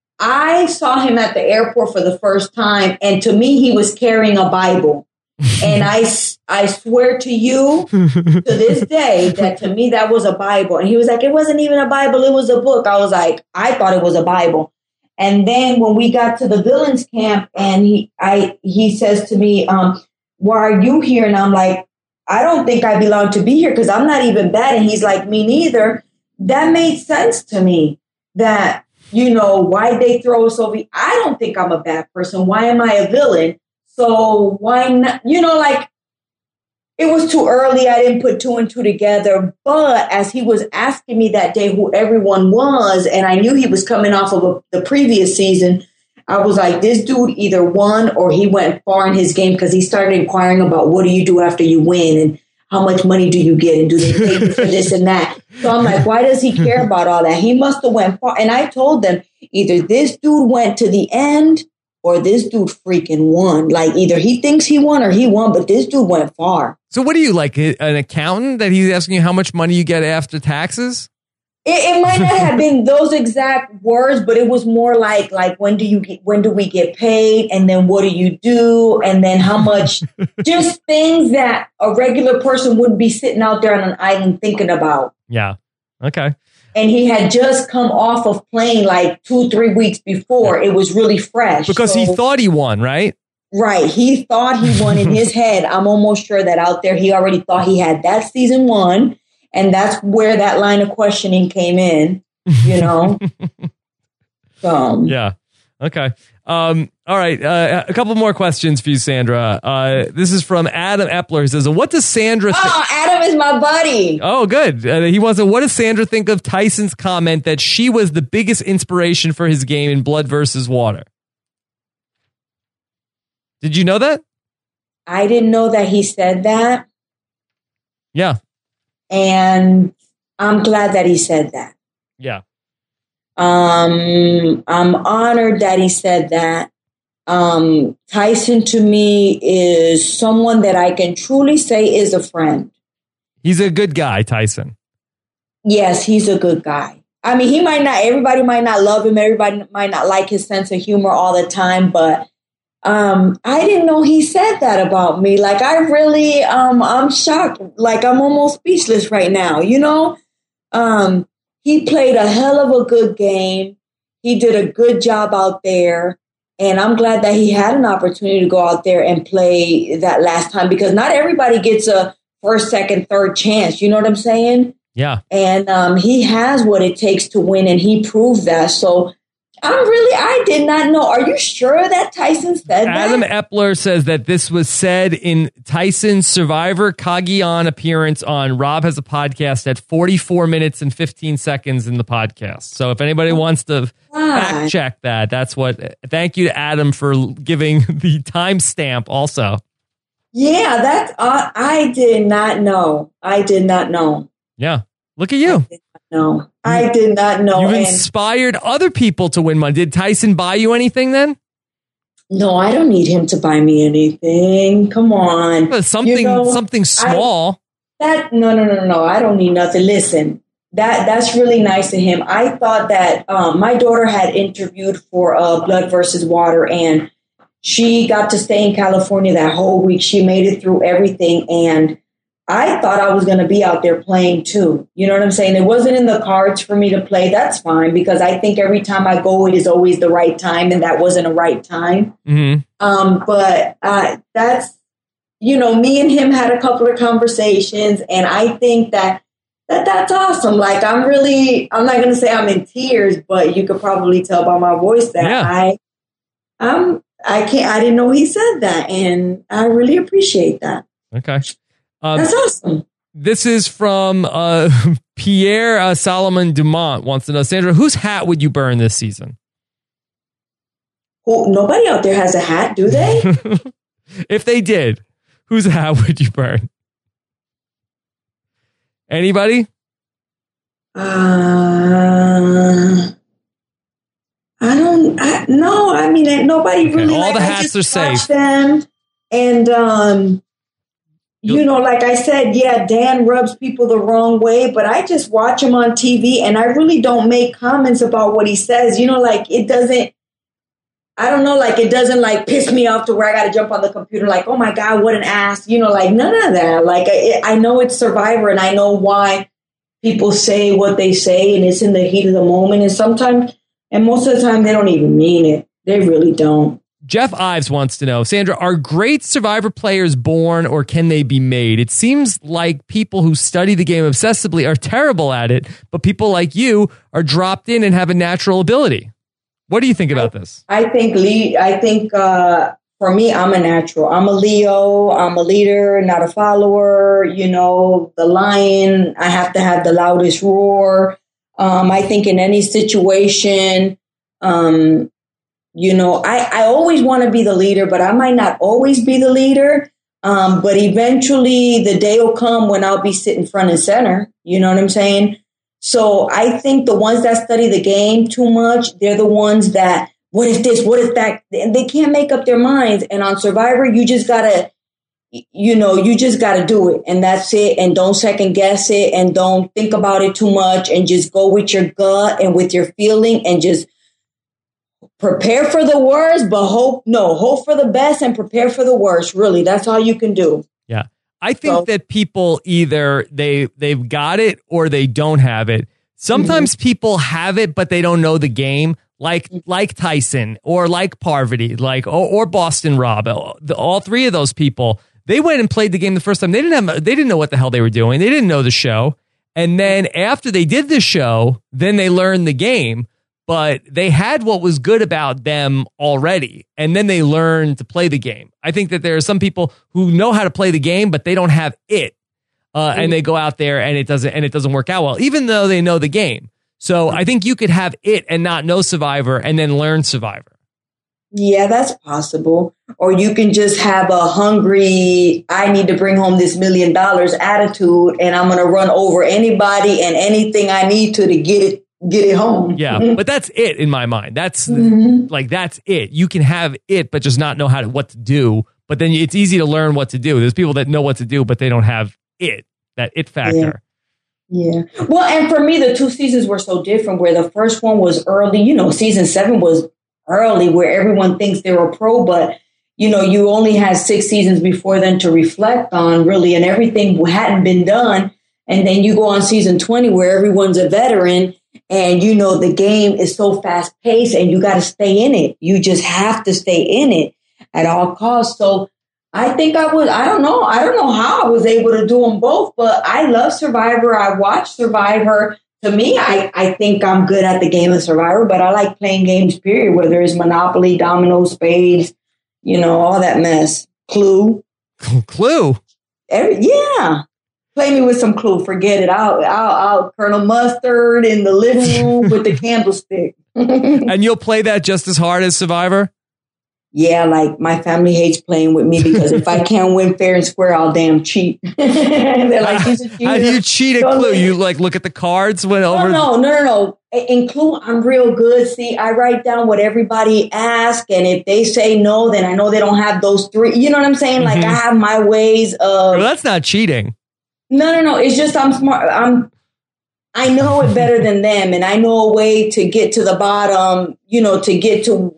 I saw him at the airport for the first time, and to me, he was carrying a Bible. And I, I swear to you, to this day, that to me, that was a Bible. And he was like, it wasn't even a Bible, it was a book. I was like, I thought it was a Bible. And then when we got to the villains camp, and he, I, he says to me, um, why are you here? And I'm like, I don't think I belong to be here because I'm not even bad. And he's like, me neither. That made sense to me that, you know, why they throw us over. I don't think I'm a bad person. Why am I a villain? So why not? You know, like it was too early. I didn't put two and two together. But as he was asking me that day who everyone was, and I knew he was coming off of a, the previous season, I was like, this dude either won or he went far in his game because he started inquiring about what do you do after you win and how much money do you get and do they pay you for this and that. So I'm like, why does he care about all that? He must have went far. And I told them either this dude went to the end or this dude freaking won. Like either he thinks he won or he won, but this dude went far. So what are you, like an accountant that he's asking you how much money you get after taxes? It, it might not have been those exact words, but it was more like, like when do you get, when do we get paid? And then what do you do? And then how much, just things that a regular person wouldn't be sitting out there on an island thinking about. Yeah. Okay. And he had just come off of playing like two, three weeks before. It was really fresh. Because so, he thought he won, right? Right. He thought he won in his head. I'm almost sure that out there he already thought he had that season won. And that's where that line of questioning came in, you know? so, yeah. Okay. Um, all right. Uh, a couple more questions for you, Sandra. Uh, this is from Adam Epler. He says, what does Sandra think? Oh, Adam is my buddy. Oh, good. Uh, he wants to, what does Sandra think of Tyson's comment that she was the biggest inspiration for his game in Blood versus Water? Did you know that? I didn't know that he said that. Yeah. And I'm glad that he said that. Yeah. Um, I'm honored that he said that. Um, Tyson to me is someone that I can truly say is a friend. He's a good guy, Tyson. Yes, he's a good guy. I mean, he might not, everybody might not love him. Everybody might not like his sense of humor all the time, but Um, I didn't know he said that about me. Like, I really, um, I'm shocked. Like, I'm almost speechless right now, you know? Um, he played a hell of a good game. He did a good job out there. And I'm glad that he had an opportunity to go out there and play that last time because not everybody gets a first, second, third chance. You know what I'm saying? Yeah. And um, he has what it takes to win, and he proved that. So, I'm really, I did not know. Are you sure that Tyson said that? Adam Epler says that this was said in Tyson's Survivor Cagayan appearance on Rob Has a Podcast at forty-four minutes and fifteen seconds in the podcast. So if anybody wants to God. fact check that, that's what, thank you to Adam for giving the timestamp also. Yeah, that's, uh, I did not know. I did not know. Yeah. Look at you. No, I did not know. You've inspired other people to win money. Did Tyson buy you anything then? No, I don't need him to buy me anything. Come on. But something, you know, something small. I, that no, no, no, no. I don't need nothing. Listen, that that's really nice of him. I thought that um, my daughter had interviewed for uh, Blood versus Water, and she got to stay in California that whole week. She made it through everything, and I thought I was going to be out there playing too. You know what I'm saying? It wasn't in the cards for me to play. That's fine because I think every time I go, it is always the right time, and that wasn't a right time. Mm-hmm. Um, but uh, that's, you know, me and him had a couple of conversations, and I think that that that's awesome. Like, I'm really, I'm not going to say I'm in tears, but you could probably tell by my voice that yeah. I, I'm, I can't, I didn't know he said that. And I really appreciate that. Okay. Um, that's awesome. This is from uh, Pierre uh, Solomon Dumont wants to know, Sandra, whose hat would you burn this season? Well, nobody out there has a hat, do they? If they did, whose hat would you burn? Anybody? Uh, I don't. I, no, I mean, nobody okay, really. All like, the I hats just are safe. watch them, and um, you know, like I said, yeah, Dan rubs people the wrong way, but I just watch him on T V, and I really don't make comments about what he says. You know, like it doesn't. I don't know, like it doesn't like piss me off to where I got to jump on the computer, like, oh my God, what an ass. You know, like none of that. Like I, I know it's Survivor, and I know why people say what they say, and it's in the heat of the moment, and sometimes. And most of the time, they don't even mean it. They really don't. Jeff Ives wants to know, Sandra, are great Survivor players born or can they be made? It seems like people who study the game obsessively are terrible at it, but people like you are dropped in and have a natural ability. What do you think about this? I think Lee. I think uh, for me, I'm a natural. I'm a Leo. I'm a leader, not a follower. You know, the lion. I have to have the loudest roar. Um, I think in any situation, um, you know, I, I always want to be the leader, but I might not always be the leader. Um, but eventually the day will come when I'll be sitting front and center. You know what I'm saying? So I think the ones that study the game too much, they're the ones that, what if this, what if that? And they can't make up their minds. And on Survivor, you just got to, you know, you just got to do it, and that's it. And don't second guess it, and don't think about it too much, and just go with your gut and with your feeling, and just prepare for the worst, but hope, no, hope for the best and prepare for the worst. Really, that's all you can do. Yeah. I think so, that people either they, they've got it or they don't have it. Sometimes mm-hmm. people have it, but they don't know the game. Like like Tyson or like Parvati, like or, or Boston Rob, all three of those people. They went and played the game the first time. They didn't have, they didn't know what the hell they were doing. They didn't know the show. And then after they did the show, then they learned the game, but they had what was good about them already. And then they learned to play the game. I think that there are some people who know how to play the game, but they don't have it. Uh, and they go out there and it doesn't, and it doesn't work out well, even though they know the game. So I think you could have it and not know Survivor and then learn Survivor. Yeah, that's possible. Or you can just have a hungry, I need to bring home this million dollars attitude, and I'm going to run over anybody and anything I need to to get it get it home. Yeah, but that's it in my mind. That's mm-hmm. like, that's it. You can have it, but just not know how to, what to do. But then it's easy to learn what to do. There's people that know what to do, but they don't have it, that it factor. Yeah. yeah. Well, and for me, the two seasons were so different, where the first one was early. You know, season seven was early, where everyone thinks they're a pro, but you know, you only had six seasons before then to reflect on, really, and everything hadn't been done. And then you go on season twenty, where everyone's a veteran, and you know, the game is so fast paced, and you got to stay in it. You just have to stay in it at all costs. So I think I was, I don't know, I don't know how I was able to do them both, but I love Survivor. I watch Survivor. To me, I, I think I'm good at the game of Survivor, but I like playing games, period, whether it's Monopoly, Domino, Spades, you know, all that mess. Clue. Clue? Every, yeah. Play me with some Clue. Forget it. I'll, I'll, I'll Colonel Mustard in the living room with the candlestick. And you'll play that just as hard as Survivor? Yeah, like my family hates playing with me because if I can't win fair and square, I'll damn cheat. They're like, How do you cheat at Clue? You like look at the cards when over? No, no, no, no, no. In Clue, I'm real good. See, I write down what everybody asks, and if they say no, then I know they don't have those three. You know what I'm saying? Like mm-hmm. I have my ways of. Well, that's not cheating. No, no, no. It's just I'm smart. I'm. I know it better than them, and I know a way to get to the bottom. You know, to get to.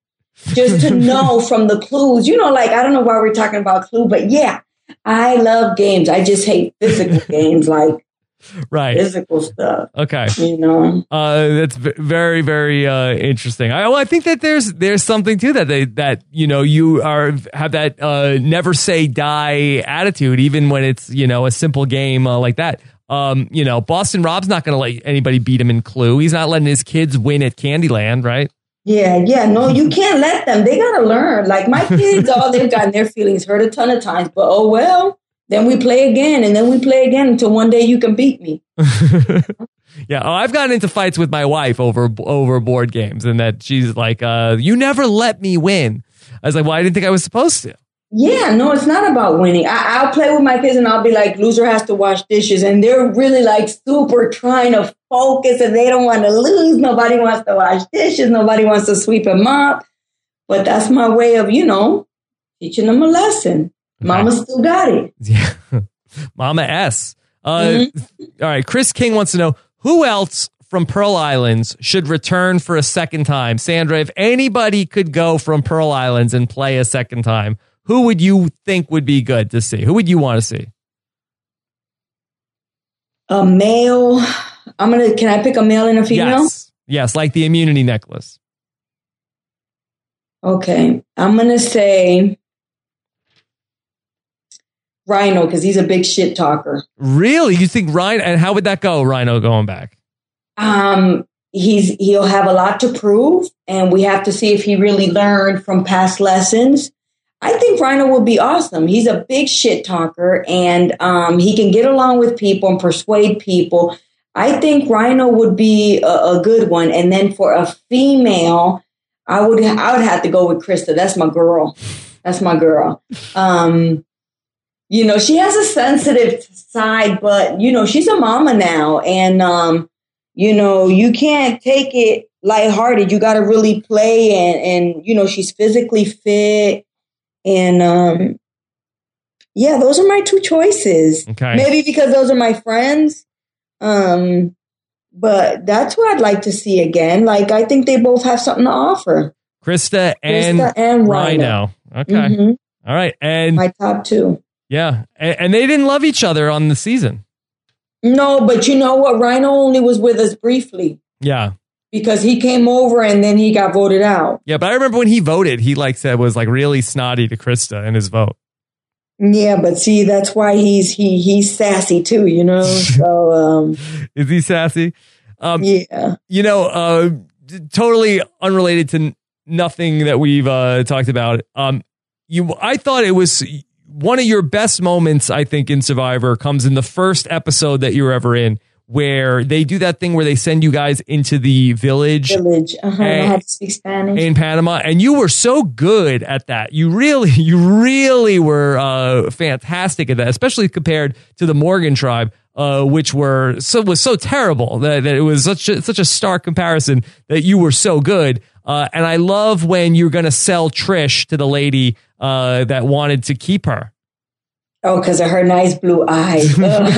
Just to know from the clues, you know, like, I don't know why we're talking about Clue, but yeah, I love games. I just hate physical games, like right. physical stuff. Okay. You know, uh, that's v- very, very uh, interesting. I, well, I think that there's there's something to that, they, that, you know, you are have that uh, never say die attitude, even when it's, you know, a simple game uh, like that. Um, you know, Boston Rob's not going to let anybody beat him in Clue. He's not letting his kids win at Candyland, right? Yeah, yeah. No, you can't let them. They got to learn. Like my kids, all they've gotten their feelings hurt a ton of times. But oh, well, then we play again. And then we play again until one day you can beat me. Yeah, oh, I've gotten into fights with my wife over over board games. And that she's like, uh, you never let me win. I was like, well, I didn't think I was supposed to. Yeah, no, it's not about winning. I, I'll play with my kids and I'll be like, loser has to wash dishes. And they're really like super trying to focus and they don't want to lose. Nobody wants to wash dishes. Nobody wants to sweep and mop. But that's my way of, you know, teaching them a lesson. Okay. Mama still got it. Yeah. Mama S. Uh, mm-hmm. All right. Chris King wants to know, who else from Pearl Islands should return for a second time? Sandra, if anybody could go from Pearl Islands and play a second time, who would you think would be good to see? Who would you want to see? A male. I'm gonna. Can I pick a male and a female? Yes. Yes, like the immunity necklace. Okay, I'm gonna say Rhino because he's a big shit talker. Really? You think Rhino? And how would that go? Rhino going back? Um, he's he'll have a lot to prove, and we have to see if he really learned from past lessons. I think Rhino will be awesome. He's a big shit talker and um, he can get along with people and persuade people. I think Rhino would be a, a good one. And then for a female, I would I would have to go with Krista. That's my girl. That's my girl. Um, you know, she has a sensitive side, but, you know, she's a mama now. And, um, you know, you can't take it lighthearted. You got to really play. And, and, you know, she's physically fit. And, um, yeah, those are my two choices. Okay. Maybe because those are my friends. Um, but that's what I'd like to see again. Like, I think they both have something to offer. Krista and, Krista and Rhino. Rhino. Okay. Mm-hmm. All right. And my top two. Yeah. And, and they didn't love each other on the season. No, but you know what? Rhino only was with us briefly. Yeah. Because he came over and then he got voted out. Yeah, but I remember when he voted, he like said was like really snotty to Krista in his vote. Yeah, but see, that's why he's he he's sassy too, you know. So um, is he sassy? Um, yeah. You know, uh, totally unrelated to n- nothing that we've uh, talked about. Um, you, I thought it was one of your best moments. I think in Survivor comes in the first episode that you were ever in, where they do that thing where they send you guys into the village. Village. Uh-huh. I had to speak Spanish. In Panama. And you were so good at that. You really, you really were uh, fantastic at that, especially compared to the Morgan tribe, uh, which were so was so terrible that, that it was such a, such a stark comparison that you were so good. Uh, and I love when you're going to sell Trish to the lady uh, that wanted to keep her. Oh, because of her nice blue eyes.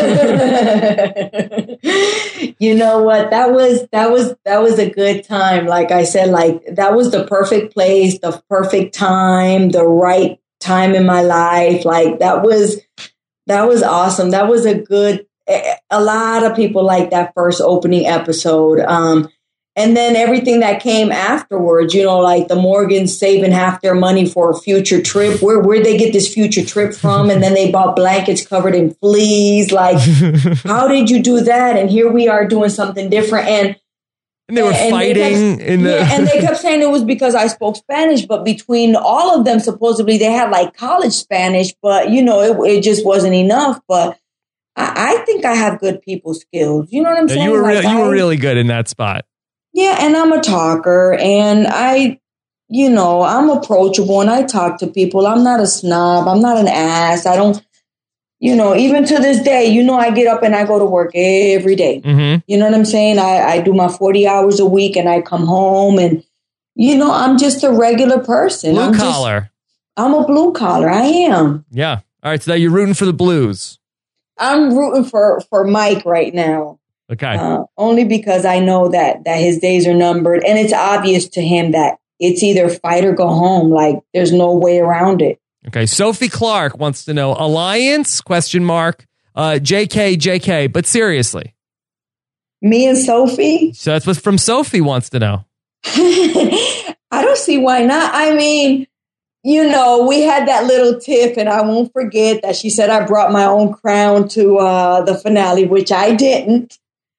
You know what? That was that was that was a good time. Like I said, like that was the perfect place, the perfect time, the right time in my life. Like that was that was awesome. That was a good. A lot of people like that first opening episode. Um, And then everything that came afterwards, you know, like the Morgans saving half their money for a future trip. Where where'd they get this future trip from? And then they bought blankets covered in fleas. Like, how did you do that? And here we are doing something different. And, and they were and fighting. They kept, in the- yeah, and they kept saying it was because I spoke Spanish. But between all of them, supposedly they had like college Spanish. But, you know, it, it just wasn't enough. But I, I think I have good people skills. You know what I'm yeah, saying? You were, like re- you I, were really good in that spot. Yeah, and I'm a talker, and I, you know, I'm approachable, and I talk to people. I'm not a snob. I'm not an ass. I don't, you know, even to this day, you know, I get up and I go to work every day. Mm-hmm. You know what I'm saying? I, I do my forty hours a week, and I come home, and, you know, I'm just a regular person. Blue I'm collar. Just, I'm a blue collar. I am. Yeah. All right, so now you're rooting for the Blues. I'm rooting for, for Mike right now. Okay. Uh, only because I know that that his days are numbered, and it's obvious to him that it's either fight or go home. Like there's no way around it. Okay. Sophie Clark wants to know alliance question mark uh, J K J K. But seriously, me and Sophie. So that's what from Sophie wants to know. I don't see why not. I mean, you know, we had that little tiff, and I won't forget that she said I brought my own crown to uh, the finale, which I didn't.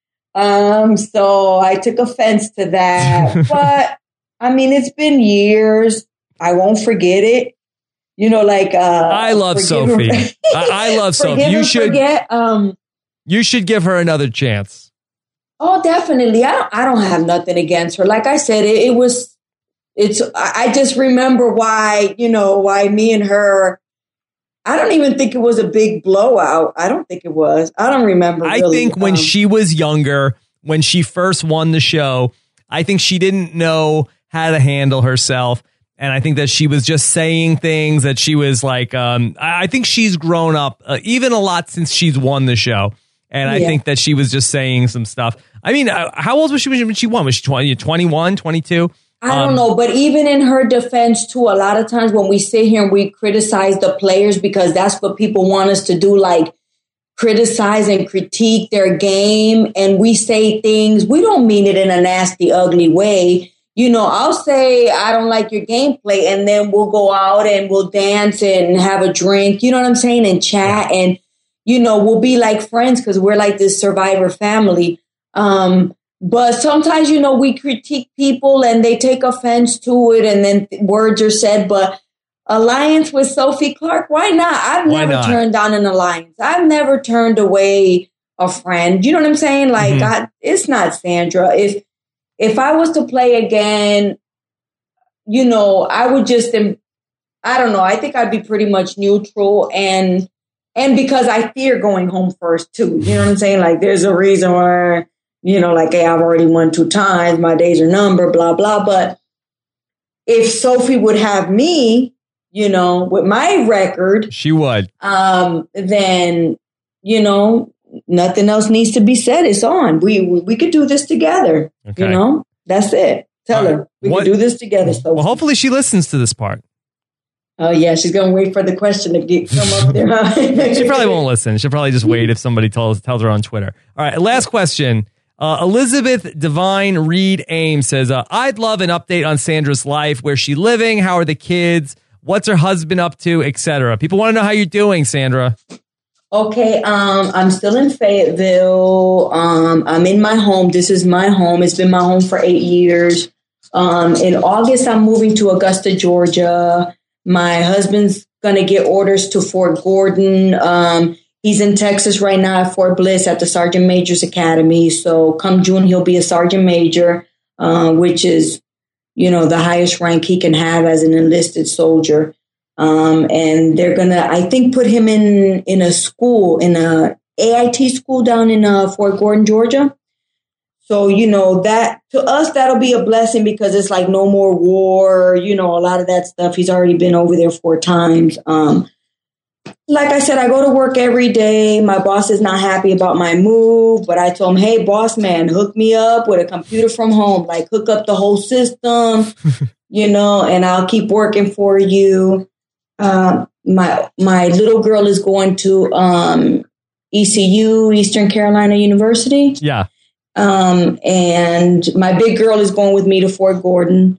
Um, so I took offense to that. But, I mean, it's been years. I won't forget it. You know, like... Uh, I love Sophie. I, I love Sophie. You should, forget, um, you should give her another chance. Oh, definitely. I don't, I don't have nothing against her. Like I said, it, it was... It's. I just remember why, you know, why me and her, I don't even think it was a big blowout. I don't think it was. I don't remember. I really. think when um, she was younger, when she first won the show, I think she didn't know how to handle herself. And I think that she was just saying things that she was like, um, I I think she's grown up uh, even a lot since she's won the show. And I Yeah. think that she was just saying some stuff. I mean, uh, how old was she when she won? Was she twenty, twenty-one, twenty-two? I don't Um, know, but even in her defense too, a lot of times when we sit here and we criticize the players because that's what people want us to do, like criticize and critique their game, and we say things, we don't mean it in a nasty, ugly way. You know, I'll say I don't like your gameplay, and then we'll go out and we'll dance and have a drink, you know what I'm saying, and chat, and you know, we'll be like friends because we're like this Survivor family. Um, But sometimes, you know, we critique people and they take offense to it, and then th- words are said. But alliance with Sophie Clark, why not? I've Why never not? turned down an alliance. I've never turned away a friend. You know what I'm saying? Like, Mhm. I, it's not Sandra. If if I was to play again, you know, I would just, em- I don't know. I think I'd be pretty much neutral, and and because I fear going home first too. You know what I'm saying? Like, there's a reason why. You know, like, hey, I've already won two times. My days are numbered, blah, blah. But if Sophie would have me, you know, with my record, she would. Um, then, you know, nothing else needs to be said. It's on. We we, we could do this together. Okay. You know, that's it. Tell All right. her we What- can do this together. Sophie. Well, hopefully she listens to this part. Oh, yeah. She's going to wait for the question to get come up there. Huh? She probably won't listen. She'll probably just wait if somebody tells tells her on Twitter. All right, last question. Uh, Elizabeth Divine Reed Ames says, uh, I'd love an update on Sandra's life. Where's she living? How are the kids? What's her husband up to, et cetera. People want to know how you're doing, Sandra. Okay, um, I'm still in Fayetteville. Um, I'm in my home. This is my home. It's been my home for eight years. Um, in August, I'm moving to Augusta, Georgia. My husband's going to get orders to Fort Gordon. Um, he's in Texas right now at Fort Bliss at the Sergeant Major's Academy. So come June, he'll be a Sergeant Major, uh, which is, you know, the highest rank he can have as an enlisted soldier. Um, and they're going to, I think, put him in, in a school, in a A I T school down in uh, Fort Gordon, Georgia. So, you know, that to us, that'll be a blessing because it's like no more war, you know, a lot of that stuff. He's already been over there four times. Um, like I said, I go to work every day. My boss is not happy about my move, but I told him, hey, boss man, hook me up with a computer from home, like hook up the whole system, you know, and I'll keep working for you. Um, my my little girl is going to um, E C U, Eastern Carolina University. Yeah. Um, and my big girl is going with me to Fort Gordon.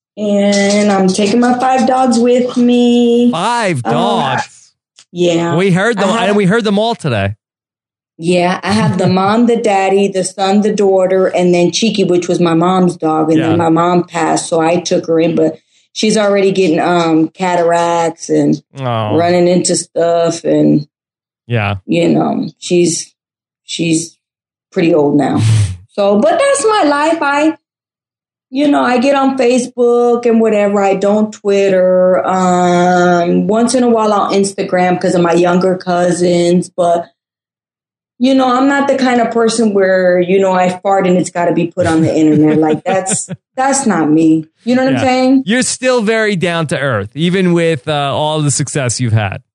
And I'm taking my five dogs with me. Five Uh, dogs. Yeah. We heard them, I have- and we heard them all today. Yeah, I have the mom, the daddy, the son, the daughter, and then Cheeky, which was my mom's dog. And Yeah. then my mom passed, so I took her in. But she's already getting um, cataracts and Oh, running into stuff. And, yeah. you know, she's she's pretty old now. So, but that's my life. I, you know, I get on Facebook and whatever. I don't Twitter. Um, once in a while on Instagram because of my younger cousins. But, you know, I'm not the kind of person where, you know, I fart and it's got to be put on the internet. Like that's, that's not me. You know what Yeah. I'm saying? You're still very down to earth, even with uh, all the success you've had.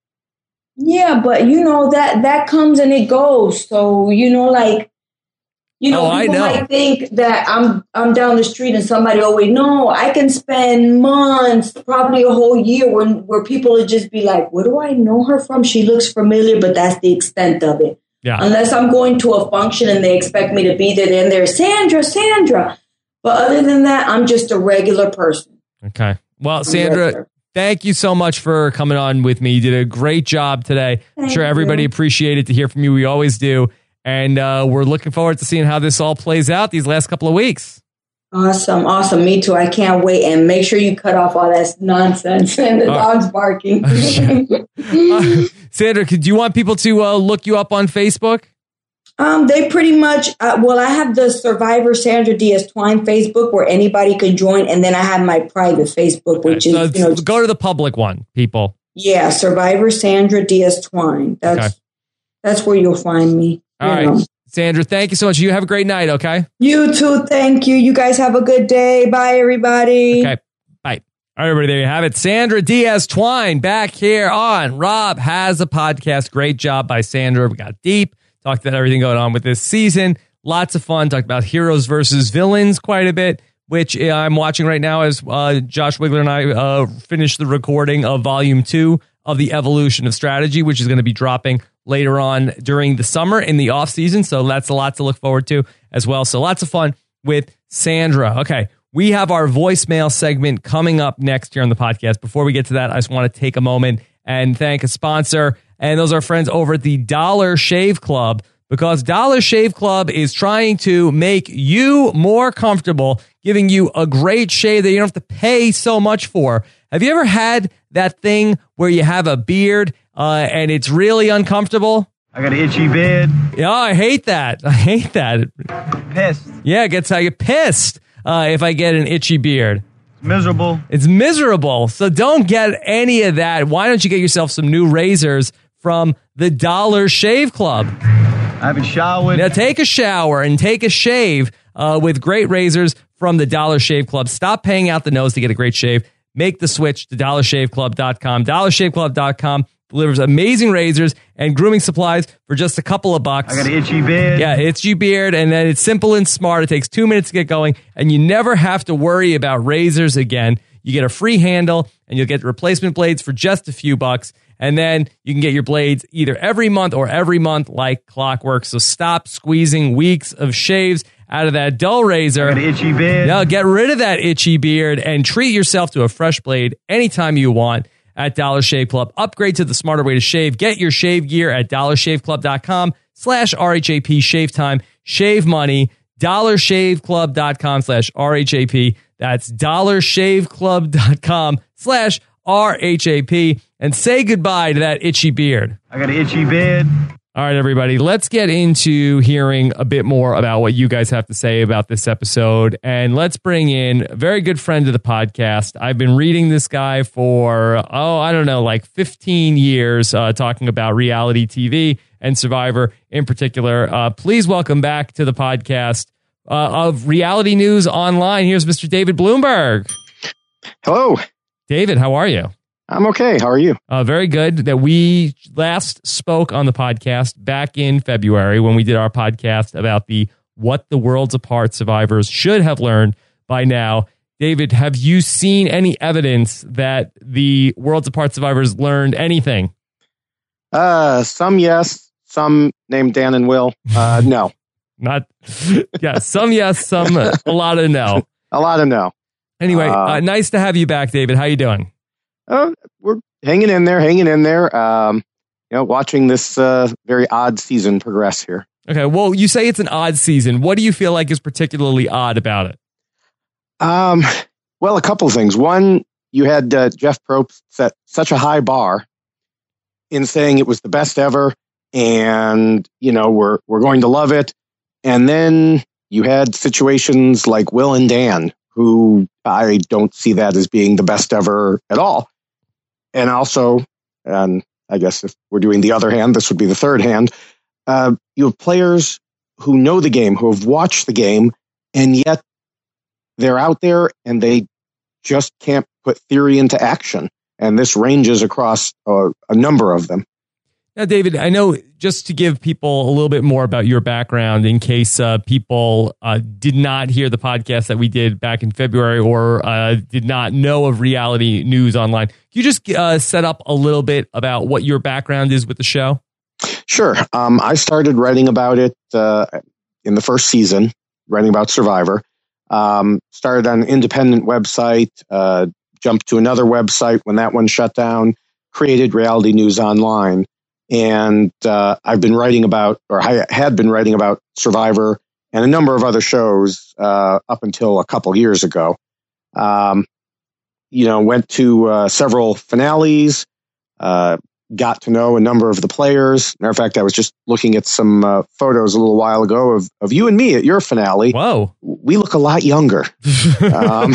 Yeah, but you know, that, that comes and it goes. So, you know, like, you know, Oh, I people know. might think that I'm I'm down the street and somebody always, no, I can spend months, probably a whole year when where people would just be like, where do I know her from? She looks familiar, but that's the extent of it. Yeah. Unless I'm going to a function and they expect me to be there, then there's Sandra, Sandra. But other than that, I'm just a regular person. Okay. Well, Sandra, Regular. thank you so much for coming on with me. You did a great job today. Thank I'm sure everybody you. appreciated to hear from you. We always do. And uh, we're looking forward to seeing how this all plays out these last couple of weeks. Awesome, awesome. Me too. I can't wait. And make sure you cut off all that nonsense and the Uh, dog's barking. uh, Sandra, do you want people to uh, look you up on Facebook? Um, they pretty much, uh, well, I have the Survivor Sandra Diaz Twine Facebook where anybody can join. And then I have my private Facebook, which Okay, is, so you know, go to the public one, people. yeah, Survivor Sandra Diaz Twine. That's, Okay. that's where you'll find me. All you right. know. Sandra, thank you so much. You have a great night, okay? You too. Thank you. You guys have a good day. Bye, everybody. Okay. Bye. All right, everybody, there you have it. Sandra Diaz Twine back here on Rob Has a Podcast. Great job by Sandra. We got deep, talked about everything going on with this season. Lots of fun. Talked about heroes versus villains quite a bit, which I'm watching right now as uh, Josh Wigler and I uh, finish the recording of Volume two of The Evolution of Strategy, which is going to be dropping later on during the summer in the off season. So that's a lot to look forward to as well. So lots of fun with Sandra. Okay. We have our voicemail segment coming up next here on the podcast. Before we get to that, I just want to take a moment and thank a sponsor. And those are our friends over at the Dollar Shave Club, because Dollar Shave Club is trying to make you more comfortable, giving you a great shave that you don't have to pay so much for. Have you ever had that thing where you have a beard uh, and it's really uncomfortable? I got an itchy beard. Yeah, I hate that. I hate that. Pissed. Yeah, it gets how you pissed uh, if I get an itchy beard. It's miserable. It's miserable. So don't get any of that. Why don't you get yourself some new razors from the Dollar Shave Club? I haven't showered. Now take a shower and take a shave uh, with great razors from the Dollar Shave Club. Stop paying out the nose to get a great shave. Make the switch to dollar shave club dot com. dollar shave club dot com delivers amazing razors and grooming supplies for just a couple of bucks. I got an itchy beard. Yeah, itchy beard, and then it's simple and smart. It takes two minutes to get going, and you never have to worry about razors again. You get a free handle, and you'll get replacement blades for just a few bucks, and then you can get your blades either every month or every month like clockwork. So stop squeezing weeks of shaves out of that dull razor. I got an itchy beard. No, get rid of that itchy beard and treat yourself to a fresh blade anytime you want at Dollar Shave Club. Upgrade to the smarter way to shave. Get your shave gear at dollar shave club dot com slash R H A P. Shave time, shave money. dollar shave club dot com slash R H A P. That's dollar shave club dot com slash R H A P. And say goodbye to that itchy beard. I got an itchy beard. All right, everybody, let's get into hearing a bit more about what you guys have to say about this episode. And let's bring in a very good friend of the podcast. I've been reading this guy for, oh, I don't know, like fifteen years, uh, talking about reality T V and Survivor in particular. Uh, please welcome back to the podcast uh, of Reality News Online. Here's Mister David Bloomberg. Hello. David, how are you? I'm okay. How are you? Uh, very good. That we last spoke on the podcast back in February when we did our podcast about the What the Worlds Apart survivors should have learned by now. David, have you seen any evidence that the Worlds Apart survivors learned anything? Uh, some yes, some named Dan and Will. Uh, no. Not. Yeah, some yes, some a lot of no. A lot of no. Anyway, uh, uh, nice to have you back, David. How you doing? Uh, we're hanging in there, hanging in there. Um, you know, watching this uh, very odd season progress here. Okay, well, you say it's an odd season. What do you feel like is particularly odd about it? Um, well, a couple of things. One, you had uh, Jeff Probst set such a high bar in saying it was the best ever, and you know we're we're going to love it. And then you had situations like Will and Dan, who I don't see that as being the best ever at all. And also, and I guess if we're doing the other hand, this would be the third hand. Uh, you have players who know the game, who have watched the game, and yet they're out there and they just can't put theory into action. And this ranges across uh, a number of them. Now, David, I know just to give people a little bit more about your background in case uh, people uh, did not hear the podcast that we did back in February or uh, did not know of Reality News Online. Can you just uh, set up a little bit about what your background is with the show? Sure. Um, I started writing about it uh, in the first season, writing about Survivor. Um, started on an independent website, uh, jumped to another website when that one shut down, created Reality News Online. And uh, I've been writing about, or I had been writing about Survivor and a number of other shows uh, up until a couple years ago. Um, you know, went to uh, several finales, uh, got to know a number of the players. Matter of fact, I was just looking at some uh, photos a little while ago of, of you and me at your finale. Whoa. We look a lot younger. um,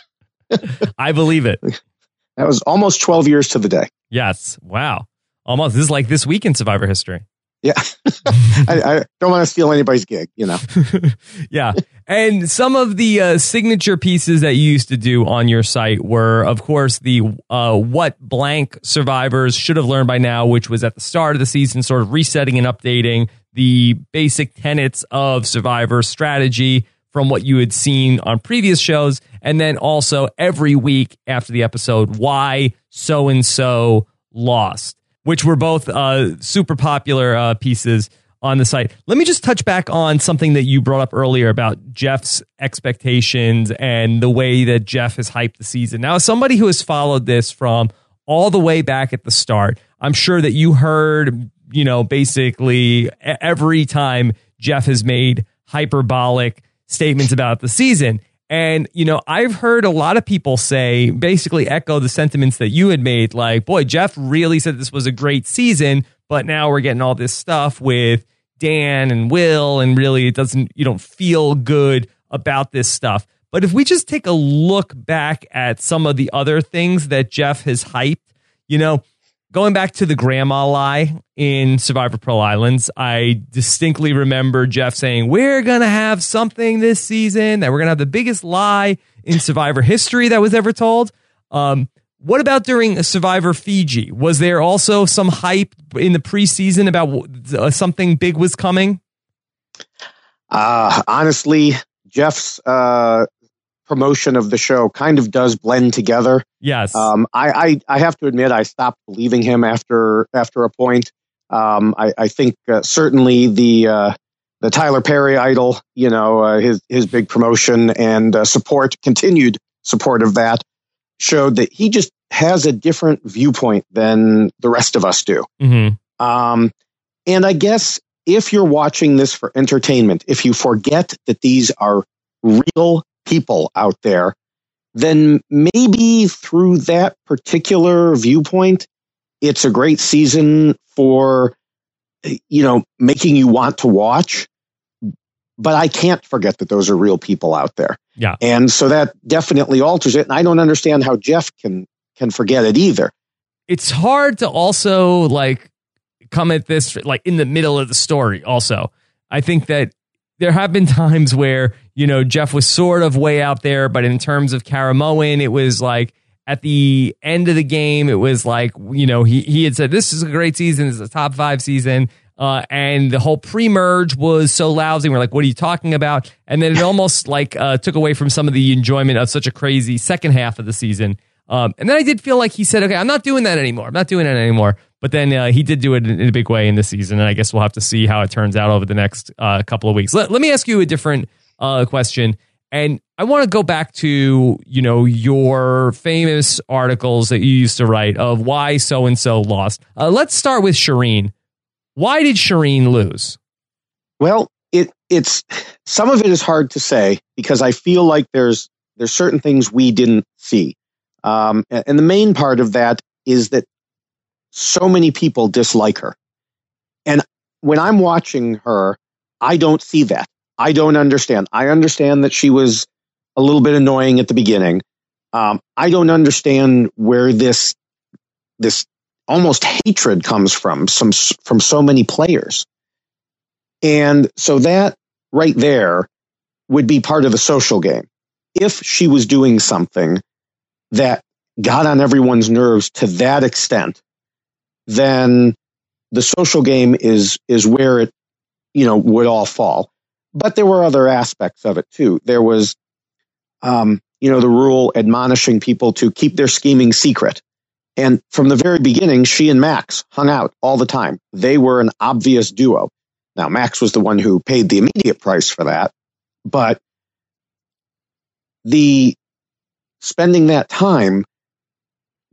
I believe it. That was almost twelve years to the day. Yes. Wow. Almost. This is like this week in Survivor history. Yeah. I, I don't want to steal anybody's gig, you know. Yeah. And some of the uh, signature pieces that you used to do on your site were, of course, the uh, what blank survivors should have learned by now, which was at the start of the season, sort of resetting and updating the basic tenets of Survivor strategy from what you had seen on previous shows. And then also every week after the episode, why so-and-so lost, which were both uh, super popular uh, pieces on the site. Let me just touch back on something that you brought up earlier about Jeff's expectations and the way that Jeff has hyped the season. Now, as somebody who has followed this from all the way back at the start, I'm sure that you heard, you know, basically every time Jeff has made hyperbolic statements about the season. And, you know, I've heard a lot of people say, basically echo the sentiments that you had made, like, boy, Jeff really said this was a great season, but now we're getting all this stuff with Dan and Will, and really it doesn't, you don't feel good about this stuff. But if we just take a look back at some of the other things that Jeff has hyped, you know, going back to the grandma lie in Survivor Pearl Islands, I distinctly remember Jeff saying, we're going to have something this season, that we're going to have the biggest lie in Survivor history that was ever told. Um, what about during Survivor Fiji? Was there also some hype in the preseason about uh, something big was coming? Uh, honestly, Jeff's uh, promotion of the show kind of does blend together. Yes. Um, I, I, I have to admit, I stopped believing him after after a point. Um, I, I think uh, certainly the uh, the Tyler Perry idol, you know, uh, his his big promotion and uh, support, continued support of that, showed that he just has a different viewpoint than the rest of us do. Mm-hmm. Um, and I guess if you're watching this for entertainment, if you forget that these are real people out there, then maybe through that particular viewpoint, it's a great season for, you know, making you want to watch. But I can't forget that those are real people out there. Yeah. And so that definitely alters it. And I don't understand how Jeff can can forget it either. It's hard to also like come at this like in the middle of the story. Also, I think that there have been times where, you know, Jeff was sort of way out there, but in terms of Karamoan, it was like at the end of the game, it was like, you know, he, he had said, this is a great season. This is a top five season. Uh, and the whole pre-merge was so lousy. We're like, what are you talking about? And then it almost like uh, took away from some of the enjoyment of such a crazy second half of the season. Um, and then I did feel like he said, okay, I'm not doing that anymore. I'm not doing it anymore. But then uh, he did do it in a big way in this season. And I guess we'll have to see how it turns out over the next uh, couple of weeks. Let, let me ask you a different uh, question. And I want to go back to, you know, your famous articles that you used to write of why so-and-so lost. Uh, let's start with Shireen. Why did Shireen lose? Well, it it's some of it is hard to say because I feel like there's there's certain things we didn't see. Um, and the main part of that is that so many people dislike her. And when I'm watching her, I don't see that. I don't understand. I understand that she was a little bit annoying at the beginning. Um, I don't understand where this this almost hatred comes from, some from so many players. And so that right there would be part of the social game. If she was doing something that got on everyone's nerves to that extent, then the social game is is where it, you know, would all fall. But there were other aspects of it too. There was, um, you know, the rule admonishing people to keep their scheming secret. And from the very beginning, she and Max hung out all the time. They were an obvious duo. Now, Max was the one who paid the immediate price for that. But the spending that time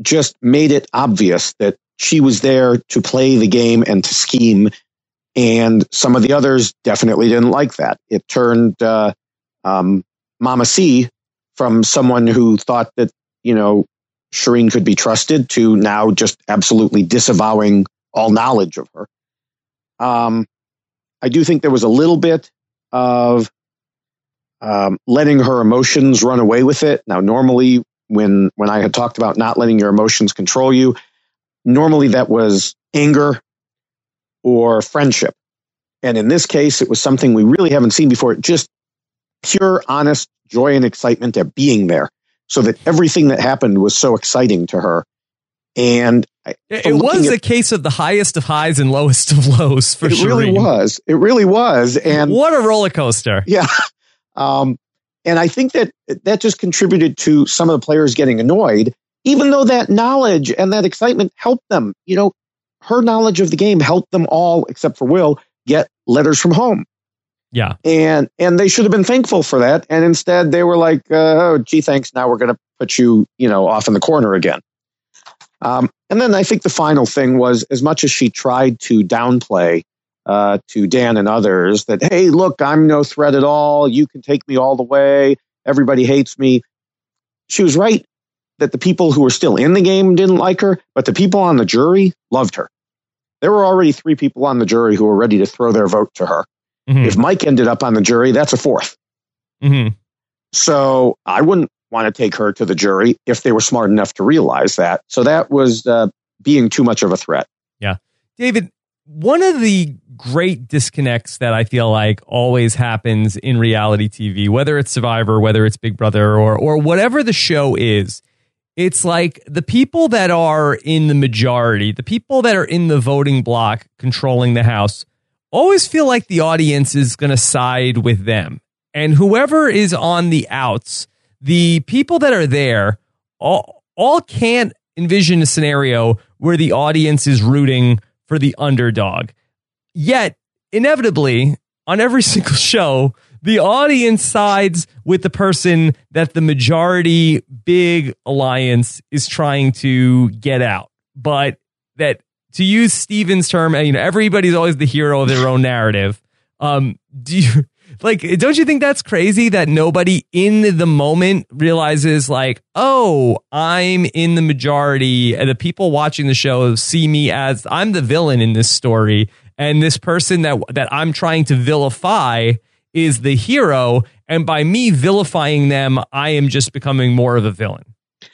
just made it obvious that she was there to play the game and to scheme. And some of the others definitely didn't like that. It turned uh, um, Mama C from someone who thought that, you know, Shireen could be trusted to now just absolutely disavowing all knowledge of her. Um, I do think there was a little bit of um, letting her emotions run away with it. Now, normally when when I had talked about not letting your emotions control you, normally that was anger or friendship. And in this case, it was something we really haven't seen before. Just pure, honest joy and excitement at being there. So that everything that happened was so exciting to her. And it, it was at, a case of the highest of highs and lowest of lows for sure. It really was. It really was. And what a roller coaster. Yeah. Um, and I think that that just contributed to some of the players getting annoyed, even though that knowledge and that excitement helped them. You know, her knowledge of the game helped them all, except for Will, get letters from home. Yeah. And and they should have been thankful for that. And instead they were like, uh, oh, gee, thanks. Now we're going to put you, you know, off in the corner again. Um, and then I think the final thing was, as much as she tried to downplay uh, to Dan and others that, hey, look, I'm no threat at all. You can take me all the way. Everybody hates me. She was right that the people who were still in the game didn't like her, but the people on the jury loved her. There were already three people on the jury who were ready to throw their vote to her. Mm-hmm. If Mike ended up on the jury, that's a fourth. Mm-hmm. So I wouldn't want to take her to the jury if they were smart enough to realize that. So that was uh, being too much of a threat. Yeah. David, one of the great disconnects that I feel like always happens in reality T V, whether it's Survivor, whether it's Big Brother, or or whatever the show is, it's like the people that are in the majority, the people that are in the voting block controlling the house, always feel like the audience is going to side with them. And whoever is on the outs, the people that are there all, all can't envision a scenario where the audience is rooting for the underdog. Yet, inevitably, on every single show, the audience sides with the person that the majority big alliance is trying to get out. But that, to use Steven's term, you know, everybody's always the hero of their own narrative. Um, do you like? Don't you think that's crazy that nobody in the moment realizes, like, oh, I'm in the majority, and the people watching the show see me as I'm the villain in this story, and this person that that I'm trying to vilify is the hero, and by me vilifying them, I am just becoming more of a villain.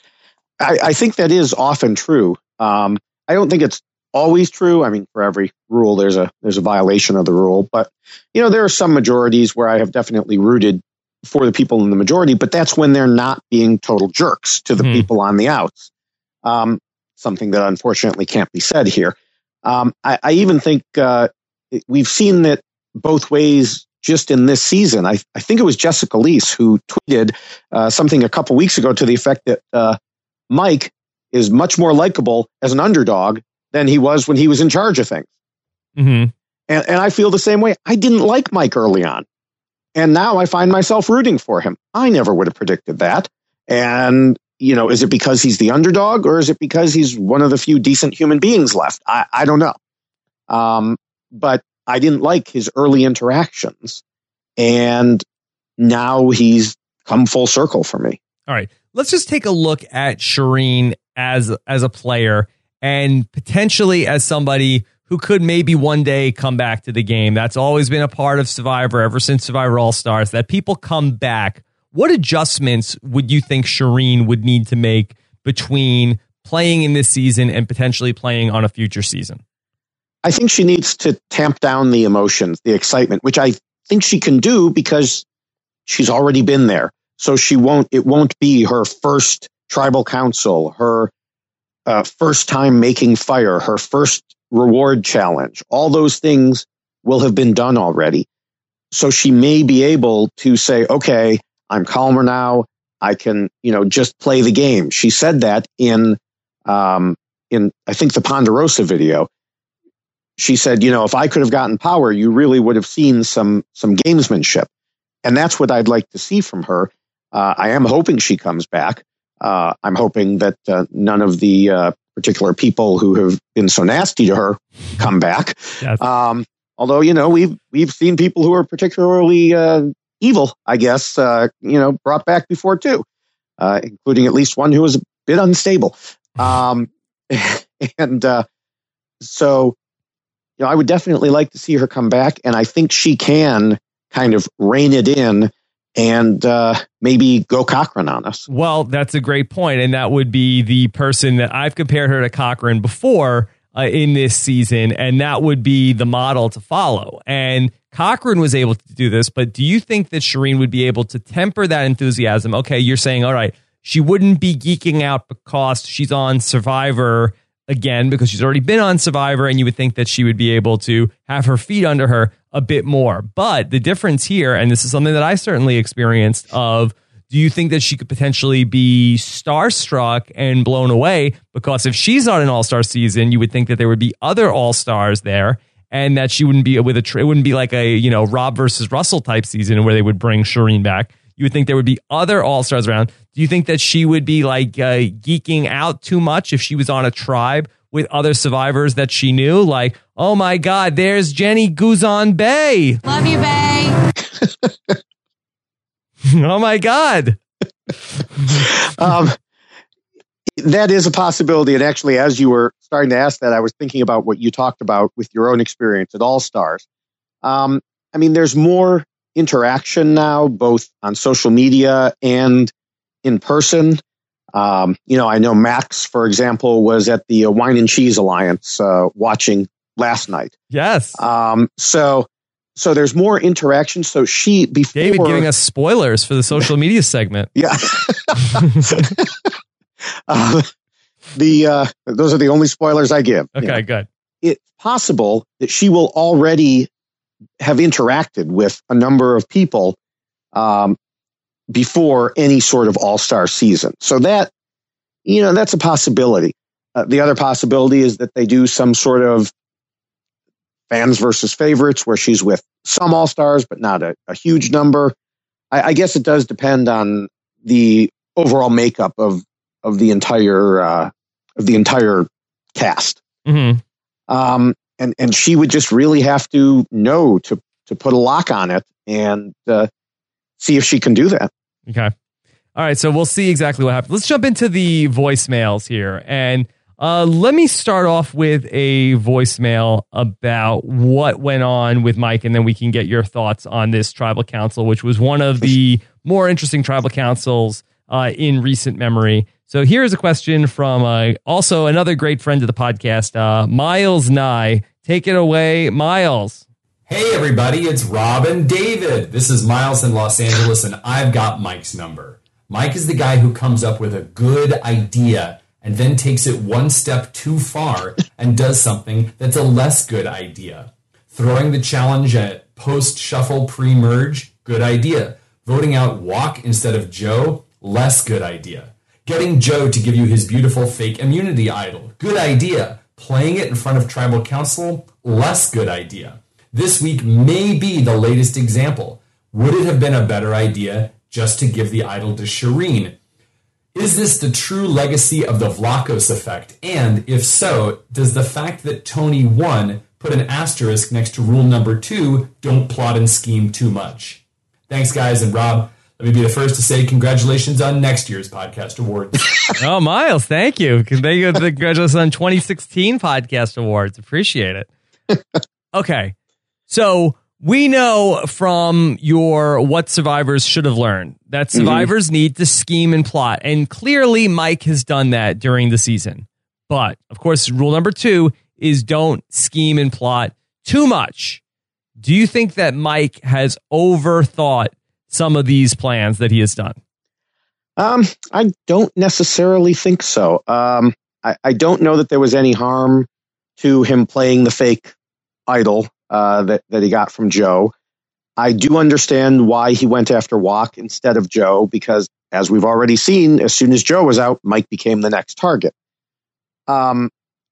I, I think that is often true. Um, I don't think it's always true. I mean, for every rule, there's a there's a violation of the rule. But, you know, there are some majorities where I have definitely rooted for the people in the majority, but that's when they're not being total jerks to the mm-hmm. people on the outs. Um, something that unfortunately can't be said here. Um, I, I even think uh, we've seen that both ways just in this season. I, I think it was Jessica Leese who tweeted uh, something a couple weeks ago to the effect that uh, Mike is much more likable as an underdog than he was when he was in charge of things. Mm-hmm. And, and I feel the same way. I didn't like Mike early on. And now I find myself rooting for him. I never would have predicted that. And, you know, is it because he's the underdog, or is it because he's one of the few decent human beings left? I, I don't know. Um, but I didn't like his early interactions. And now he's come full circle for me. All right. Let's just take a look at Shireen as, as a player, and potentially as somebody who could maybe one day come back to the game. That's always been a part of Survivor ever since Survivor All-Stars, that people come back. What adjustments would you think Shireen would need to make between playing in this season and potentially playing on a future season? I think she needs to tamp down the emotions, the excitement, which I think she can do because she's already been there. So she won't, it won't be her first tribal council, her uh, first time making fire, her first reward challenge. All those things will have been done already. So she may be able to say, okay, I'm calmer now. I can, you know, just play the game. She said that in, um, in, I think the Ponderosa video. She said, you know, if I could have gotten power, you really would have seen some, some gamesmanship. And that's what I'd like to see from her. Uh, I am hoping she comes back. Uh, I'm hoping that uh, none of the uh, particular people who have been so nasty to her come back. Yes. Um, although, you know, we've we've seen people who are particularly uh, evil, I guess, uh, you know, brought back before too, uh, including at least one who was a bit unstable. Um, and uh, so, you know, I would definitely like to see her come back, and I think she can kind of rein it in and uh, maybe go Cochran on us. Well, that's a great point, and that would be the person that I've compared her to Cochran before uh, in this season, and that would be the model to follow. And Cochran was able to do this, but do you think that Shireen would be able to temper that enthusiasm? Okay, you're saying, all right, she wouldn't be geeking out because she's on Survivor again, because she's already been on Survivor, and you would think that she would be able to have her feet under her a bit more. But the difference here, and this is something that I certainly experienced, of do you think that she could potentially be starstruck and blown away? Because if she's on an all-star season, you would think that there would be other all-stars there, and that she wouldn't be with a, it wouldn't be like a, you know, Rob versus Russell type season where they would bring Shireen back. You would think there would be other all-stars around. Do you think that she would be like uh, geeking out too much if she was on a tribe with other survivors that she knew? Like, oh my God, there's Jenny Guzan Bay. Love you, Bay. Oh my God. um, that is a possibility. And actually, as you were starting to ask that, I was thinking about what you talked about with your own experience at All Stars. Um, I mean, there's more interaction now, both on social media and in person. Um, you know, I know Max, for example, was at the uh, Wine and Cheese Alliance uh, watching last night. Yes. Um, so, so there's more interaction. So she before David giving us spoilers for the social media segment. Yeah. uh, the uh, those are the only spoilers I give. Okay, you know. good. It's possible that she will already have interacted with a number of people um, before any sort of all-star season. So that, you know, that's a possibility. Uh, the other possibility is that they do some sort of fans versus favorites where she's with some all-stars, but not a, a huge number. I, I guess it does depend on the overall makeup of, of the entire, uh, of the entire cast. Mm-hmm. Um, and, and she would just really have to know to, to put a lock on it and uh, see if she can do that. Okay. All right. So we'll see exactly what happens. Let's jump into the voicemails here. And uh, let me start off with a voicemail about what went on with Mike, and then we can get your thoughts on this tribal council, which was one of the more interesting tribal councils uh, in recent memory. So here's a question from uh, also another great friend of the podcast, uh, Miles Nye. Take it away, Miles. Hey, everybody, it's Rob and David. This is Miles in Los Angeles, and I've got Mike's number. Mike is the guy who comes up with a good idea and then takes it one step too far and does something that's a less good idea. Throwing the challenge at post-shuffle pre-merge, good idea. Voting out Walk instead of Joe, less good idea. Getting Joe to give you his beautiful fake immunity idol, good idea. Playing it in front of tribal council, less good idea. This week may be the latest example. Would it have been a better idea just to give the idol to Shireen? Is this the true legacy of the Vlachos effect? And if so, does the fact that Tony won put an asterisk next to rule number two, don't plot and scheme too much? Thanks, guys. And Rob, let me be the first to say congratulations on next year's podcast awards. Oh, Miles, thank you. Thank you. Congratulations on twenty sixteen podcast awards. Appreciate it. Okay. So we know from your What Survivors Should Have Learned that survivors mm-hmm. need to scheme and plot. And clearly Mike has done that during the season. But, of course, rule number two is don't scheme and plot too much. Do you think that Mike has overthought some of these plans that he has done? Um, I don't necessarily think so. Um, I, I don't know that there was any harm to him playing the fake idol uh, that, that he got from Joe. I do understand why he went after Walk instead of Joe, because as we've already seen, as soon as Joe was out, Mike became the next target. Um,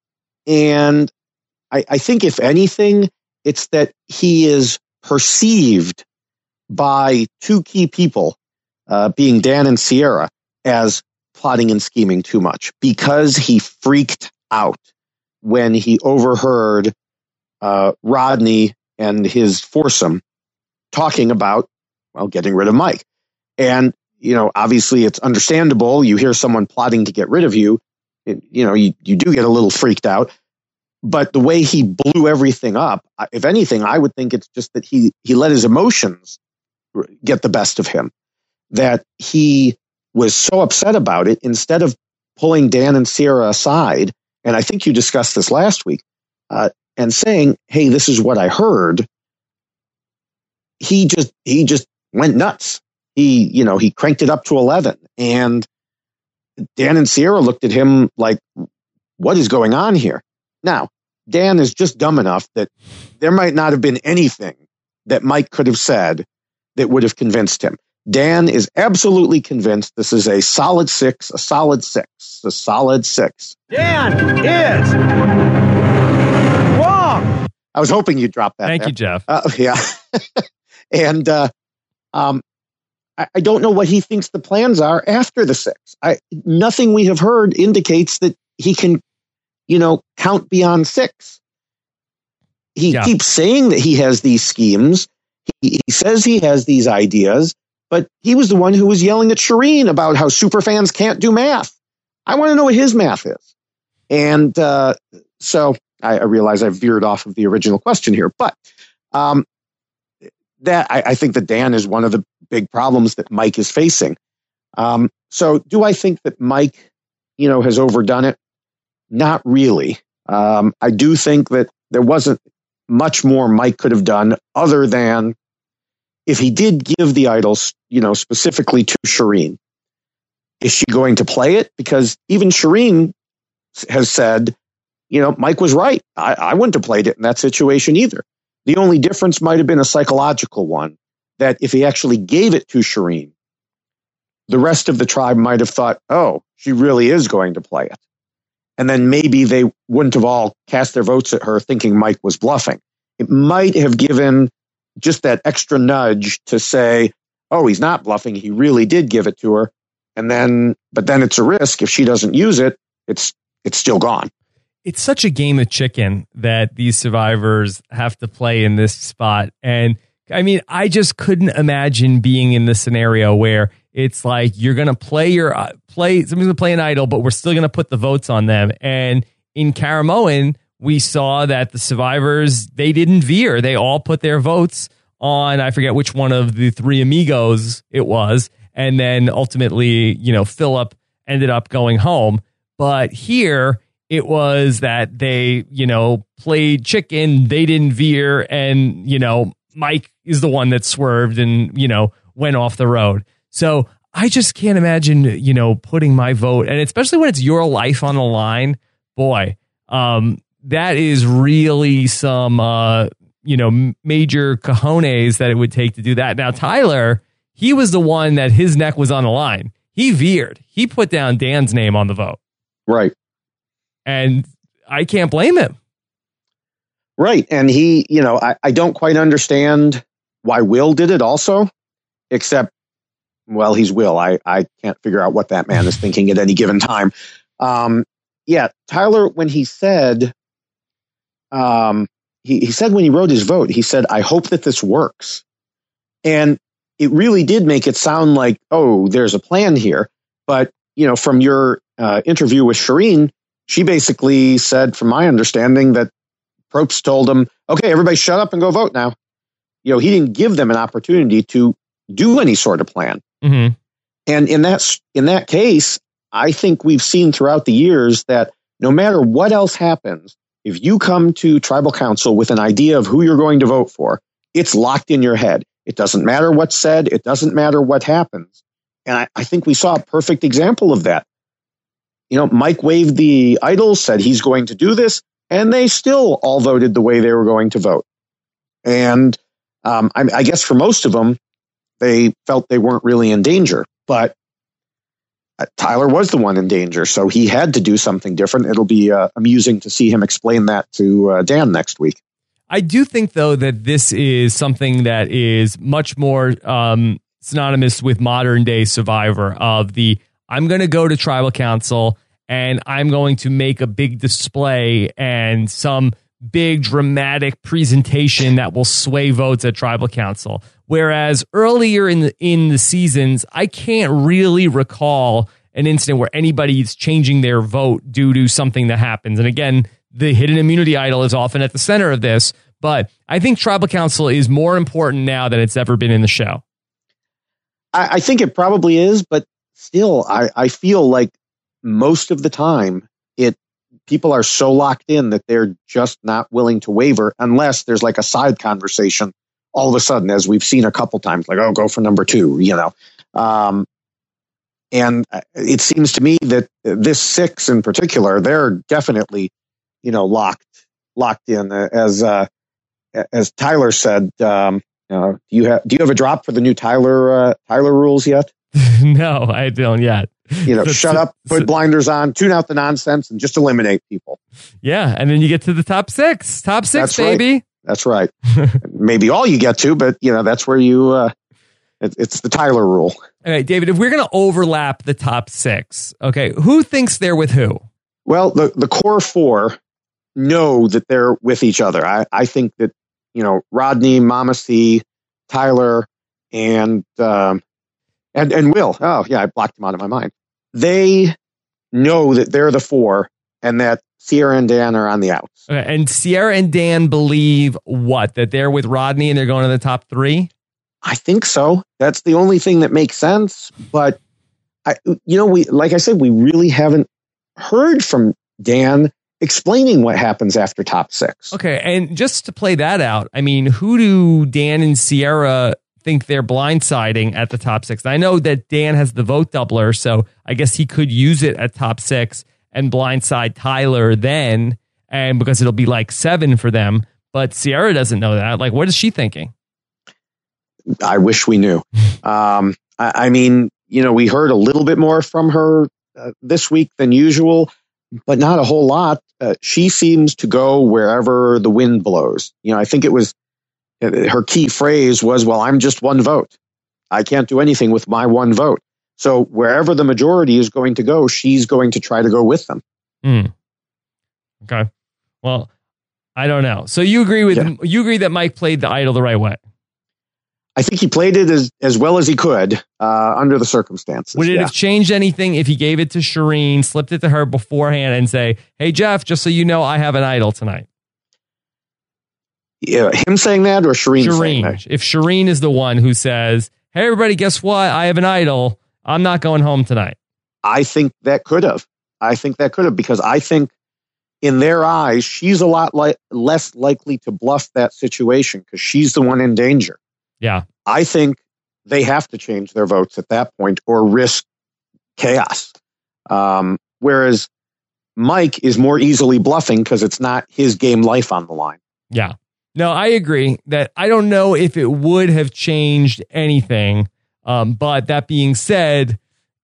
and I, I think if anything, it's that he is perceived by two key people, uh, being Dan and Sierra, as plotting and scheming too much because he freaked out when he overheard uh, Rodney and his foursome talking about, well, getting rid of Mike. And, you know, obviously it's understandable. You hear someone plotting to get rid of you, it, you know, you, you do get a little freaked out. But the way he blew everything up, if anything, I would think it's just that he, he let his emotions get the best of him, that he was so upset about it, instead of pulling Dan and Sierra aside, and I think you discussed this last week, uh, and saying, hey, this is what I heard, he just he just went nuts. He, you know, he cranked it up to eleven, and Dan and Sierra looked at him like, what is going on here? Now, Dan is just dumb enough that there might not have been anything that Mike could have said that would have convinced him. Dan is absolutely convinced this is a solid six, a solid six, a solid six. Dan is wrong. I was hoping you'd drop that. Thank there. you, Jeff. Uh, yeah. and uh, um, I, I don't know what he thinks the plans are after the six. I, nothing we have heard indicates that he can, you know, count beyond six. He Yeah. keeps saying that he has these schemes. He, he says he has these ideas, but he was the one who was yelling at Shireen about how superfans can't do math. I want to know what his math is. And uh, so I, I realize I veered off of the original question here, but um, that I, I think that Dan is one of the big problems that Mike is facing. Um, so do I think that Mike, you know, has overdone it? Not really. Um, I do think that there wasn't much more Mike could have done other than if he did give the idols, you know, specifically to Shireen. Is she going to play it? Because even Shireen has said, you know, Mike was right. I, I wouldn't have played it in that situation either. The only difference might have been a psychological one, that if he actually gave it to Shireen, the rest of the tribe might have thought, oh, she really is going to play it. And then maybe they wouldn't have all cast their votes at her thinking Mike was bluffing. It might have given just that extra nudge to say, oh, he's not bluffing. He really did give it to her. And then, but then it's a risk. If she doesn't use it, it's, it's still gone. It's such a game of chicken that these survivors have to play in this spot. And I mean, I just couldn't imagine being in the scenario where it's like you're going to play your uh, play, somebody's going to play an idol, but we're still going to put the votes on them. And in Caramoan, we saw that the survivors, they didn't veer. They all put their votes on, I forget which one of the three amigos it was. And then ultimately, you know, Philip ended up going home. But here it was that they, you know, played chicken. They didn't veer. And, you know, Mike is the one that swerved and, you know, went off the road. So I just can't imagine, you know, putting my vote, and especially when it's your life on the line, boy, um, that is really some, uh, you know, major cojones that it would take to do that. Now, Tyler, he was the one that his neck was on the line. He veered. He put down Dan's name on the vote. Right. And I can't blame him. Right. And he, you know, I, I don't quite understand why Will did it also, except, well, he's Will. I, I can't figure out what that man is thinking at any given time. Um, yeah, Tyler, when he said, um, he, he said when he wrote his vote, he said, I hope that this works. And it really did make it sound like, oh, there's a plan here. But, you know, from your uh, interview with Shireen, she basically said, from my understanding, that Probst told him, okay, everybody shut up and go vote now. You know, he didn't give them an opportunity to do any sort of plan. Mm-hmm. And in that, in that case, I think we've seen throughout the years that no matter what else happens, if you come to tribal council with an idea of who you're going to vote for, it's locked in your head. It doesn't matter what's said. It doesn't matter what happens. And I, I think we saw a perfect example of that. You know, Mike waved the idols, said he's going to do this, and they still all voted the way they were going to vote. And um, I, I guess for most of them, they felt they weren't really in danger. But uh, Tyler was the one in danger, so he had to do something different. It'll be uh, amusing to see him explain that to uh, Dan next week. I do think, though, that this is something that is much more um, synonymous with modern day Survivor, of the I'm going to go to tribal council and I'm going to make a big display and some big dramatic presentation that will sway votes at tribal council. Whereas earlier in the, in the seasons, I can't really recall an incident where anybody's changing their vote due to something that happens. And again, the hidden immunity idol is often at the center of this, but I think tribal council is more important now than it's ever been in the show. I, I think it probably is, but still, I, I feel like most of the time, it people are so locked in that they're just not willing to waver unless there's like a side conversation all of a sudden, as we've seen a couple times, like, oh, go for number two, you know. Um, and it seems to me that this six in particular, they're definitely, you know, locked locked in. As uh, as Tyler said, um, uh, do you have do you have a drop for the new Tyler uh, Tyler rules yet? No, I don't yet. You know, so, shut up, put so, blinders on, tune out the nonsense, and just eliminate people. Yeah, and then you get to the top six. Top six, that's baby. Right. That's right. Maybe all you get to, but, you know, that's where you, uh, it, it's the Tyler rule. All right, David, if we're going to overlap the top six, okay, who thinks they're with who? Well, the, the core four know that they're with each other. I, I think that, you know, Rodney, Mama C, Tyler, and, um, and, and Will. Oh, yeah, I blocked them out of my mind. They know that they're the four and that Sierra and Dan are on the outs. Okay, and Sierra and Dan believe what? That they're with Rodney and they're going to the top three? I think so. That's the only thing that makes sense. But, I, you know, we like I said, we really haven't heard from Dan explaining what happens after top six. Okay, and just to play that out, I mean, who do Dan and Sierra think they're blindsiding at the top six? I know that Dan has the vote doubler, so I guess he could use it at top six and blindside Tyler then, and because it'll be like seven for them. But Sierra doesn't know that. Like, what is she thinking? I wish we knew. um, I, I mean, you know, we heard a little bit more from her uh, this week than usual, but not a whole lot. Uh, she seems to go wherever the wind blows. You know, I think it was her key phrase was, well, I'm just one vote. I can't do anything with my one vote. So wherever the majority is going to go, she's going to try to go with them. Mm. Okay. Well, I don't know. So you agree with yeah. you agree that Mike played the idol the right way? I think he played it as, as well as he could uh, under the circumstances. Would it yeah. have changed anything if he gave it to Shireen, slipped it to her beforehand and say, hey, Jeff, just so you know, I have an idol tonight? Yeah, him saying that or Shireen, Shireen saying that? If Shireen is the one who says, hey, everybody, guess what? I have an idol. I'm not going home tonight. I think that could have. I think that could have, because I think in their eyes, she's a lot li- less likely to bluff that situation because she's the one in danger. Yeah. I think they have to change their votes at that point or risk chaos. Um, whereas Mike is more easily bluffing because it's not his game life on the line. Yeah. No, I agree that I don't know if it would have changed anything. Um, but that being said,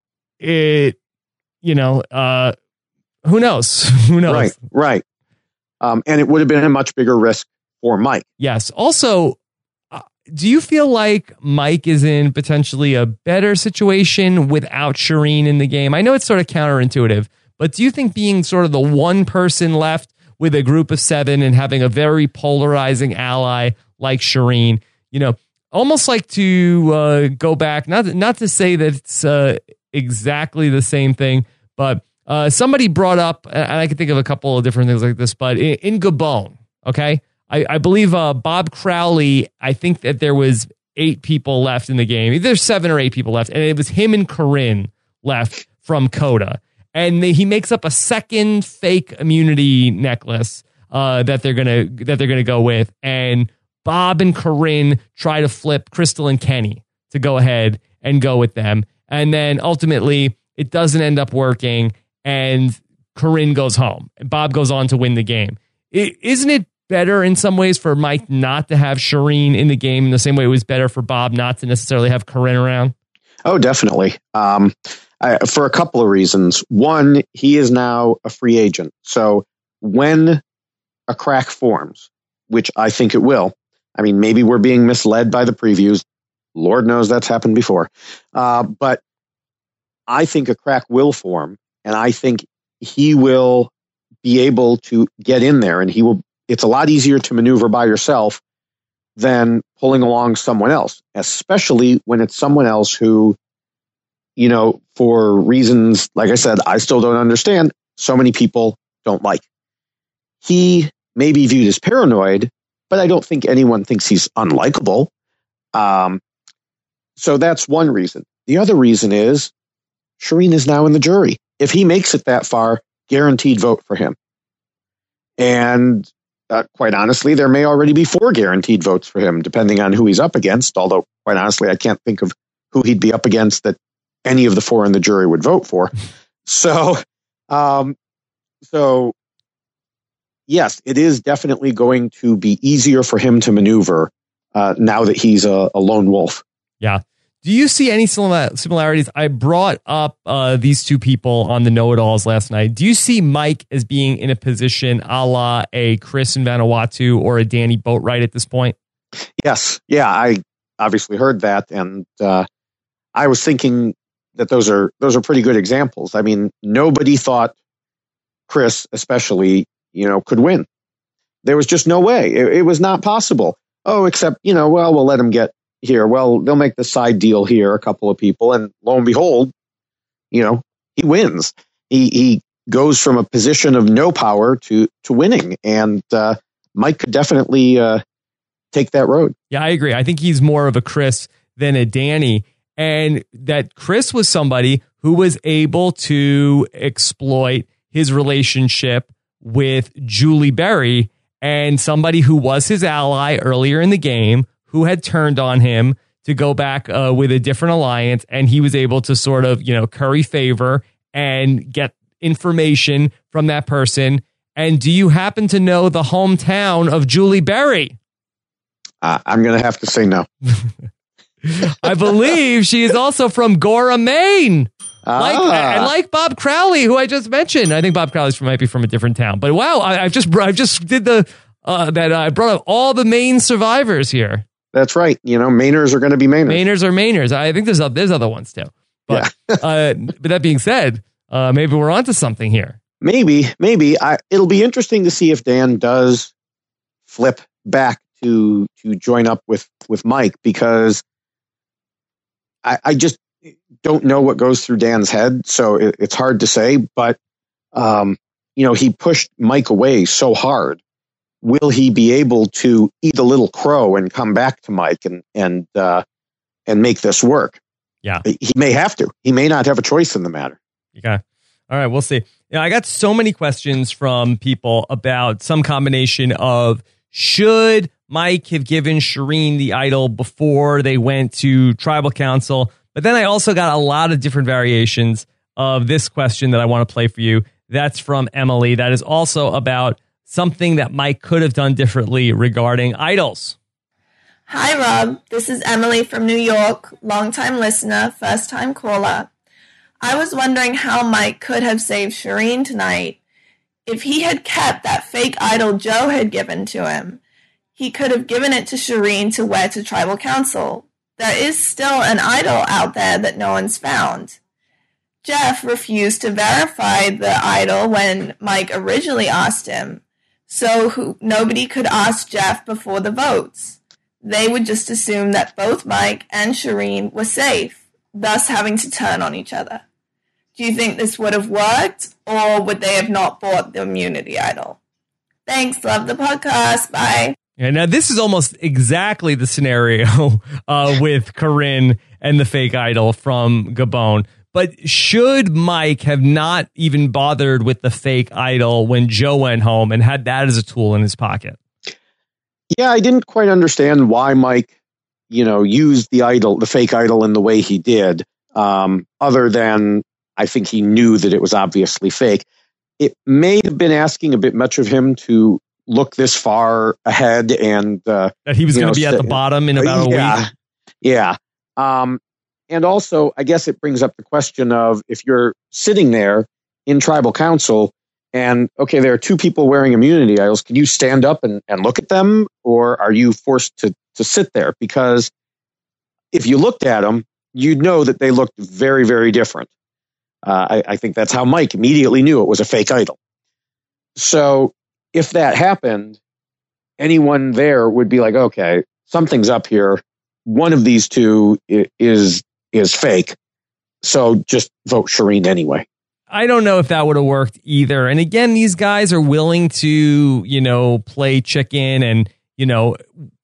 it, you know, uh, who knows? Who knows? Right, right. Um, and it would have been a much bigger risk for Mike. Yes. Also, uh, do you feel like Mike is in potentially a better situation without Shireen in the game? I know it's sort of counterintuitive, but do you think being sort of the one person left with a group of seven and having a very polarizing ally like Shireen, you know, almost like to uh, go back, not, not to say that it's uh, exactly the same thing, but uh, somebody brought up, and I can think of a couple of different things like this, but in, in Gabon, okay, I, I believe uh, Bob Crowley, I think that there was eight people left in the game. There's seven or eight people left, and it was him and Corinne left from Coda. And they, he makes up a second fake immunity necklace uh, that they're gonna that they're gonna go with, and Bob and Corinne try to flip Crystal and Kenny to go ahead and go with them, and then ultimately it doesn't end up working, and Corinne goes home, and Bob goes on to win the game. It, isn't it better in some ways for Mike not to have Shireen in the game in the same way it was better for Bob not to necessarily have Corinne around? Oh, definitely. Um, I, for a couple of reasons. One, he is now a free agent. So when a crack forms, which I think it will, I mean, maybe we're being misled by the previews. Lord knows that's happened before. Uh, but I think a crack will form, and I think he will be able to get in there, and he will. It's a lot easier to maneuver by yourself than pulling along someone else, especially when it's someone else who, you know, for reasons, like I said, I still don't understand, so many people don't like. He may be viewed as paranoid, but I don't think anyone thinks he's unlikable. Um, so that's one reason. The other reason is Shireen is now in the jury. If he makes it that far, guaranteed vote for him. And uh, quite honestly, there may already be four guaranteed votes for him, depending on who he's up against. Although, quite honestly, I can't think of who he'd be up against that any of the four in the jury would vote for. So, um, so yes, it is definitely going to be easier for him to maneuver uh, now that he's a, a lone wolf. Yeah. Do you see any similarities? I brought up uh, these two people on the Know-It-Alls last night. Do you see Mike as being in a position a la a Chris in Vanuatu or a Danny Boatwright at this point? Yes. Yeah, I obviously heard that. And uh, I was thinking that those are those are pretty good examples. I mean, nobody thought Chris, especially, you know, could win. There was just no way. It, it was not possible. Oh, except, you know, well, we'll let him get here. Well, they'll make the side deal here, a couple of people, and lo and behold, you know, he wins. He he goes from a position of no power to to winning, and uh, Mike could definitely uh, take that road. Yeah, I agree. I think he's more of a Chris than a Danny, and that Chris was somebody who was able to exploit his relationship with Julie Berry, and somebody who was his ally earlier in the game, who had turned on him to go back uh, with a different alliance, and he was able to sort of, you know, curry favor and get information from that person. And do you happen to know the hometown of Julie Berry? Uh, I'm going to have to say no. I believe she is also from Gora, Maine. Ah. Like, I like Bob Crowley, who I just mentioned. I think Bob Crowley might be from a different town. But wow, I, I've just I just did the uh, that uh, I brought up all the Maine survivors here. That's right. You know, Mainers are going to be Mainers. Mainers are Mainers. I think there's there's other ones too. But yeah. uh, but that being said, uh, maybe we're onto something here. Maybe, maybe. I, it'll be interesting to see if Dan does flip back to to join up with, with Mike, because I, I just don't know what goes through Dan's head. So it, it's hard to say. But, um, you know, he pushed Mike away so hard. Will he be able to eat a little crow and come back to Mike and and uh, and make this work? Yeah, he may have to. He may not have a choice in the matter. Okay, all right, we'll see. Yeah, I got so many questions from people about some combination of should Mike have given Shireen the idol before they went to tribal council, but then I also got a lot of different variations of this question that I want to play for you. That's from Emily. That is also about something that Mike could have done differently regarding idols. Hi, Rob. This is Emily from New York, longtime listener, first-time caller. I was wondering how Mike could have saved Shireen tonight. If he had kept that fake idol Joe had given to him, he could have given it to Shireen to wear to tribal council. There is still an idol out there that no one's found. Jeff refused to verify the idol when Mike originally asked him, so who, nobody could ask Jeff before the votes. They would just assume that both Mike and Shireen were safe, thus having to turn on each other. Do you think this would have worked, or would they have not bought the immunity idol? Thanks. Love the podcast. Bye. Yeah, now this is almost exactly the scenario uh, with Corinne and the fake idol from Gabon. But should Mike have not even bothered with the fake idol when Joe went home and had that as a tool in his pocket? Yeah, I didn't quite understand why Mike, you know, used the idol, the fake idol, in the way he did. Um, other than I think he knew that it was obviously fake. It may have been asking a bit much of him to look this far ahead and uh, that he was going to be at the bottom in about yeah, a week. Yeah. Um, And also, I guess it brings up the question of if you're sitting there in tribal council and, okay, there are two people wearing immunity idols, can you stand up and, and look at them? Or are you forced to, to sit there? Because if you looked at them, you'd know that they looked very, very different. Uh, I, I think that's how Mike immediately knew it was a fake idol. So if that happened, anyone there would be like, okay, something's up here. One of these two is is fake. So just vote Shireen anyway. I don't know if that would have worked either. And again, these guys are willing to, you know, play chicken and, you know,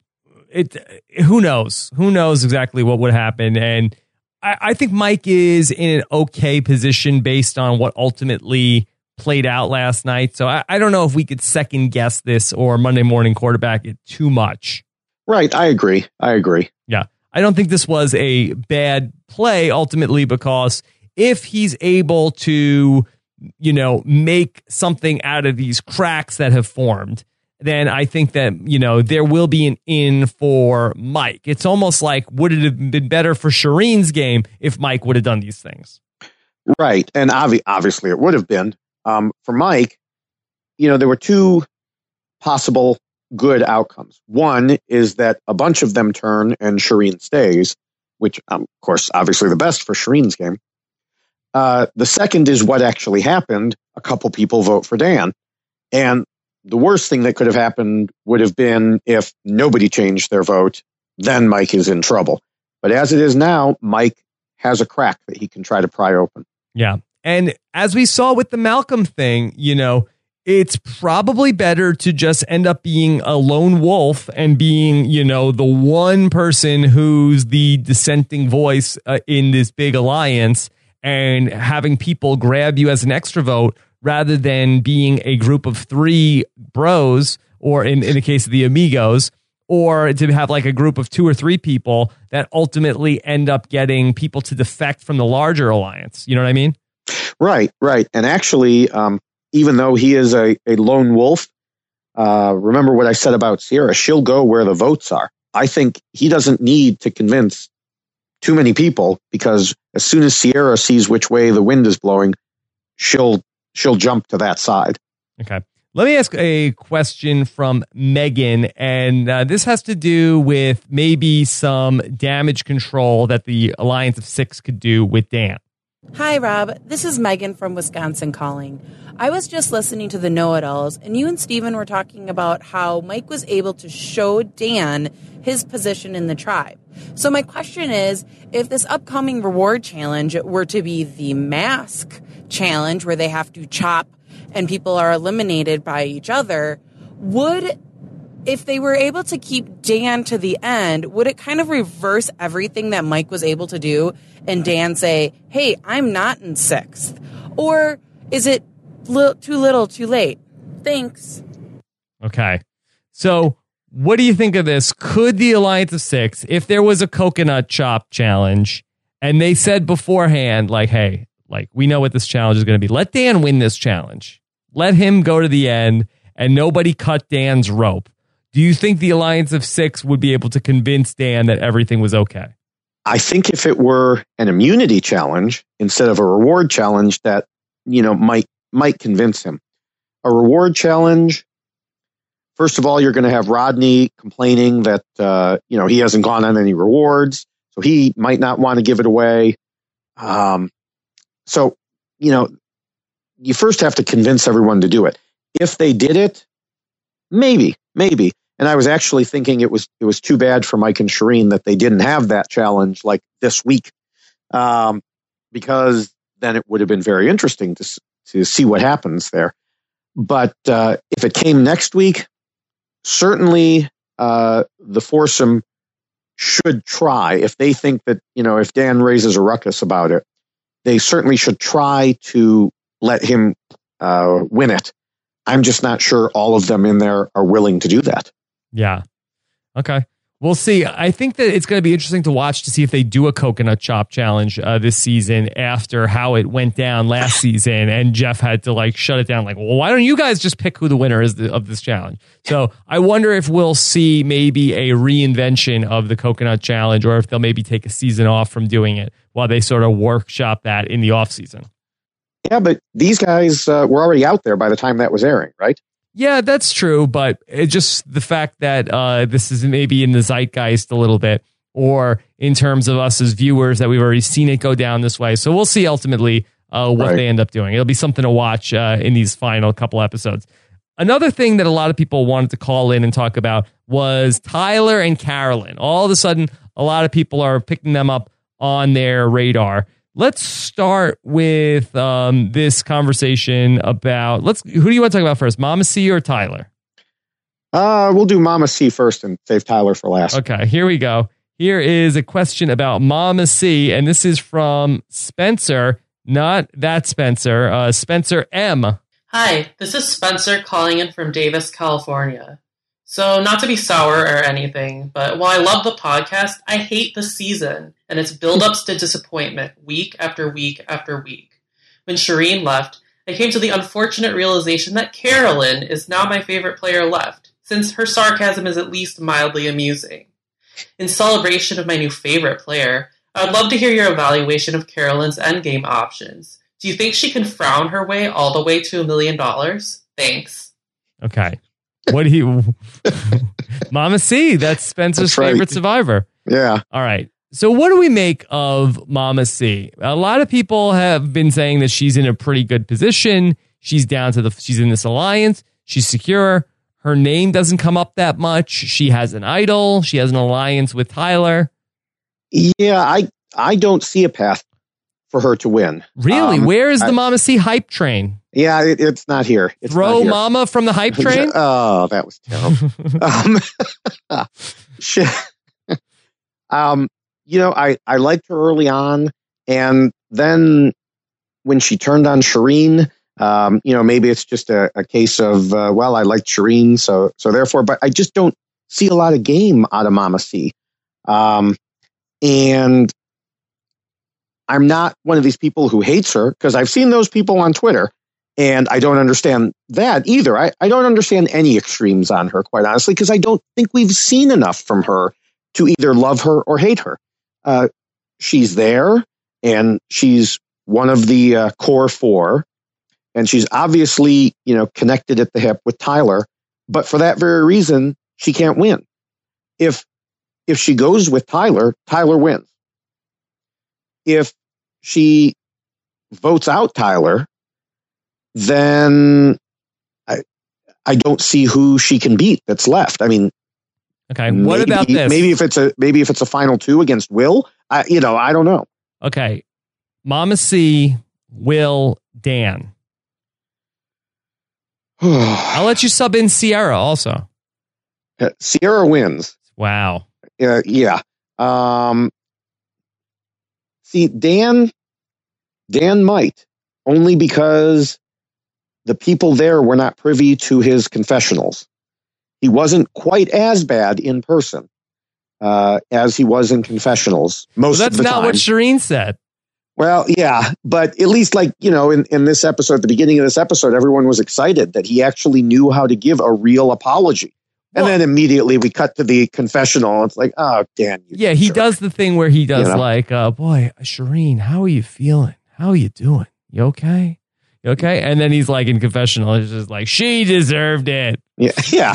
it. Who knows? Who knows exactly what would happen? And I, I think Mike is in an okay position based on what ultimately played out last night. So I, I don't know if we could second guess this or Monday morning quarterback it too much. Right. I agree. I agree. Yeah. I don't think this was a bad play ultimately, because if he's able to, you know, make something out of these cracks that have formed, then I think that, you know, there will be an in for Mike. It's almost like, would it have been better for Shireen's game if Mike would have done these things? Right. And obvi- obviously it would have been. Um, for Mike, you know, there were two possible good outcomes. One is that a bunch of them turn and Shireen stays, which, um, of course, obviously the best for Shireen's game. Uh, the second is what actually happened. A couple people vote for Dan. And the worst thing that could have happened would have been if nobody changed their vote, then Mike is in trouble. But as it is now, Mike has a crack that he can try to pry open. Yeah. And as we saw with the Malcolm thing, you know, it's probably better to just end up being a lone wolf and being, you know, the one person who's the dissenting voice uh, in this big alliance and having people grab you as an extra vote rather than being a group of three bros, or in, in the case of the Amigos, or to have like a group of two or three people that ultimately end up getting people to defect from the larger alliance. You know what I mean? Right, right. And actually, um, even though he is a, a lone wolf, uh, remember what I said about Sierra. She'll go where the votes are. I think he doesn't need to convince too many people, because as soon as Sierra sees which way the wind is blowing, she'll she'll jump to that side. Okay. Let me ask a question from Megan, and uh, this has to do with maybe some damage control that the Alliance of Six could do with Dan. Hi, Rob. This is Megan from Wisconsin calling. I was just listening to the Know-It-Alls, and you and Steven were talking about how Mike was able to show Dan his position in the tribe. So my question is, if this upcoming reward challenge were to be the mask challenge, where they have to chop and people are eliminated by each other, would, if they were able to keep Dan to the end, would it kind of reverse everything that Mike was able to do and Dan say, hey, I'm not in sixth? Or is it li- too little, too late? Thanks. Okay. So what do you think of this? Could the Alliance of Six, if there was a coconut chop challenge and they said beforehand, like, hey, like, we know what this challenge is going to be. Let Dan win this challenge. Let him go to the end and nobody cut Dan's rope. Do you think the Alliance of Six would be able to convince Dan that everything was okay? I think if it were an immunity challenge instead of a reward challenge, that, you know, might might convince him. A reward challenge, first of all, you're going to have Rodney complaining that, uh, you know, he hasn't gone on any rewards, so he might not want to give it away. Um, so, you know, you first have to convince everyone to do it. If they did it, maybe, maybe. And I was actually thinking it was it was too bad for Mike and Shireen that they didn't have that challenge like this week, um, because then it would have been very interesting to to see what happens there. But uh, if it came next week, certainly uh, the foursome should try. If they think that, you know, if Dan raises a ruckus about it, they certainly should try to let him uh, win it. I'm just not sure all of them in there are willing to do that. Yeah. Okay. We'll see. I think that it's going to be interesting to watch to see if they do a coconut chop challenge uh, this season after how it went down last season and Jeff had to like shut it down. Like, well, why don't you guys just pick who the winner is of this challenge? So I wonder if we'll see maybe a reinvention of the coconut challenge, or if they'll maybe take a season off from doing it while they sort of workshop that in the off season. Yeah, but these guys uh, were already out there by the time that was airing, right? Yeah, that's true, but it's just the fact that uh, this is maybe in the zeitgeist a little bit, or in terms of us as viewers that we've already seen it go down this way. So we'll see ultimately uh, what Right. they end up doing. It'll be something to watch uh, in these final couple episodes. Another thing that a lot of people wanted to call in and talk about was Tyler and Carolyn. All of a sudden, a lot of people are picking them up on their radar. Let's start with um, this conversation about, let's. Who do you want to talk about first, Mama C or Tyler? Uh, we'll do Mama C first and save Tyler for last. Okay, here we go. Here is a question about Mama C, and this is from Spencer, not that Spencer, uh, Spencer M. Hi, this is Spencer calling in from Davis, California. So, not to be sour or anything, but while I love the podcast, I hate the season and its build-ups to disappointment week after week after week. When Shireen left, I came to the unfortunate realization that Carolyn is now my favorite player left, since her sarcasm is at least mildly amusing. In celebration of my new favorite player, I would love to hear your evaluation of Carolyn's endgame options. Do you think she can frown her way all the way to a million dollars? Thanks. Okay. What do you... Mama C, that's Spencer's That's right. favorite survivor. Yeah. All right. So what do we make of Mama C? A lot of people have been saying that she's in a pretty good position. She's down to the... She's in this alliance. She's secure. Her name doesn't come up that much. She has an idol. She has an alliance with Tyler. Yeah, I I don't see a path for her to win. Really? Um, Where is the I- Mama C hype train? Yeah, it, it's not here. It's Throw not here. Mama from the hype train? Oh, that was terrible. um, she, um, you know, I, I liked her early on. And then when she turned on Shireen, um, you know, maybe it's just a, a case of, uh, well, I liked Shireen. So, so therefore, but I just don't see a lot of game out of Mama C. Um, and I'm not one of these people who hates her, because I've seen those people on Twitter. And I don't understand that either. I, I don't understand any extremes on her, quite honestly, because I don't think we've seen enough from her to either love her or hate her. Uh, she's there, and she's one of the uh, core four, and she's obviously, you know, connected at the hip with Tyler. But for that very reason, she can't win. If if she goes with Tyler, Tyler wins. If she votes out Tyler, then I I don't see who she can beat that's left. I mean, okay. What maybe, about this? Maybe if it's a maybe if it's a final two against Will, I you know I don't know. Okay, Mama C, Will, Dan. I'll let you sub in Sierra also. Sierra wins. Wow. Uh, yeah. Um, see, Dan. Dan might, only because the people there were not privy to his confessionals. He wasn't quite as bad in person uh, as he was in confessionals most Well, that's of the not time. what Shireen said. Well, yeah, but at least, like, you know, in, in this episode, at the beginning of this episode, everyone was excited that he actually knew how to give a real apology. And Well- then immediately we cut to the confessional. It's like, oh, Dan. You Yeah, he jerk. does the thing where he does You know? like, uh, boy, Shireen, how are you feeling? How are you doing? You okay? You okay? And then he's like in confessional, he's just like, she deserved it. Yeah, yeah.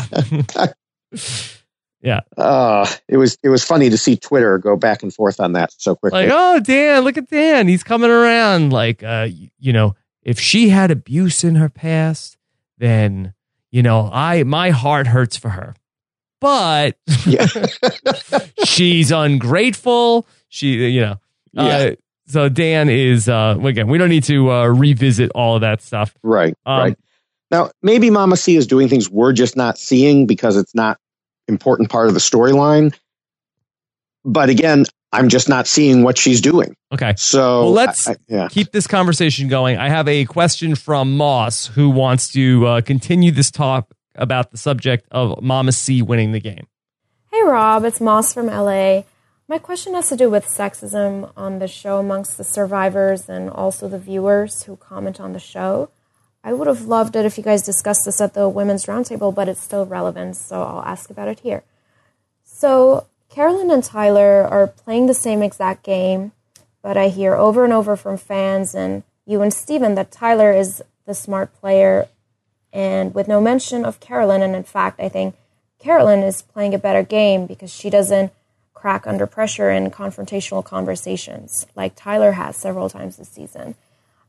Yeah. Uh, it was it was funny to see Twitter go back and forth on that so quickly. Like, oh, Dan, look at Dan. He's coming around. Like, uh, y- you know, if she had abuse in her past, then, you know, I my heart hurts for her. But Yeah. she's ungrateful. She, you know, uh, Yeah. so Dan is, uh, again, we don't need to uh, revisit all of that stuff. Right, Um, right. Now, maybe Mama C is doing things we're just not seeing because it's not important part of the storyline. But again, I'm just not seeing what she's doing. Okay. So Well, let's I- I- yeah. keep this conversation going. I have a question from Moss who wants to uh, continue this talk about the subject of Mama C winning the game. Hey Rob, it's Moss from L A. My question has to do with sexism on the show amongst the survivors and also the viewers who comment on the show. I would have loved it if you guys discussed this at the Women's Roundtable, but it's still relevant, so I'll ask about it here. So, Carolyn and Tyler are playing the same exact game, but I hear over and over from fans and you and Steven that Tyler is the smart player, and with no mention of Carolyn, and in fact, I think Carolyn is playing a better game because she doesn't crack under pressure in confrontational conversations like Tyler has several times this season.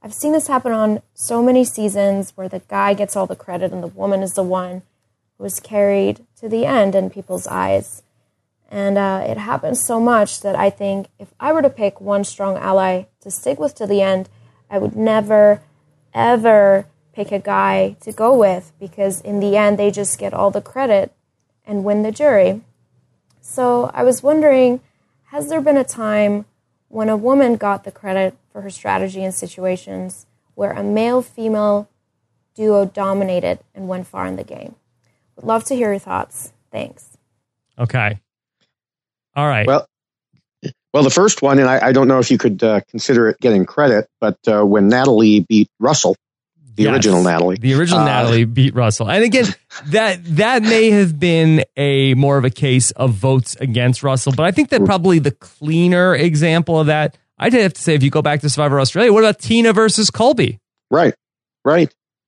I've seen this happen on so many seasons where the guy gets all the credit and the woman is the one who is carried to the end in people's eyes. And uh, it happens so much that I think if I were to pick one strong ally to stick with to the end, I would never, ever pick a guy to go with, because in the end they just get all the credit and win the jury. So I was wondering, has there been a time when a woman got the credit for her strategy in situations where a male-female duo dominated and went far in the game? Would love to hear your thoughts. Thanks. Okay. All right. Well, well, the first one, and I, I don't know if you could uh, consider it getting credit, but uh, when Natalie beat Russell, the Yes. original Natalie, The original uh, Natalie beat Russell. And again, that that may have been a more of a case of votes against Russell, but I think that probably the cleaner example of that, I'd have to say, if you go back to Survivor Australia, what about Tina versus Colby? Right, right.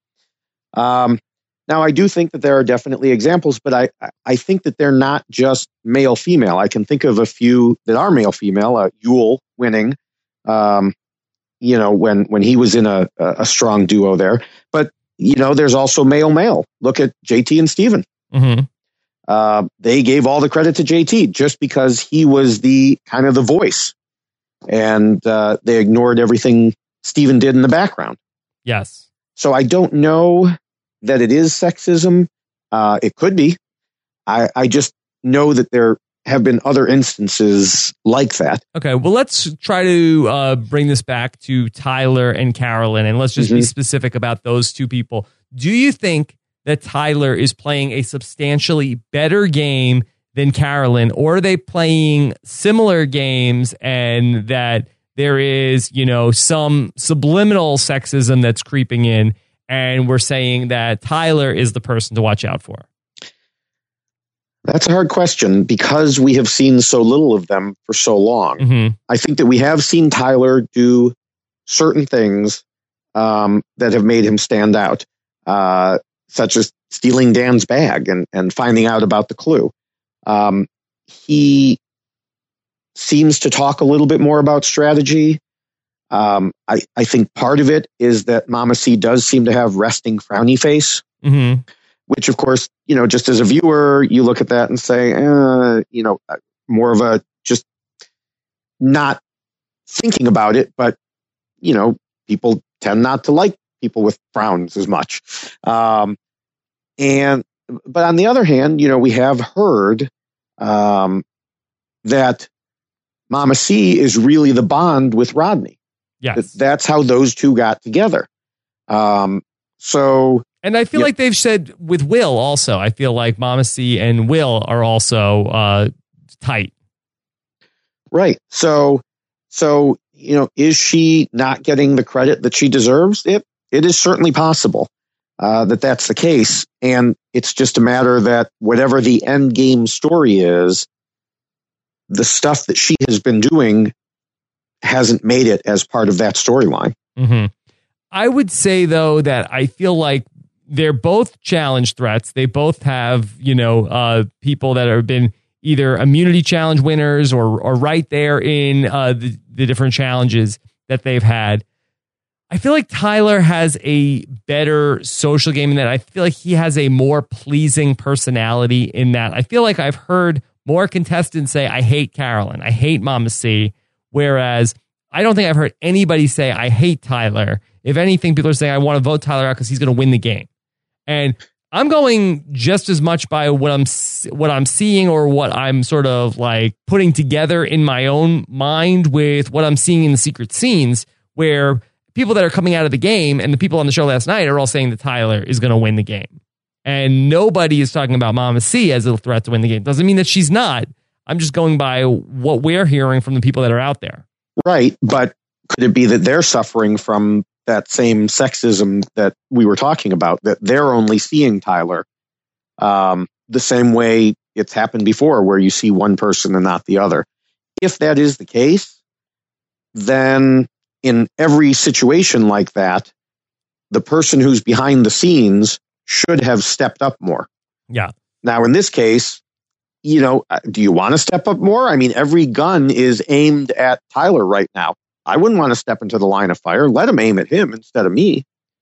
Um, now, I do think that there are definitely examples, but I, I think that they're not just male-female. I can think of a few that are male-female, uh, Yul winning, um, you know, when, when he was in a, a strong duo there. But, you know, there's also male-male. Look at J T and Steven. Mm-hmm. Uh, they gave all the credit to J T just because he was the kind of the voice. And uh, they ignored everything Steven did in the background. Yes. So I don't know that it is sexism. Uh, it could be. I, I just know that there have been other instances like that. Okay, well, let's try to uh, bring this back to Tyler and Carolyn, and let's just Mm-hmm. be specific about those two people. Do you think that Tyler is playing a substantially better game than Carolyn, or are they playing similar games and that there is, you know, some subliminal sexism that's creeping in, and we're saying that Tyler is the person to watch out for? That's a hard question because we have seen so little of them for so long. Mm-hmm. I think that we have seen Tyler do certain things um, that have made him stand out, uh, such as stealing Dan's bag and, and finding out about the clue. Um, he seems to talk a little bit more about strategy. Um, I, I think part of it is that Mama C does seem to have resting frowny face, Mm-hmm. which of course, you know, just as a viewer, you look at that and say, uh, you know, more of a just not thinking about it. But, you know, people tend not to like people with frowns as much. Um, and, but on the other hand, you know, we have heard um, that Mama C is really the bond with Rodney. Yes. That's how those two got together. Um, so, And I feel Yep. like they've said with Will also, I feel like Mama C and Will are also uh, tight. right. So, so, you know, is she not getting the credit that she deserves? It, it is certainly possible uh, that that's the case. And it's just a matter that whatever the end game story is, the stuff that she has been doing hasn't made it as part of that storyline. Mm-hmm. I would say, though, that I feel like they're both challenge threats. They both have, you know, uh, people that have been either immunity challenge winners or or right there in uh, the, the different challenges that they've had. I feel like Tyler has a better social game in that. I feel like he has a more pleasing personality in that. I feel like I've heard more contestants say, I hate Carolyn, I hate Mama C, whereas I don't think I've heard anybody say, I hate Tyler. If anything, people are saying, I want to vote Tyler out because he's going to win the game. And I'm going just as much by what I'm what I'm seeing or what I'm sort of like putting together in my own mind with what I'm seeing in the secret scenes, where people that are coming out of the game and the people on the show last night are all saying that Tyler is going to win the game. And nobody is talking about Mama C as a threat to win the game. Doesn't mean that she's not. I'm just going by what we're hearing from the people that are out there. Right. But could it be that they're suffering from that same sexism that we were talking about, that they're only seeing Tyler um, the same way it's happened before, where you see one person and not the other? If that is the case, then in every situation like that, the person who's behind the scenes should have stepped up more. Yeah. Now, in this case, you know, do you want to step up more? I mean, every gun is aimed at Tyler right now. I wouldn't want to step into the line of fire. Let him aim at him instead of me.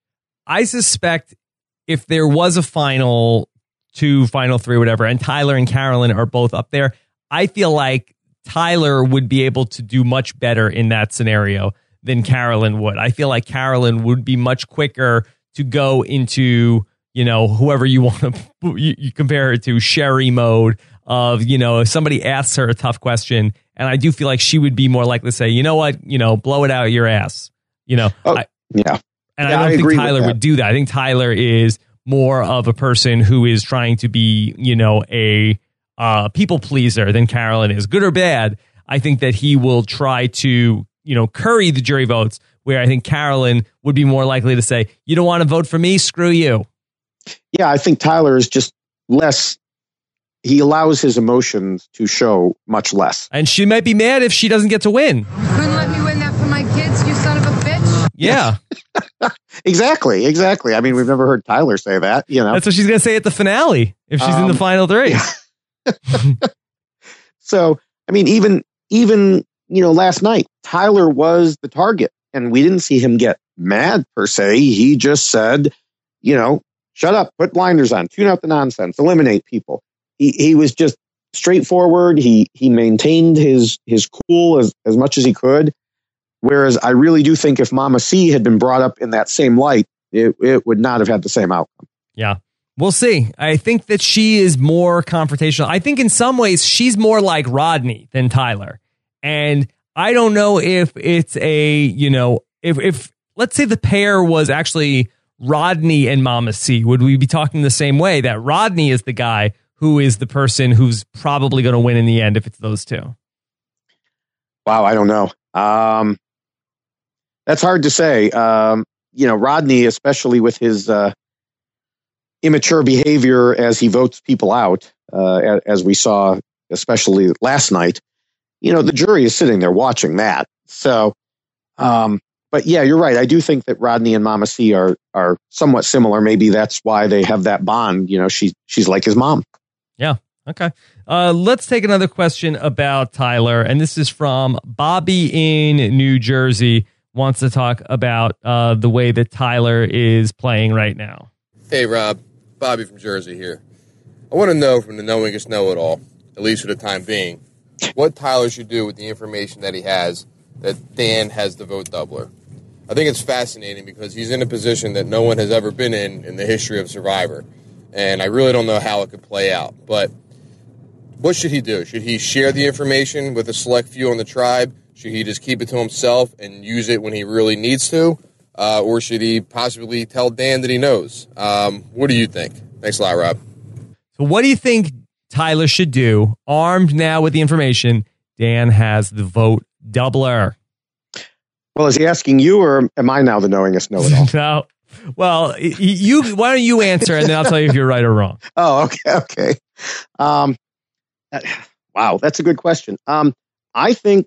I suspect if there was a final two, final three, whatever, and Tyler and Carolyn are both up there, I feel like Tyler would be able to do much better in that scenario than Carolyn would. I feel like Carolyn would be much quicker to go into, you know, whoever you want to you, you compare it to, Sherry mode of, you know, if somebody asks her a tough question. And I do feel like she would be more likely to say, you know what, you know, blow it out your ass, you know. Oh, I, yeah. And yeah, I don't I think Tyler would would do that. I think Tyler is more of a person who is trying to be, you know, a uh, people pleaser than Carolyn is. Good or bad, I think that he will try to, you know, curry the jury votes, where I think Carolyn would be more likely to say, you don't want to vote for me? Screw you. Yeah, I think Tyler is just less, he allows his emotions to show much less. And she might be mad if she doesn't get to win. You couldn't let me win that for my kids, you son of a bitch. Yeah. Exactly, exactly. I mean, we've never heard Tyler say that, you know. That's what she's going to say at the finale if she's um, in the final three. Yeah. So, I mean, even, even, you know, last night, Tyler was the target and we didn't see him get mad per se. He just said, you know, shut up, put blinders on, tune out the nonsense, eliminate people. He he was just straightforward. He he maintained his his cool as, as much as he could. Whereas I really do think if Mama C had been brought up in that same light, it, it would not have had the same outcome. Yeah. We'll see. I think that she is more confrontational. I think in some ways she's more like Rodney than Tyler. And I don't know if it's a, you know, if, if let's say the pair was actually Rodney and Mama C, would we be talking the same way that Rodney is the guy who is the person who's probably going to win in the end if it's those two? Wow, I don't know. Um, that's hard to say. Um, you know, Rodney, especially with his uh, immature behavior as he votes people out, uh, as we saw, especially last night, you know, the jury is sitting there watching that. So, um, but yeah, you're right. I do think that Rodney and Mama C are are somewhat similar. Maybe that's why they have that bond. You know, she she's like his mom. Yeah. Okay. Uh, let's take another question about Tyler. And this is from Bobby in New Jersey. Wants to talk about uh, the way that Tyler is playing right now. Hey, Rob. Bobby from Jersey here. I want to know from the knowingest know-it-all, at least for the time being, what Tyler should do with the information that he has that Dan has the vote doubler. I think it's fascinating because he's in a position that no one has ever been in in the history of Survivor. And I really don't know how it could play out. But what should he do? Should he share the information with a select few on the tribe? Should he just keep it to himself and use it when he really needs to? Uh, or should he possibly tell Dan that he knows? Um, what do you think? Thanks a lot, Rob. So what do you think Tyler should do? Armed now with the information, Dan has the vote doubler. Well, is he asking you, or am I now the knowingest know-it-all? No. Well, you. Why don't you answer, and then I'll tell you if you're right or wrong. Oh, okay, okay. Um, wow, that's a good question. Um, I think.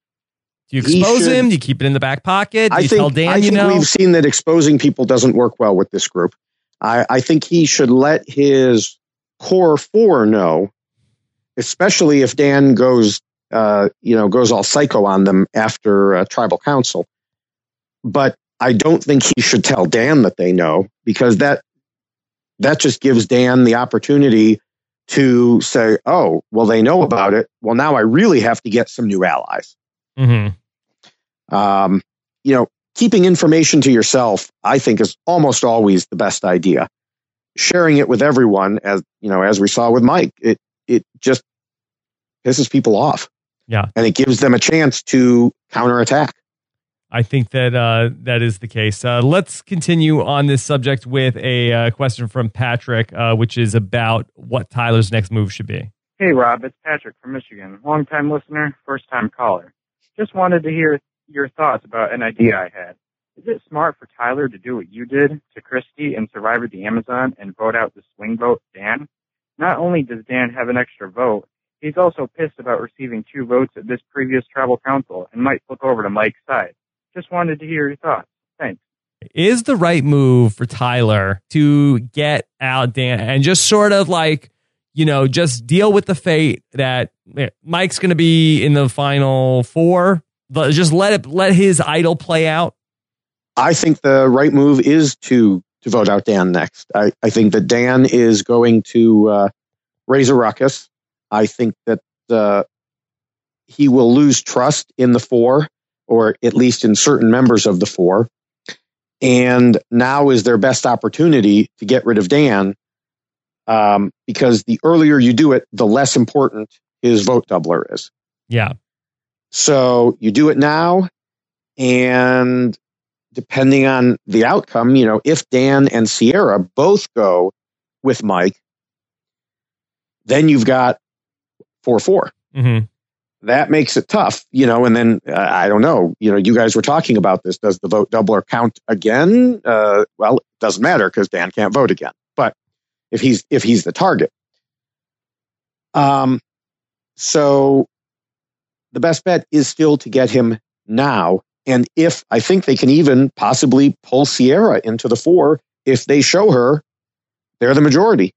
Do you expose should, him? Do you keep it in the back pocket? Do I you think, tell Dan I you think know? We've seen that exposing people doesn't work well with this group. I, I think he should let his core four know, especially if Dan goes, uh, you know, goes all psycho on them after uh, tribal council. But I don't think he should tell Dan that they know, because that that just gives Dan the opportunity to say, "Oh, well, they know about it. Well, now I really have to get some new allies." Mm-hmm. Um, you know, keeping information to yourself, I think, is almost always the best idea. Sharing it with everyone, as you know, as we saw with Mike, it it just pisses people off. Yeah, and it gives them a chance to counterattack. I think that uh, that is the case. Uh, let's continue on this subject with a uh, question from Patrick, uh, which is about what Tyler's next move should be. Hey, Rob, it's Patrick from Michigan. Long-time listener, first-time caller. Just wanted to hear your thoughts about an idea I had. Is it smart for Tyler to do what you did to Christy in Survivor the Amazon and vote out the swing vote, Dan? Not only does Dan have an extra vote, he's also pissed about receiving two votes at this previous tribal council and might flip over to Mike's side. Just wanted to hear your thoughts. Thanks. Is the right move for Tyler to get out Dan and just sort of like, you know, just deal with the fate that Mike's going to be in the final four? Just let it let his idol play out. I think the right move is to to vote out Dan next. I, I think that Dan is going to uh, raise a ruckus. I think that uh, he will lose trust in the four, or at least in certain members of the four. And now is their best opportunity to get rid of Dan, um, because the earlier you do it, the less important his vote doubler is. Yeah. So you do it now, and depending on the outcome, you know, if Dan and Sierra both go with Mike, then you've got four four. Mm-hmm. That makes it tough, you know, and then uh, I don't know, you know, you guys were talking about this. Does the vote doubler count again? Uh, well, it doesn't matter because Dan can't vote again. But if he's if he's the target, um, so the best bet is still to get him now. And if I think they can even possibly pull Sierra into the four if they show her they're the majority.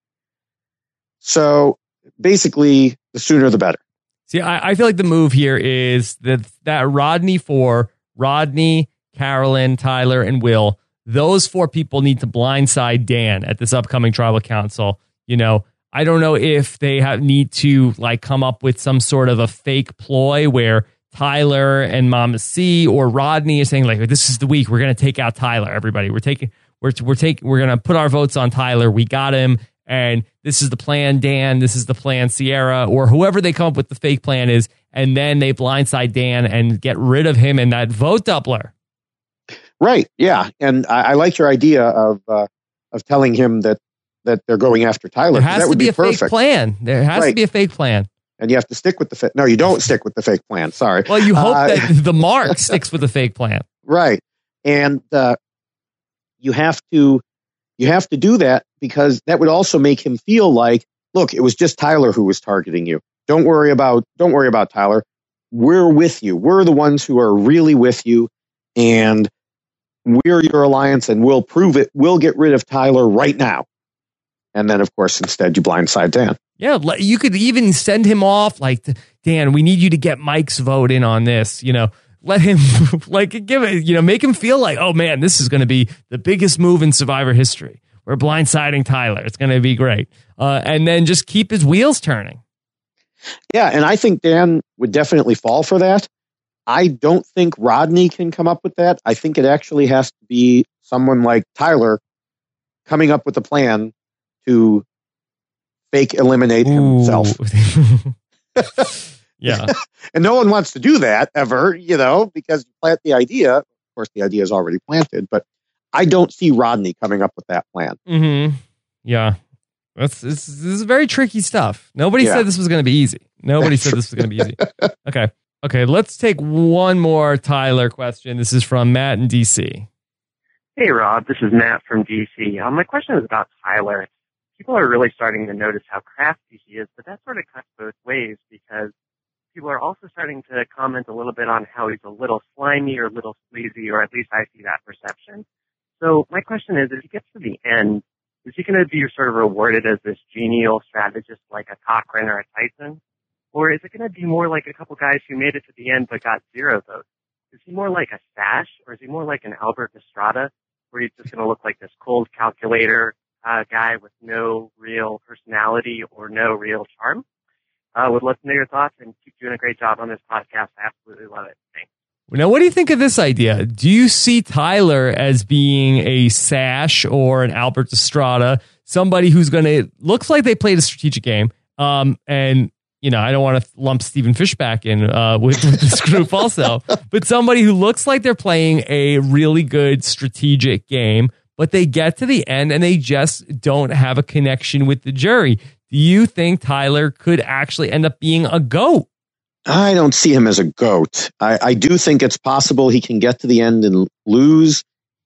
So basically, the sooner the better. See, I, I feel like the move here is that that Rodney four, Rodney, Carolyn, Tyler, and Will, those four people need to blindside Dan at this upcoming tribal council. You know, I don't know if they have need to like come up with some sort of a fake ploy where Tyler and Mama C or Rodney is saying like, this is the week we're going to take out Tyler. Everybody, we're taking, we're we're taking, we're going to put our votes on Tyler. We got him. And this is the plan, Dan. This is the plan, Sierra, or whoever they come up with the fake plan is. And then they blindside Dan and get rid of him in that vote doubler. Right. Yeah. And I, I like your idea of uh, of telling him that that they're going after Tyler. There has that to would be, be a perfect. fake plan. There has Right. to be a fake plan. And you have to stick with the fake. No, you don't stick with the fake plan. Sorry. Well, you hope Uh, that the mark sticks with the fake plan. Right. And uh, you have to you have to do that because that would also make him feel like, look, it was just Tyler who was targeting you. Don't worry about don't worry about Tyler. We're with you. We're the ones who are really with you, and we're your alliance, and we'll prove it. We'll get rid of Tyler right now. And then, of course, instead you blindside Dan. Yeah, you could even send him off like, Dan, we need you to get Mike's vote in on this. You know, let him like give it, you know, make him feel like, oh man, this is going to be the biggest move in Survivor history. We're blindsiding Tyler. It's going to be great. Uh, and then just keep his wheels turning. Yeah, and I think Dan would definitely fall for that. I don't think Rodney can come up with that. I think it actually has to be someone like Tyler coming up with a plan to fake eliminate himself. Yeah. And no one wants to do that ever, you know, because you plant the idea. Of course, the idea is already planted, but I don't see Rodney coming up with that plan. Mm-hmm. Yeah. That's this, this is very tricky stuff. Nobody Yeah. said this was going to be easy. Nobody That's said this was going to be easy. Okay. Okay. Let's take one more Tyler question. This is from Matt in D C. Hey, Rob. This is Matt from D C. Um, my question is about Tyler. People are really starting to notice how crafty he is, but that sort of cuts both ways because people are also starting to comment a little bit on how he's a little slimy or a little sleazy, or at least I see that perception. So my question is, if he gets to the end, is he going to be sort of rewarded as this genial strategist like a Cochran or a Tyson? Or is it going to be more like a couple guys who made it to the end but got zero votes? Is he more like a Stash, or is he more like an Albert Estrada, where he's just going to look like this cold calculator uh, guy with no real personality or no real charm? Uh, would love to know your thoughts, and keep doing a great job on this podcast. I absolutely love it. Thanks. Now, what do you think of this idea? Do you see Tyler as being a Sash or an Albert Estrada, somebody who's going to, looks like they played a strategic game, um, and, you know, I don't want to lump Stephen Fish back in uh, with, with this group also, but somebody who looks like they're playing a really good strategic game, but they get to the end and they just don't have a connection with the jury. Do you think Tyler could actually end up being a GOAT? I don't see him as a GOAT. I, I do think it's possible he can get to the end and lose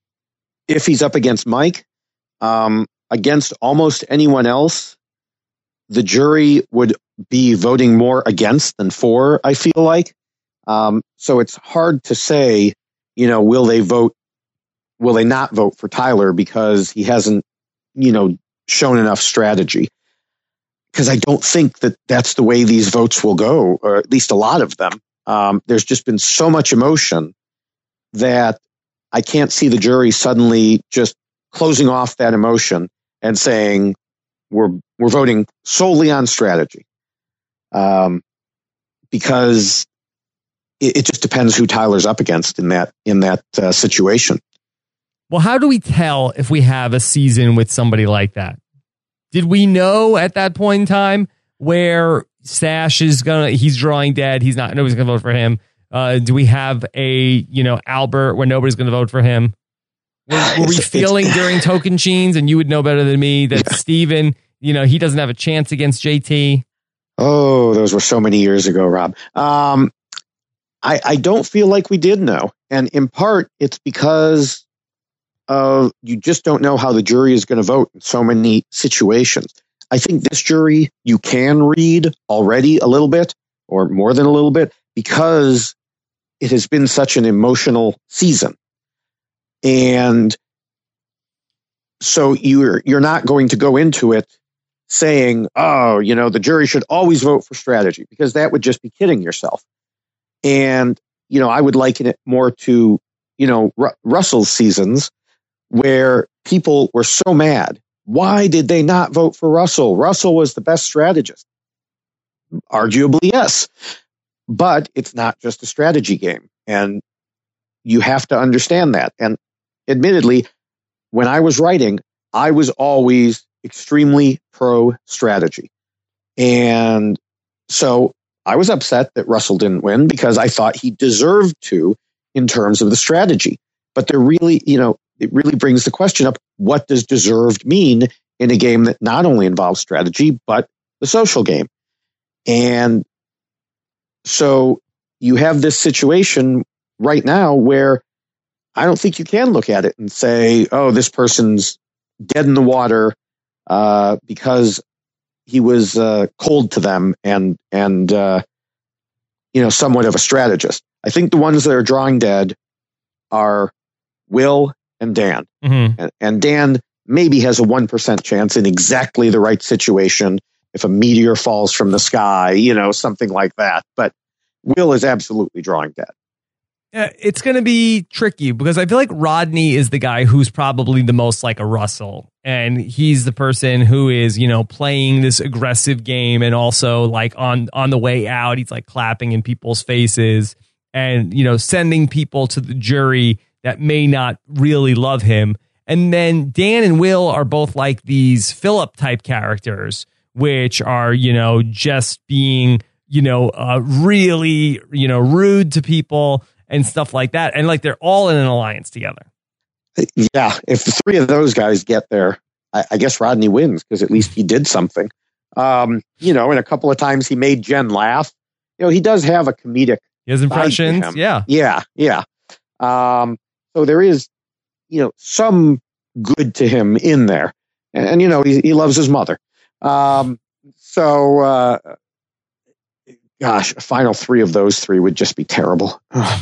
if he's up against Mike. Um, against almost anyone else, the jury would be voting more against than for, I feel like. Um, so it's hard to say, you know, will they vote, will they not vote for Tyler because he hasn't, you know, shown enough strategy. Because I don't think that that's the way these votes will go, or at least a lot of them. Um, there's just been so much emotion that I can't see the jury suddenly just closing off that emotion and saying we're we're voting solely on strategy, um, because it, it just depends who Tyler's up against in that in that uh, situation. Well, how do we tell if we have a season with somebody like that? Did we know at that point in time where Sash is gonna he's drawing dead, he's not nobody's gonna vote for him? Uh, do we have a you know Albert where nobody's gonna vote for him? Were, were we feeling during Tocantins, and you would know better than me, that yeah. Steven, you know, he doesn't have a chance against J T? Oh, those were so many years ago, Rob. Um, I, I don't feel like we did know. And in part, it's because of you just don't know how the jury is going to vote in so many situations. I think this jury, you can read already a little bit, or more than a little bit, because it has been such an emotional season. And so you're you're not going to go into it saying, oh, you know, the jury should always vote for strategy, because that would just be kidding yourself. And, you know, I would liken it more to, you know, Ru- Russell's seasons, where people were so mad. Why did they not vote for Russell? Russell was the best strategist. Arguably, yes. But it's not just a strategy game. And you have to understand that. And admittedly, when I was writing, I was always extremely pro strategy. And so I was upset that Russell didn't win, because I thought he deserved to in terms of the strategy. But there really, you know, it really brings the question up, what does deserved mean in a game that not only involves strategy, but the social game? And so you have this situation right now where I don't think you can look at it and say, oh, this person's dead in the water uh, because he was uh, cold to them and, and uh, you know, somewhat of a strategist. I think the ones that are drawing dead are Will and Dan. Mm-hmm. And, and Dan maybe has a one percent chance in exactly the right situation. If a meteor falls from the sky, you know, something like that. But Will is absolutely drawing dead. Uh, it's going to be tricky, because I feel like Rodney is the guy who's probably the most like a Russell. And he's the person who is, you know, playing this aggressive game, and also like on, on the way out, he's like clapping in people's faces and, you know, sending people to the jury that may not really love him. And then Dan and Will are both like these Philip type characters, which are, you know, just being, you know, uh, really, you know, rude to people and stuff like that. And like they're all in an alliance together. Yeah. If the three of those guys get there, I, I guess Rodney wins, because at least he did something. Um, you know, and a couple of times he made Jen laugh. You know, he does have a comedic. His impressions. Yeah. Yeah. Yeah. Um, so there is, you know, some good to him in there. And, and you know, he, he loves his mother. Um, so, uh, gosh, a final three of those three would just be terrible.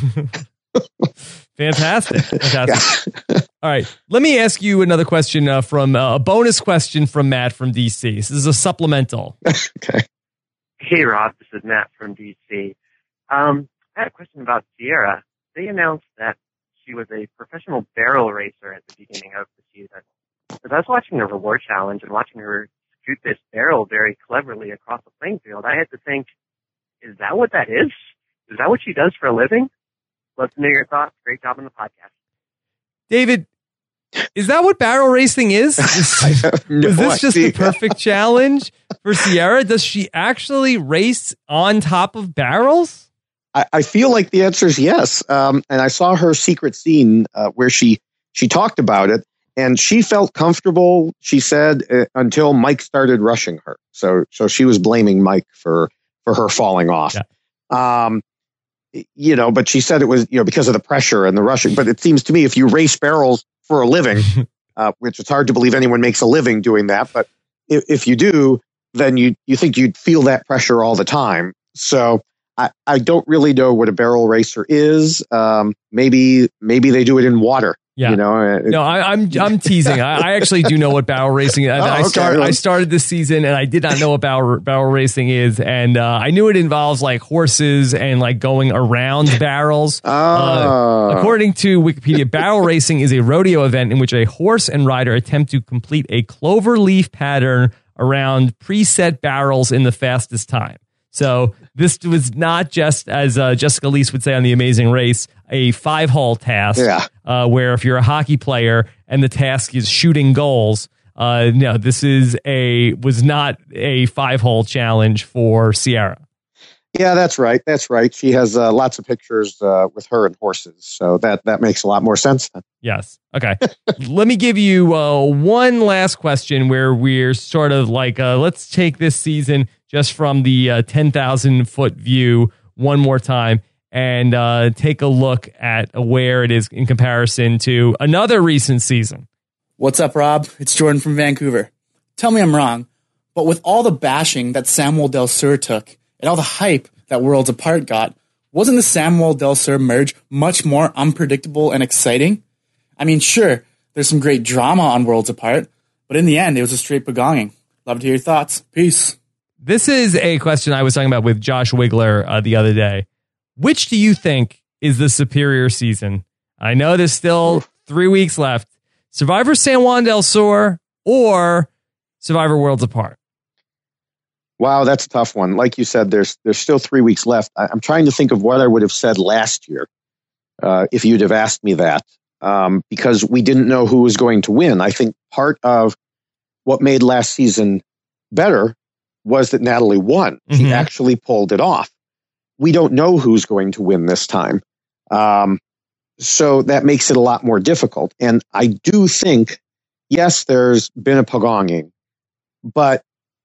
Fantastic. Fantastic. Yeah. All right. Let me ask you another question uh, from uh, a bonus question from Matt from D C. This is a supplemental. Okay. Hey, Rob. This is Matt from D C. Um, I had a question about Sierra. They announced that she was a professional barrel racer at the beginning of the season. As I was watching the reward challenge and watching her shoot this barrel very cleverly across the playing field, I had to think, is that what that is? Is that what she does for a living? Love to know your thoughts. Great job on the podcast. David, is that what barrel racing is? Is, no is this just idea. the perfect challenge for Sierra? Does she actually race on top of barrels? I, I feel like the answer is yes. Um, and I saw her secret scene uh, where she, she talked about it, and she felt comfortable, she said, uh, until Mike started rushing her. So, so she was blaming Mike for, for her falling off. Yeah. Um, you know, but she said it was, you know, because of the pressure and the rushing. But it seems to me, if you race barrels for a living, uh, which it's hard to believe anyone makes a living doing that, but if, if you do, then you, you think you'd feel that pressure all the time. So I, I don't really know what a barrel racer is. Um, maybe, maybe they do it in water. Yeah. You know, no, I, I'm I'm teasing. I, I actually do know what barrel racing is. Oh, I okay. start I started this season and I did not know what barrel, barrel racing is, and uh, I knew it involves like horses and like going around barrels. Oh. Uh, according to Wikipedia, barrel racing is a rodeo event in which a horse and rider attempt to complete a clover leaf pattern around preset barrels in the fastest time. So this was not just, as uh, Jessica Leese would say on The Amazing Race, a five-hole task, yeah. uh, where if you're a hockey player and the task is shooting goals, uh, no, this is a was not a five-hole challenge for Sierra. Yeah, that's right. That's right. She has uh, lots of pictures uh, with her and horses, so that, that makes a lot more sense then. Yes. Okay. Let me give you uh, one last question where we're sort of like, uh, let's take this season just from the uh, ten thousand foot view one more time and uh, take a look at where it is in comparison to another recent season. What's up, Rob? It's Jordan from Vancouver. Tell me I'm wrong, but with all the bashing that Samuel Del Sur took and all the hype that Worlds Apart got, wasn't the Samuel Del Sur merge much more unpredictable and exciting? I mean, sure, there's some great drama on Worlds Apart, but in the end, it was a straight begonging. Love to hear your thoughts. Peace. This is a question I was talking about with Josh Wigler uh, the other day. Which do you think is the superior season? I know there's still three weeks left. Survivor San Juan del Sur or Survivor Worlds Apart? Wow, that's a tough one. Like you said, there's there's still three weeks left. I, I'm trying to think of what I would have said last year uh, if you'd have asked me that, um, because we didn't know who was going to win. I think part of what made last season better was that Natalie won. She mm-hmm. actually pulled it off. We don't know who's going to win this time. Um, so that makes it a lot more difficult. And I do think, yes, there's been a pagonging, but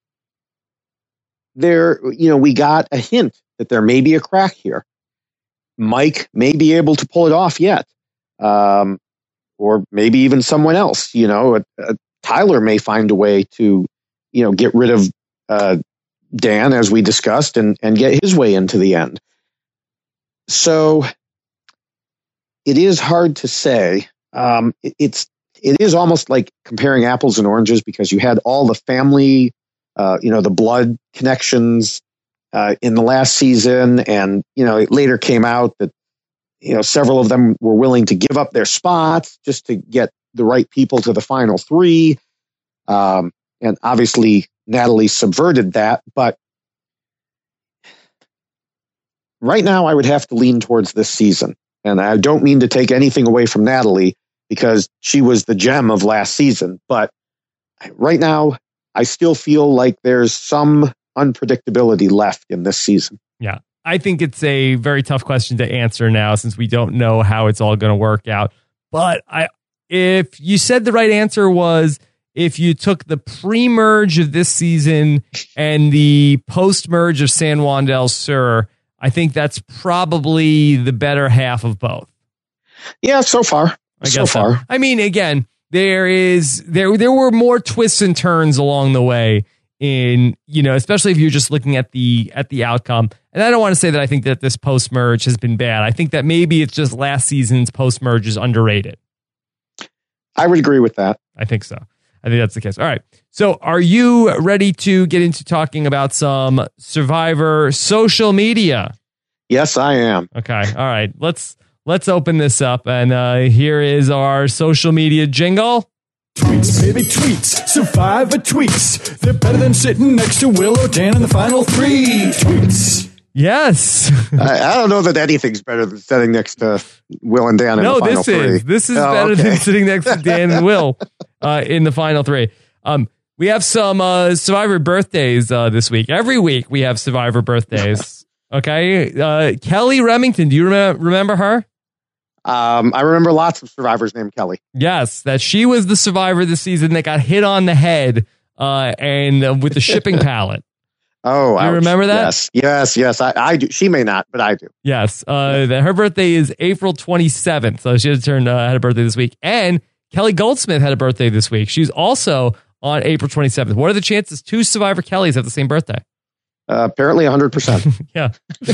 there, you know, we got a hint that there may be a crack here. Mike may be able to pull it off yet. Um, or maybe even someone else, you know, uh, uh, Tyler may find a way to, you know, get rid of Uh, Dan, as we discussed, and, and get his way into the end. So it is hard to say. Um, it, it's it is almost like comparing apples and oranges because you had all the family, uh, you know, the blood connections uh, in the last season, and you know, it later came out that you know several of them were willing to give up their spots just to get the right people to the final three, um, and obviously Natalie subverted that, but right now I would have to lean towards this season. And I don't mean to take anything away from Natalie because she was the gem of last season. But right now, I still feel like there's some unpredictability left in this season. Yeah, I think it's a very tough question to answer now since we don't know how it's all going to work out. But I, if you said the right answer was, if you took the pre-merge of this season and the post-merge of San Juan del Sur, I think that's probably the better half of both. Yeah, so far. I guess so far. So. I mean, again, there is there there were more twists and turns along the way in, you know, especially if you're just looking at the at the outcome. And I don't want to say that I think that this post-merge has been bad. I think that maybe it's just last season's post-merge is underrated. I would agree with that. I think so. I think that's the case. All right. So are you ready to get into talking about some Survivor social media? Yes, I am. Okay. All right. Let's let's open this up. And uh, here is our social media jingle. Tweets, baby, tweets. Survivor tweets. They're better than sitting next to Will or Dan in the final three. Tweets. Yes. I, I don't know that anything's better than sitting next to Will and Dan in no, the final this three. is. This is oh, better okay. than sitting next to Dan and Will uh, in the final three. Um, we have some uh, Survivor birthdays uh, this week. Every week we have Survivor birthdays. Okay. Uh, Kelly Remington, do you remember, remember her? Um, I remember lots of survivors named Kelly. Yes, that she was the survivor this season that got hit on the head uh, and uh, with the shipping pallet. Oh, you ouch. remember that? Yes, yes, yes. I, I do. She may not, but I do. Yes. Uh, that her birthday is April twenty-seventh, so she had turned uh, had a birthday this week. And Kelly Goldsmith had a birthday this week. She's also on April twenty-seventh. What are the chances two Survivor Kellys have the same birthday? Uh, apparently one hundred percent. Yeah.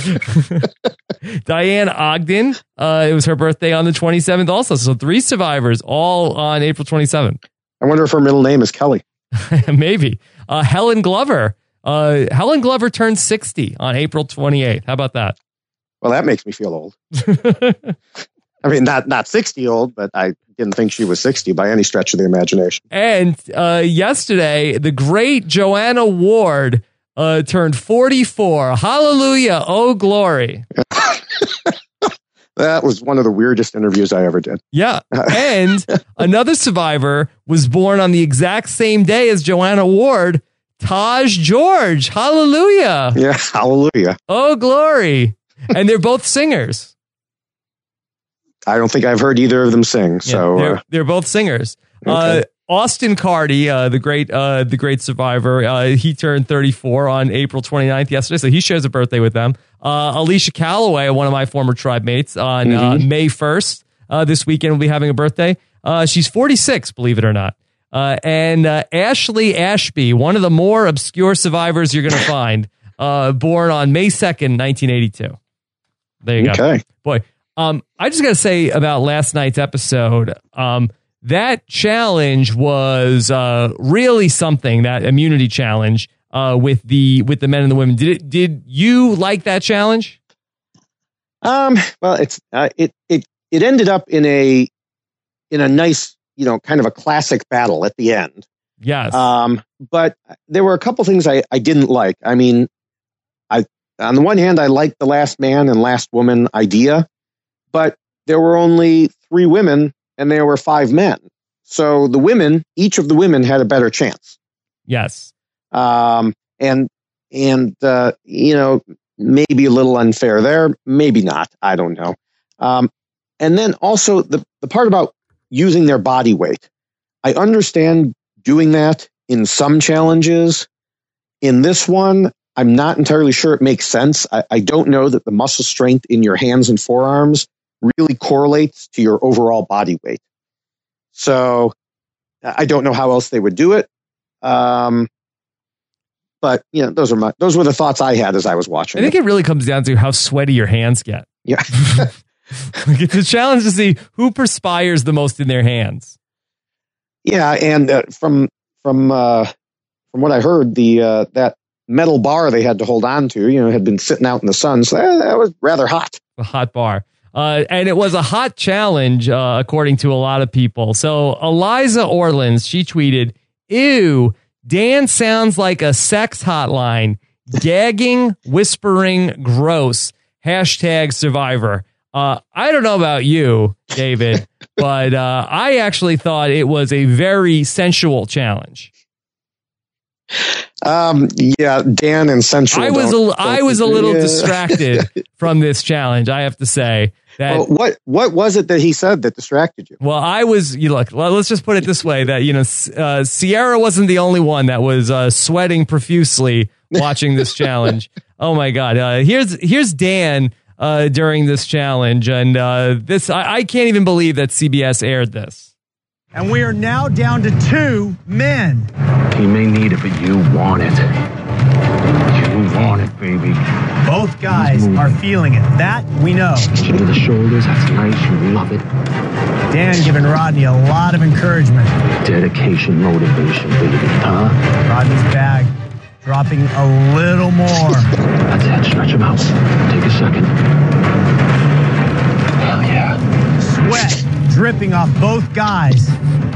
Diane Ogden, uh, it was her birthday on the twenty-seventh also. So three survivors all on April twenty-seventh. I wonder if her middle name is Kelly. Maybe. Uh, Helen Glover. Uh, Helen Glover turned sixty on April twenty-eighth. How about that? Well, that makes me feel old. I mean, not not sixty old, but I didn't think she was sixty by any stretch of the imagination. And uh, yesterday, the great Joanna Ward uh, turned forty-four. Hallelujah. Oh, glory. That was one of the weirdest interviews I ever did. Yeah. And another survivor was born on the exact same day as Joanna Ward, Taj George. Hallelujah. Yeah, hallelujah. Oh, glory. And they're both singers. I don't think I've heard either of them sing. So yeah, they're, uh, they're both singers. Okay. Uh, Austin Carty, uh, the great uh, the great survivor, uh, he turned thirty-four on April twenty-ninth yesterday, so he shares a birthday with them. Uh, Alicia Calloway, one of my former tribe mates, on Mm-hmm. uh, May first, uh, this weekend will be having a birthday. Uh, she's forty-six, believe it or not. Uh, and uh, Ashley Ashby, one of the more obscure survivors you're going to find, uh, born on May second, nineteen eighty-two. There you Okay. go. Boy, um, I just got to say about last night's episode, um, that challenge was uh, really something, that immunity challenge uh, with the with the men and the women. Did it? Did you like that challenge? Um, well, it's uh, it it it ended up in a in a nice, you know, kind of a classic battle at the end. Yes. Um, but there were a couple things I, I didn't like. I mean, I on the one hand, I liked the last man and last woman idea, but there were only three women and there were five men. So the women, each of the women had a better chance. Yes. Um, and and uh, you know, maybe a little unfair there, maybe not. I don't know. Um, and then also the the part about using their body weight. I understand doing that in some challenges. In this one, I'm not entirely sure it makes sense. I, I don't know that the muscle strength in your hands and forearms really correlates to your overall body weight. So I don't know how else they would do it. Um, but you know, those are my those were the thoughts I had as I was watching. I think it really comes down to how sweaty your hands get. Yeah. It's a challenge to see who perspires the most in their hands. Yeah, and uh, from from uh, from what I heard, the uh, that metal bar they had to hold on to, you know, had been sitting out in the sun, so that, that was rather hot. A hot bar. Uh, and it was a hot challenge, uh, according to a lot of people. So Eliza Orleans, she tweeted, "Ew, Dan sounds like a sex hotline. Gagging, whispering, gross. Hashtag survivor." Uh, I don't know about you, David, but uh, I actually thought it was a very sensual challenge. Um, yeah, Dan and sensual. I was don't- a, I don't- was a little yeah. distracted from this challenge, I have to say. That, Well, what what was it that he said that distracted you? Well, I was, you look, well, let's just put it this way, that, you know, uh, Sierra wasn't the only one that was uh, sweating profusely watching this challenge. Oh my God. Uh, here's, here's Dan uh, during this challenge. And uh, this, I, I can't even believe that C B S aired this. And we are now down to two men. You may need it, but you want it. You want it, baby. Both guys are feeling it. That we know. Chin to the shoulders, that's nice. You love it. Dan giving Rodney a lot of encouragement. Dedication, motivation, baby. Huh? Rodney's bag dropping a little more. That's it. Stretch him out. Take a second. Hell yeah. Sweat dripping off both guys.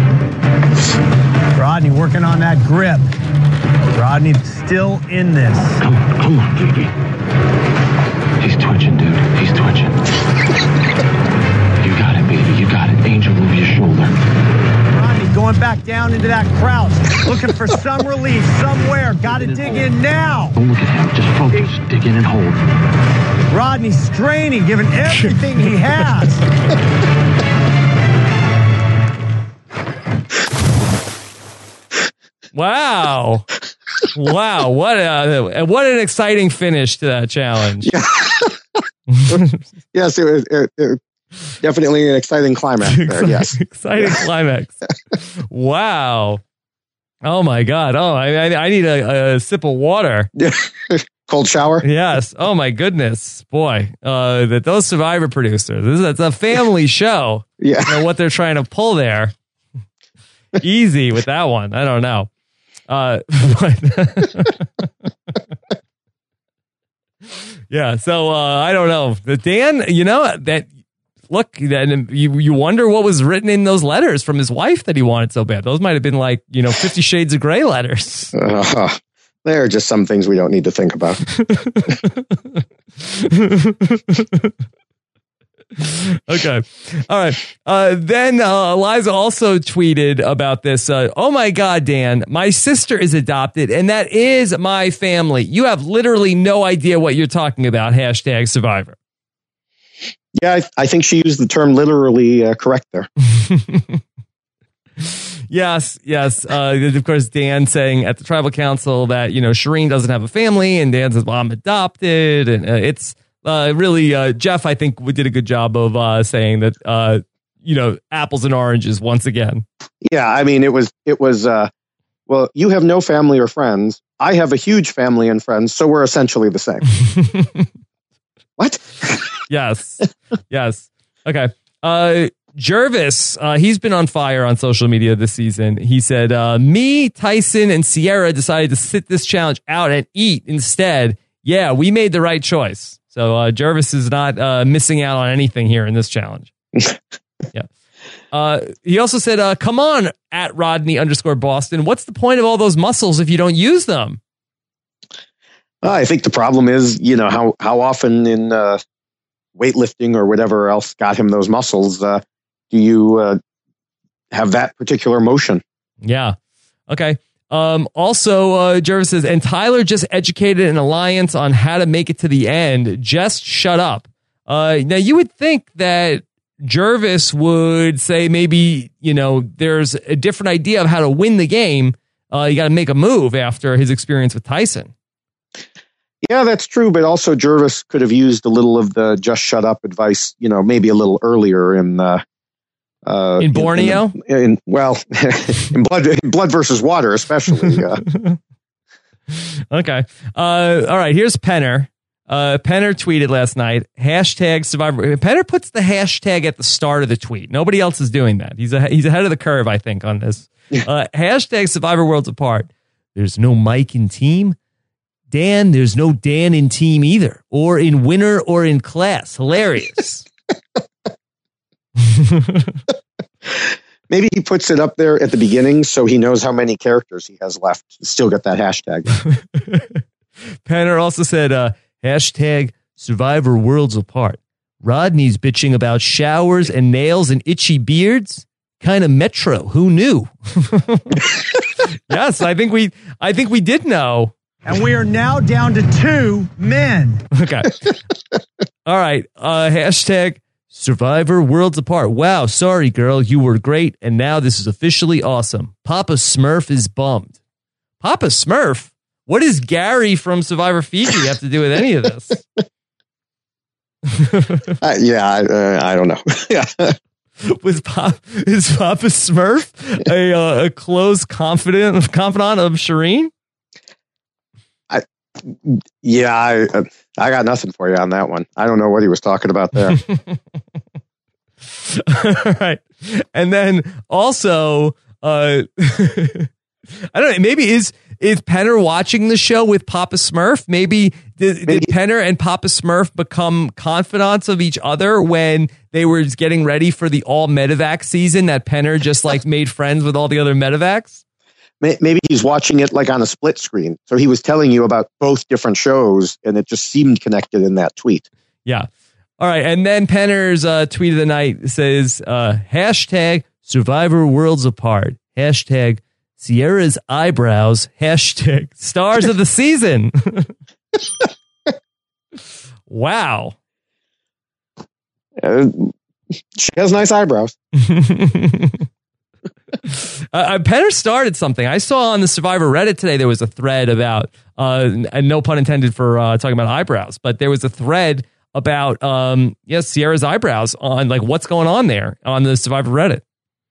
Rodney working on that grip. Rodney still in this. Come on, come on, baby. He's twitching, dude. He's twitching. You got it, baby. You got it. Angel over your shoulder. Rodney going back down into that crouch, looking for some relief somewhere. Got to dig in now. Don't look at him. Just focus. Dig in and hold. Rodney straining, giving everything he has. Wow. Wow. What a, what an exciting finish to that challenge. Yes, it was it, it, definitely an exciting climax there. Yes. Exciting climax. Wow. Oh my God. Oh, I, I, I need a, a sip of water. cold shower. Yes. Oh my goodness, boy. Uh, that those Survivor producers. This is it's a family show. Yeah. You know what they're trying to pull there. Easy with that one. I don't know. Uh, but yeah. So uh, I don't know. The Dan, you know that. Look, then you you wonder what was written in those letters from his wife that he wanted so bad. Those might have been like, you know, Fifty Shades of Grey letters. Uh, there are just some things we don't need to think about. Okay. All right. Uh, then uh, Eliza also tweeted about this. Uh, oh my God, Dan, my sister is adopted and that is my family. You have literally no idea what you're talking about. Hashtag Survivor. Yeah, I, I think she used the term literally uh, correct there. Yes, yes. Uh, of course, Dan saying at the tribal council that, you know, Shireen doesn't have a family, and Dan says, well, I'm adopted. And uh, it's uh, really, uh, Jeff, I think, we did a good job of uh, saying that, uh, you know, apples and oranges once again. Yeah, I mean, it was, it was, uh, well, you have no family or friends. I have a huge family and friends, so we're essentially the same. What? Yes. Yes. Okay. Uh, Jervis, uh, he's been on fire on social media this season. He said, uh, me, Tyson, and Sierra decided to sit this challenge out and eat instead. Yeah, we made the right choice. So uh, Jervis is not uh, missing out on anything here in this challenge. Yeah. Uh, he also said, uh, come on, at Rodney underscore Boston. What's the point of all those muscles if you don't use them? Uh, I think the problem is, you know, how, how often in uh, weightlifting or whatever else got him those muscles, uh, do you uh, have that particular motion? Yeah. Okay. Um, also, uh, Jervis says, and Tyler just educated an alliance on how to make it to the end. Just shut up. Uh, now, you would think that Jervis would say maybe, you know, there's a different idea of how to win the game. Uh, you got to make a move after his experience with Tyson. Yeah, that's true. But also Jervis could have used a little of the just shut up advice, you know, maybe a little earlier in uh, uh, in Borneo. In, in, in well, in blood, in blood versus water, especially. Uh. Okay. Uh, all right. Here's Penner. Uh, Penner tweeted last night, hashtag Survivor. Penner puts the hashtag at the start of the tweet. Nobody else is doing that. He's a, he's ahead of the curve, I think, on this. Uh, hashtag Survivor Worlds Apart. There's no Mike in team. Dan, there's no Dan in team either, or in winner or in class. Hilarious. Maybe he puts it up there at the beginning so he knows how many characters he has left. Still got that hashtag. Penner also said, uh, hashtag Survivor Worlds Apart. Rodney's bitching about showers and nails and itchy beards. Kind of Metro. Who knew? Yes, I think we I think we did know. And we are now down to two men. Okay. All right. Uh, hashtag Survivor Worlds Apart. Wow. Sorry, girl. You were great. And now this is officially awesome. Papa Smurf is bummed. Papa Smurf? What does Gary from Survivor Fiji have to do with any of this? uh, yeah, I, uh, I don't know. Yeah. Was Pop, is Papa Smurf a, uh, a close confidant, confidant of Shireen? I, yeah, I, uh, I got nothing for you on that one. I don't know what he was talking about there. All right. And then also, uh, I don't know, maybe is is Penner watching the show with Papa Smurf? Maybe did, did Penner and Papa Smurf become confidants of each other when they were getting ready for the all medevac season that Penner just like made friends with all the other medevacs? Maybe he's watching it like on a split screen. So he was telling you about both different shows and it just seemed connected in that tweet. Yeah. All right. And then Penner's uh, tweet of the night says, uh, hashtag Survivor Worlds Apart. Hashtag Sierra's eyebrows. Hashtag stars of the season. Wow. Uh, she has nice eyebrows. Uh, Penner started something. I saw on the Survivor Reddit today, there was a thread about, uh, and no pun intended for uh, talking about eyebrows, but there was a thread about, um, yes, Sierra's eyebrows on like what's going on there on the Survivor Reddit.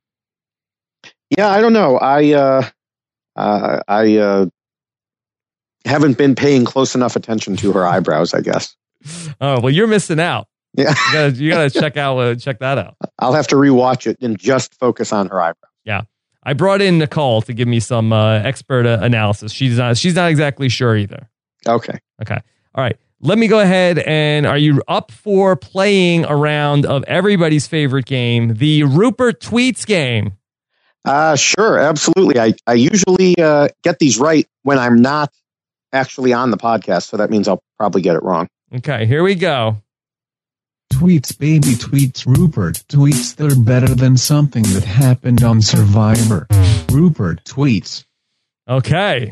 Yeah, I don't know. I, uh, uh, I, uh, haven't been paying close enough attention to her eyebrows, I guess. Oh, well, you're missing out. Yeah. You gotta, you gotta check out, uh, check that out. I'll have to rewatch it and just focus on her eyebrows. Yeah. I brought in Nicole to give me some uh, expert uh, analysis. She's not, she's not exactly sure either. Okay. Okay. All right. Let me go ahead and are you up for playing a round of everybody's favorite game, the Rupert Tweets game? Uh, sure. Absolutely. I, I usually uh, get these right when I'm not actually on the podcast. So that means I'll probably get it wrong. Okay. Here we go. Tweets, baby, tweets, Rupert. Tweets that are better than something that happened on Survivor. Rupert tweets. Okay.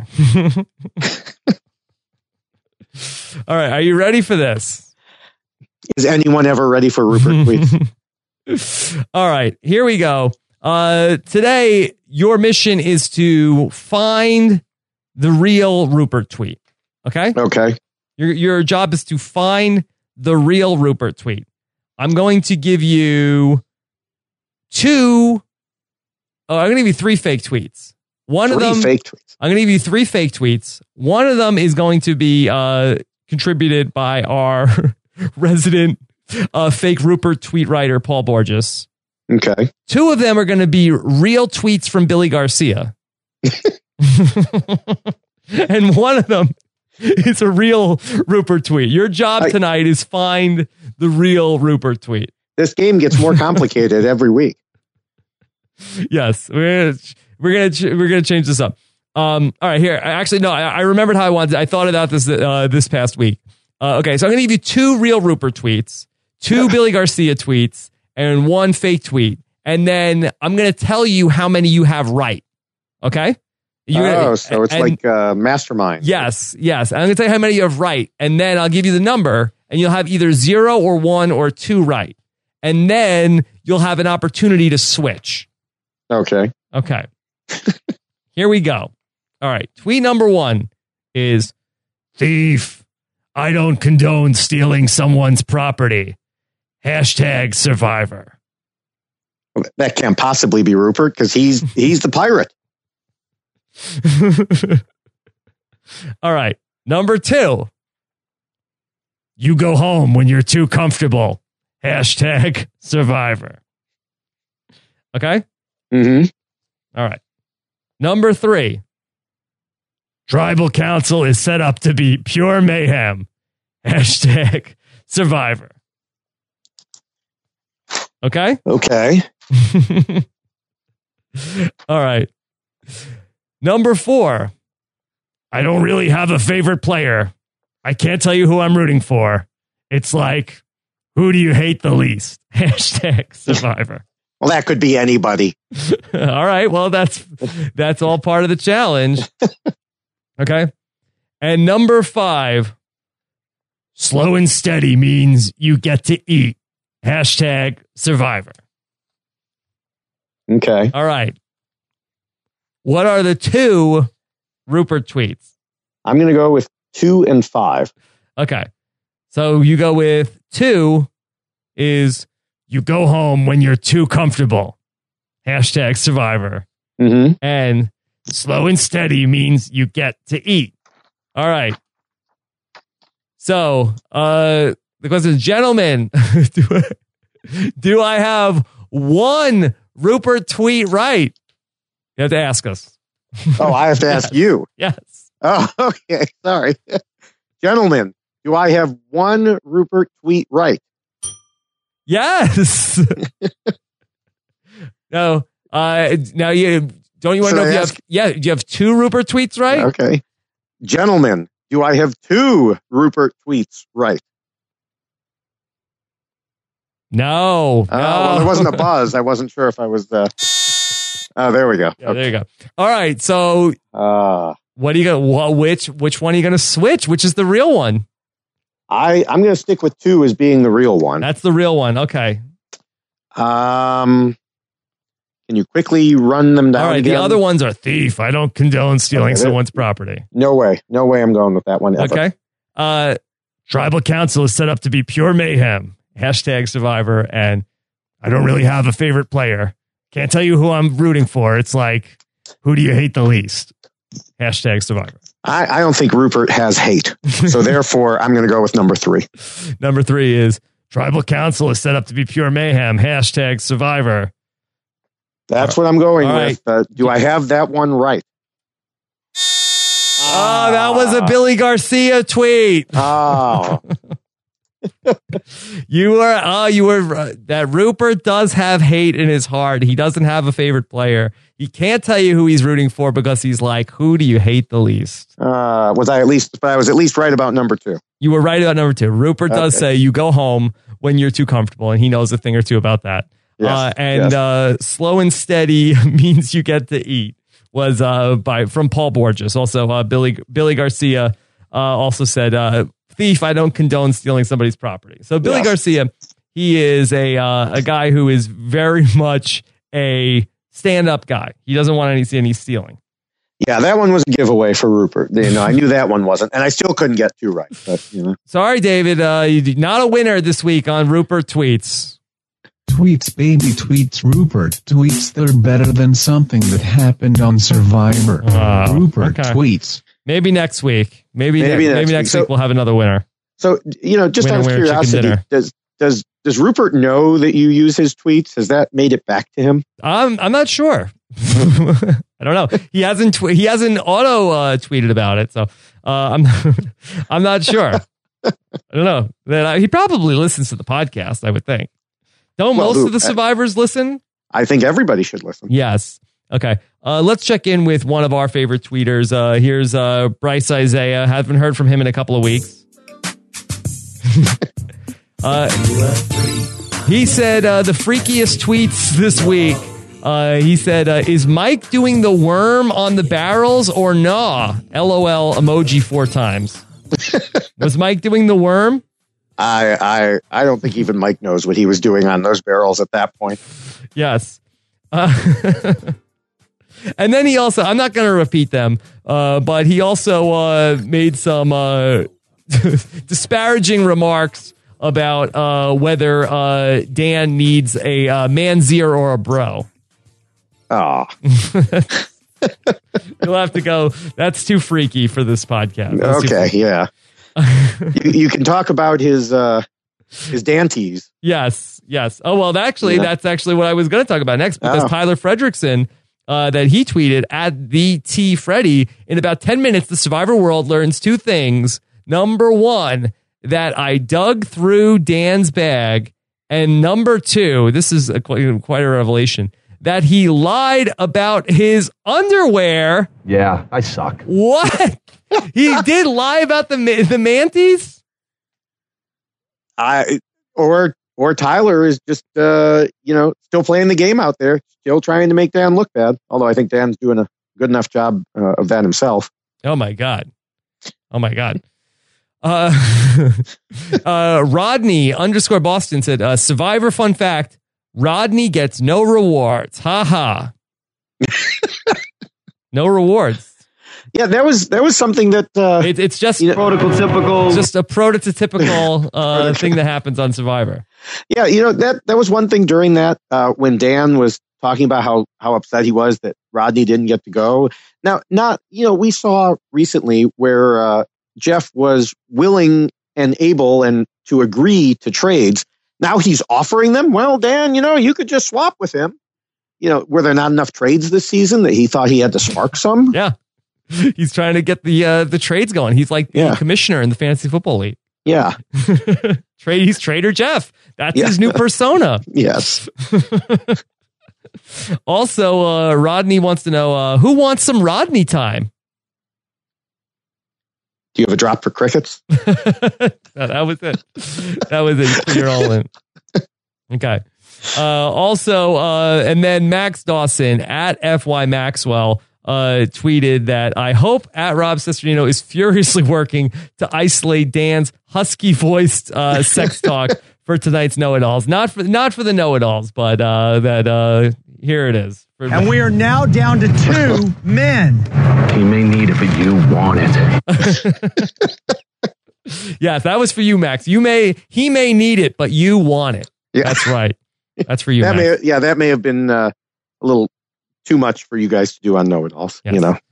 All right. Are you ready for this? Is anyone ever ready for Rupert tweets? All right. Here we go. Uh, today, your mission is to find the real Rupert tweet. Okay? Okay. Your, your job is to find the real Rupert tweet. I'm going to give you two. Oh, I'm going to give you three fake tweets. One Three of them. fake tweets. I'm going to give you three fake tweets. One of them is going to be uh, contributed by our resident uh, fake Rupert tweet writer, Paul Borges. Okay. Two of them are going to be real tweets from Billy Garcia. And one of them is a real Rupert tweet. Your job I, tonight is find the real Rupert tweet. This game gets more complicated every week. Yes, we're gonna we're gonna ch- we're gonna change this up. Um, all right, here. Actually, no, I, I remembered how I wanted. To, I thought about this uh, this past week. Uh, okay, so I'm gonna give you two real Rupert tweets, two Billy Garcia tweets, and one fake tweet, and then I'm gonna tell you how many you have right. Okay. You're oh, gonna, so it's and, like uh, Mastermind. Yes, yes. I'm gonna tell you how many you have right, and then I'll give you the number, and you'll have either zero or one or two right, and then you'll have an opportunity to switch. Okay. Okay. Here we go. All right. Tweet number one is thief. I don't condone stealing someone's property. Hashtag survivor. That can't possibly be Rupert because he's he's the pirate. All right. Number two. You go home when you're too comfortable. Hashtag survivor. Okay. Mm-hmm. All right. Number three. Tribal council is set up to be pure mayhem. Hashtag survivor. Okay? Okay. All right. Number four. I don't really have a favorite player. I can't tell you who I'm rooting for. It's like, who do you hate the least? Hashtag survivor. Well, that could be anybody. All right. Well, that's that's all part of the challenge. Okay. And number five, slow and steady means you get to eat. Hashtag survivor. Okay. All right. What are the two Rupert tweets? I'm going to go with two and five. Okay. So you go with two is you go home when you're too comfortable. Hashtag survivor. Mm-hmm. And slow and steady means you get to eat. All right. So uh, the question is, gentlemen, do, I, do I have one Rupert tweet right? You have to ask us. Oh, I have to ask Yes. you. Yes. Oh, okay. Sorry. Gentlemen, do I have one Rupert tweet right? Yes. No. Uh, now you don't you want to Should know I if you ask- have yeah, do you have two Rupert tweets right? Okay. Gentlemen, do I have two Rupert tweets right? No. Oh, no. well, there wasn't a buzz. I wasn't sure if I was the. Oh, there we go. Yeah, there you go. All right. So Uh, what are you gonna wha- which which one are you gonna switch? Which is the real one? I, I'm going to stick with two as being the real one. That's the real one. Okay. Um, can you quickly run them down? All right. again? The other ones are thief. I don't condone stealing Okay, someone's property. No way. No way I'm going with that one. Ever. Okay. Uh, tribal council is set up to be pure mayhem. Hashtag survivor. And I don't really have a favorite player. Can't tell you who I'm rooting for. It's like, who do you hate the least? Hashtag survivor. I, I don't think Rupert has hate. So therefore, I'm going to go with number three. Number three is Tribal Council is set up to be pure mayhem. Hashtag Survivor. That's what I'm going All with. Uh, do I have that one right? Oh, that was a Billy Garcia tweet. Oh. You were, oh, you were, uh, that Rupert does have hate in his heart. He doesn't have a favorite player. He can't tell you who he's rooting for because he's like, who do you hate the least? Uh, was I at least, but I was at least right about number two. You were right about number two. Rupert does Okay. say you go home when you're too comfortable, and he knows a thing or two about that. Yes, Uh, and yes. uh, slow and steady means you get to eat was uh, by from Paul Borges. Also, uh, Billy Billy Garcia uh, also said, uh, thief, I don't condone stealing somebody's property. So Billy Yes. Garcia, he is a uh, a guy who is very much a stand-up guy. He doesn't want any, any stealing. Yeah, that one was a giveaway for Rupert. You know, I knew that one wasn't, and I still couldn't get two right. But you know, Sorry, David, uh, you're not a winner this week on Rupert Tweets. Tweets, baby, tweets, Rupert. Tweets that are better than something that happened on Survivor. Oh, Rupert okay. tweets. Maybe next week. Maybe Maybe ne- next maybe week. next So- week we'll have another winner. so you know, just Winner, out of winner, chicken curiosity, dinner. does does does Rupert know that you use his tweets? Has that made it back to him? I'm I'm not sure. I don't know. He hasn't tw- he hasn't auto uh, tweeted about it, so uh, I'm I'm not sure. I don't know. Then I, he probably listens to the podcast, I would think. Don't Well, most who- of the survivors listen? I think everybody should listen. Yes. Okay. Uh, let's check in with one of our favorite tweeters. Uh, here's uh, Bryce Isaiah. Haven't heard from him in a couple of weeks. uh, he said uh, the freakiest tweets this week. Uh, he said, uh, is Mike doing the worm on the barrels or nah? LOL emoji four times. Was Mike doing the worm? I I I don't think even Mike knows what he was doing on those barrels at that point. Yes. Uh, and then he also, I'm not going to repeat them, uh, but he also uh, made some uh, disparaging remarks about uh, whether uh, Dan needs a uh, manzier or a bro. Oh. You'll have to go. That's too freaky for this podcast. That's too Okay, freaky. yeah. you, you can talk about his uh, his danties. Yes, yes. Oh, well, actually, Yeah. that's actually what I was going to talk about next because Oh. Tyler Fredrickson, uh, that he tweeted at the T Freddy, in about ten minutes, the Survivor world learns two things. Number one, that I dug through Dan's bag. And number two, this is a, quite, quite a revelation, that he lied about his underwear. Yeah, I suck. What? He did lie about the ma- the manties? I or or Tyler is just uh, you know still playing the game out there, still trying to make Dan look bad. Although I think Dan's doing a good enough job uh, of that himself. Oh my god! Oh my god! Uh, uh, Rodney underscore Boston said, uh, "Survivor fun fact: Rodney gets no rewards. Ha ha. No rewards. Yeah, that was that was something that uh, it, it's just prototypical, just a prototypical uh, thing that happens on Survivor. Yeah, you know that that was one thing during that uh, when Dan was talking about how how upset he was that Rodney didn't get to go. Now, not you know we saw recently where uh, Jeff was willing and able and to agree to trades. Now he's offering them. Well, Dan, you know you could just swap with him. You know, were there not enough trades this season that he thought he had to spark some? Yeah, he's trying to get the uh, the trades going. He's like the Yeah. commissioner in the fantasy football league. Yeah, Trade. He's Trader Jeff. That's Yeah. his new persona. Yes. Also, uh, Rodney wants to know uh, who wants some Rodney time. Do you have a drop for crickets? that, that was it. That was it. You're all in. Okay. Uh, also, uh, and then Max Dawson at F Y Maxwell uh, tweeted that I hope at Rob Cesternino is furiously working to isolate Dan's husky voiced uh, sex talk for tonight's know-it-alls. Not for not for the know-it-alls, but uh, that uh, here it is. For And we are now down to two men. He may need it, but you want it. Yes, that was for you, Max. You may he may need it, but you want it. Yeah. That's right. That's for you, that Max. may, yeah, that may have been uh, a little too much for you guys to do on know-it-alls. Yes. You know.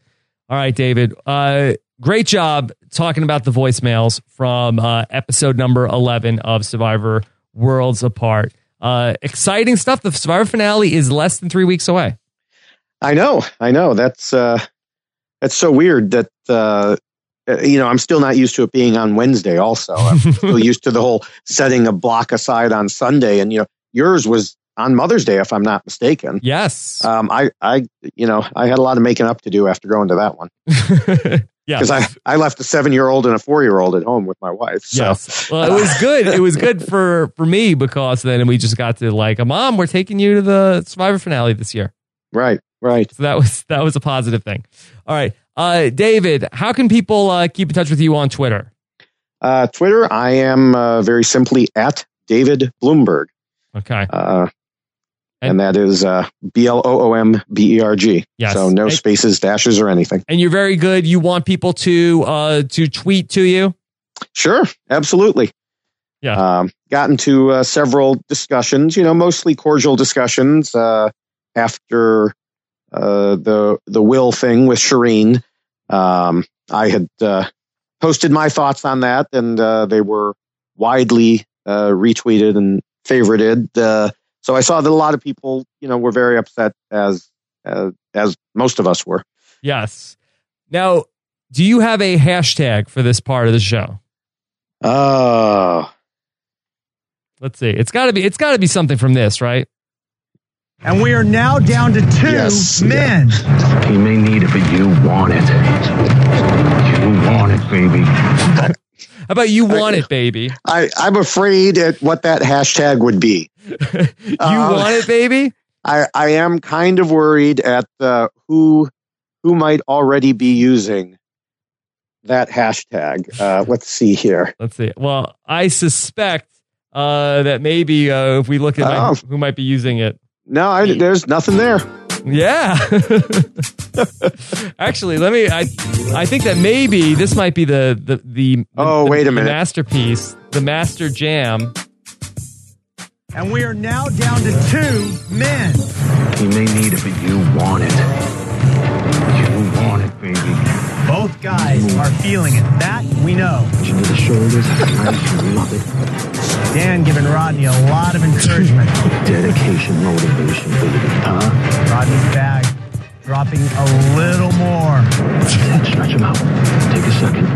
All right, David. Uh, great job talking about the voicemails from uh, episode number eleven of Survivor Worlds Apart. Uh, exciting stuff. The Survivor finale is less than three weeks away. I know. I know. That's uh, that's so weird that, uh, you know, I'm still not used to it being on Wednesday also. I'm still used to the whole setting a block aside on Sunday. And, you know, yours was on Mother's Day, if I'm not mistaken. Yes. Um, I, I, you know, I had a lot of making up to do after going to that one. Yeah. Because I, I left a seven-year-old and a four-year-old at home with my wife. So. Yes. Well, it was good. It was good for, for me because then we just got to like, Mom, we're taking you to the Survivor finale this year. Right. Right. So that was that was a positive thing. All right. Uh, David, how can people uh, keep in touch with you on Twitter? Uh, Twitter, I am uh, very simply at David Bloomberg. Okay. Uh, and that is uh, B L O O M B E R G. Yes. So no And- spaces, dashes, or anything. And you're very good. You want people to uh, to tweet to you? Sure, absolutely. Yeah. Um, got into uh, several discussions, you know, mostly cordial discussions uh, after uh, the the will thing with Shireen. Um, I had uh, posted my thoughts on that, and uh, they were widely uh, retweeted and favorited. Uh, so I saw that a lot of people, you know, were very upset, as uh, as most of us were. Yes. Now, do you have a hashtag for this part of the show? Oh. Let's see. It's got to be. It's got to be something from this, right? And we are now down to two Yes. men. He may need it, but you want it. You want it, baby. How about you want it, baby? I, I'm afraid at what that hashtag would be. You want it, baby? I, I am kind of worried at uh, who who might already be using that hashtag. Uh, let's see here. Let's see. Well, I suspect uh, that maybe uh, if we look at Oh. who might be using it. No, I, there's nothing there. Yeah. Actually, let me. I I think that maybe this might be the the the. Oh, the, wait a the minute. masterpiece, the master jam. And we are now down to two men. He may need it, but you want it. You want it, baby. Both guys are feeling it. That we know. Into the shoulders. I love it. Dan giving Rodney a lot of encouragement. Dedication, motivation, baby. Huh? Rodney's bag dropping a little more. Stretch him out. Take a second.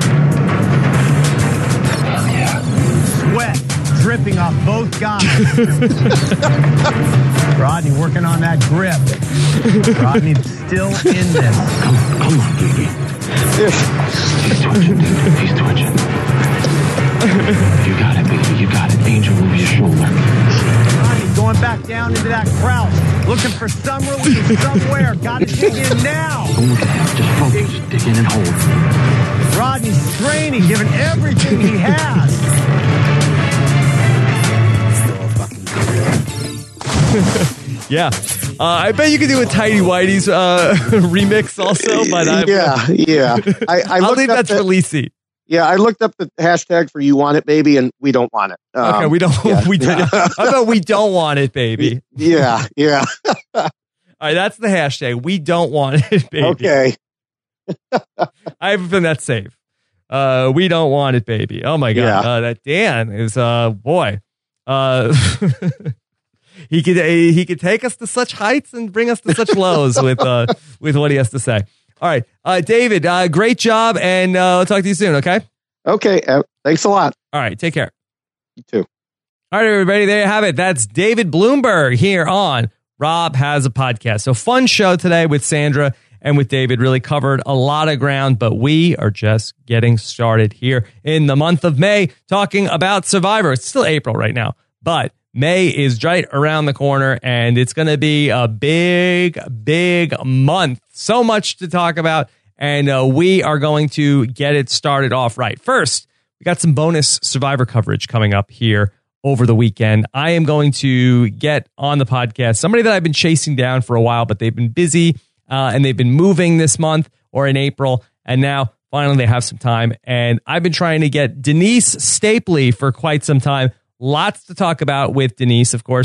Hell yeah. Sweat dripping off both guys. Rodney working on that grip. Rodney's still in this. Come, come on, baby. He's twitching, dude. He's twitching. You got it, baby. You got it. Angel, move your shoulder. Rodney going back down into that crouch. Looking for some relief somewhere. Got to dig in now. Don't look at him. Just focus. Dig in and hold. Rodney's straining, giving everything he has. Yeah. Uh, I bet you could do a Tidy Whitey's uh, remix also, but I, yeah, yeah. I, I I'll looked leave up that to the- Lisi. Yeah, I looked up the hashtag for "You Want It, Baby," and we don't want it. Um, Okay, we don't. yeah. We don't. How about we don't want it, baby? Yeah, yeah. All right, that's the hashtag. We don't want it, baby. Okay. I have a feeling that's safe. Uh, we don't want it, baby. Oh my god, Yeah. uh, that Dan is uh boy. Uh, he could uh, he could take us to such heights and bring us to such lows with uh with what he has to say. All right, uh, David, uh, great job, and uh, I'll talk to you soon. Okay. Okay. Uh, thanks a lot. All right, take care. You too. All right, everybody, there you have it. That's David Bloomberg here on Rob Has a Podcast. So fun show today with Sandra and with David. Really covered a lot of ground, but we are just getting started here in the month of May talking about Survivor. It's still April right now, but May is right around the corner, and it's going to be a big, big month. So much to talk about, and uh, we are going to get it started off right. First, we got some bonus Survivor coverage coming up here over the weekend. I am going to get on the podcast somebody that I've been chasing down for a while, but they've been busy uh, and they've been moving this month or in April, and now finally they have some time. And I've been trying to get Denise Stapley for quite some time. Lots to talk about with Denise, of course.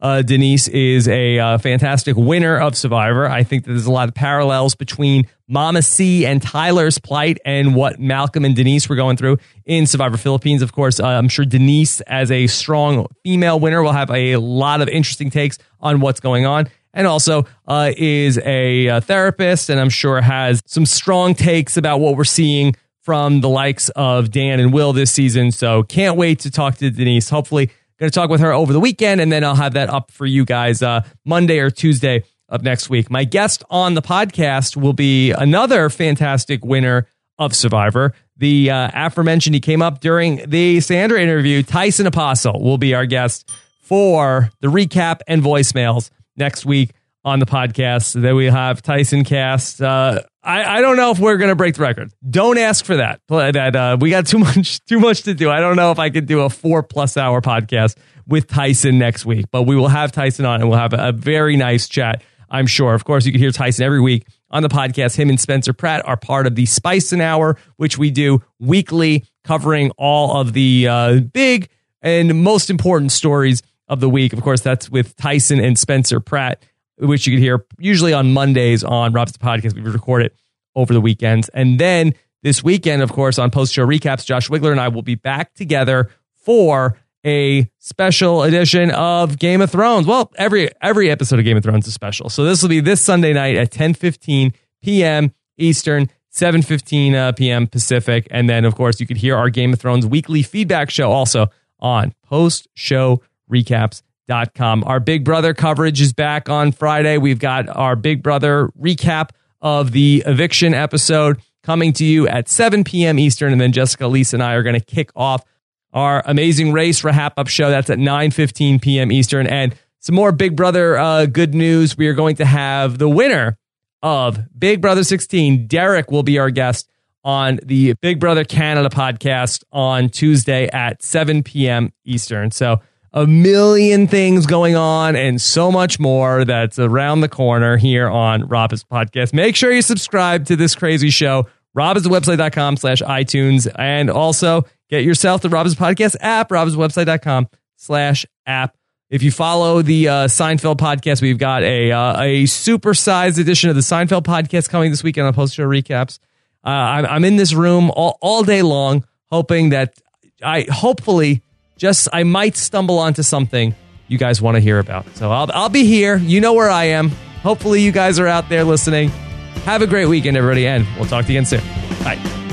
Uh, Denise is a uh, fantastic winner of Survivor. I think that there's a lot of parallels between Mama C and Tyler's plight and what Malcolm and Denise were going through in Survivor Philippines. Of course, uh, I'm sure Denise, as a strong female winner, will have a lot of interesting takes on what's going on. And also uh, is a, a therapist, and I'm sure has some strong takes about what we're seeing from the likes of Dan and Will this season. So can't wait to talk to Denise. Hopefully going to talk with her over the weekend, and then I'll have that up for you guys uh, Monday or Tuesday of next week. My guest on the podcast will be another fantastic winner of Survivor. The uh, aforementioned, he came up during the Sandra interview. Tyson Apostle will be our guest for the recap and voicemails next week on the podcast. Then we have Tyson cast. Uh, I, I don't know if we're going to break the record. Don't ask for that. That uh, we got too much too much to do. I don't know if I could do a four plus hour podcast with Tyson next week, but we will have Tyson on and we'll have a, a very nice chat, I'm sure. Of course, you can hear Tyson every week on the podcast. Him and Spencer Pratt are part of the Spicin' Hour, which we do weekly, covering all of the uh, big and most important stories of the week. Of course, that's with Tyson and Spencer Pratt, which you can hear usually on Mondays on Rob's Podcast. We record it over the weekends. And then this weekend, of course, on post-show recaps, Josh Wigler and I will be back together for a special edition of Game of Thrones. Well, every every episode of Game of Thrones is special. So this will be this Sunday night at ten fifteen p.m. Eastern, seven fifteen uh, p.m. Pacific. And then, of course, you could hear our Game of Thrones weekly feedback show also on post-show recaps dot com. Our Big Brother coverage is back on Friday. We've got our Big Brother recap of the eviction episode coming to you at seven p.m. Eastern. And then Jessica, Lisa, and I are going to kick off our Amazing Race wrap-up show. That's at nine fifteen p.m. Eastern. And some more Big Brother uh, good news. We are going to have the winner of Big Brother sixteen. Derek will be our guest on the Big Brother Canada podcast on Tuesday at seven p.m. Eastern. So a million things going on and so much more that's around the corner here on Rob's Podcast. Make sure you subscribe to this crazy show. robswebsite.com slash iTunes. And also get yourself the Rob's Podcast app, robswebsite.com slash app. If you follow the uh, Seinfeld podcast, we've got a uh, a supersized edition of the Seinfeld podcast coming this weekend on post-show recaps. Uh, I'm, I'm in this room all, all day long, hoping that I hopefully just I might stumble onto something you guys want to hear about. So I'll I'll be here. You know where I am. Hopefully you guys are out there listening. Have a great weekend, everybody, and we'll talk to you again soon. Bye.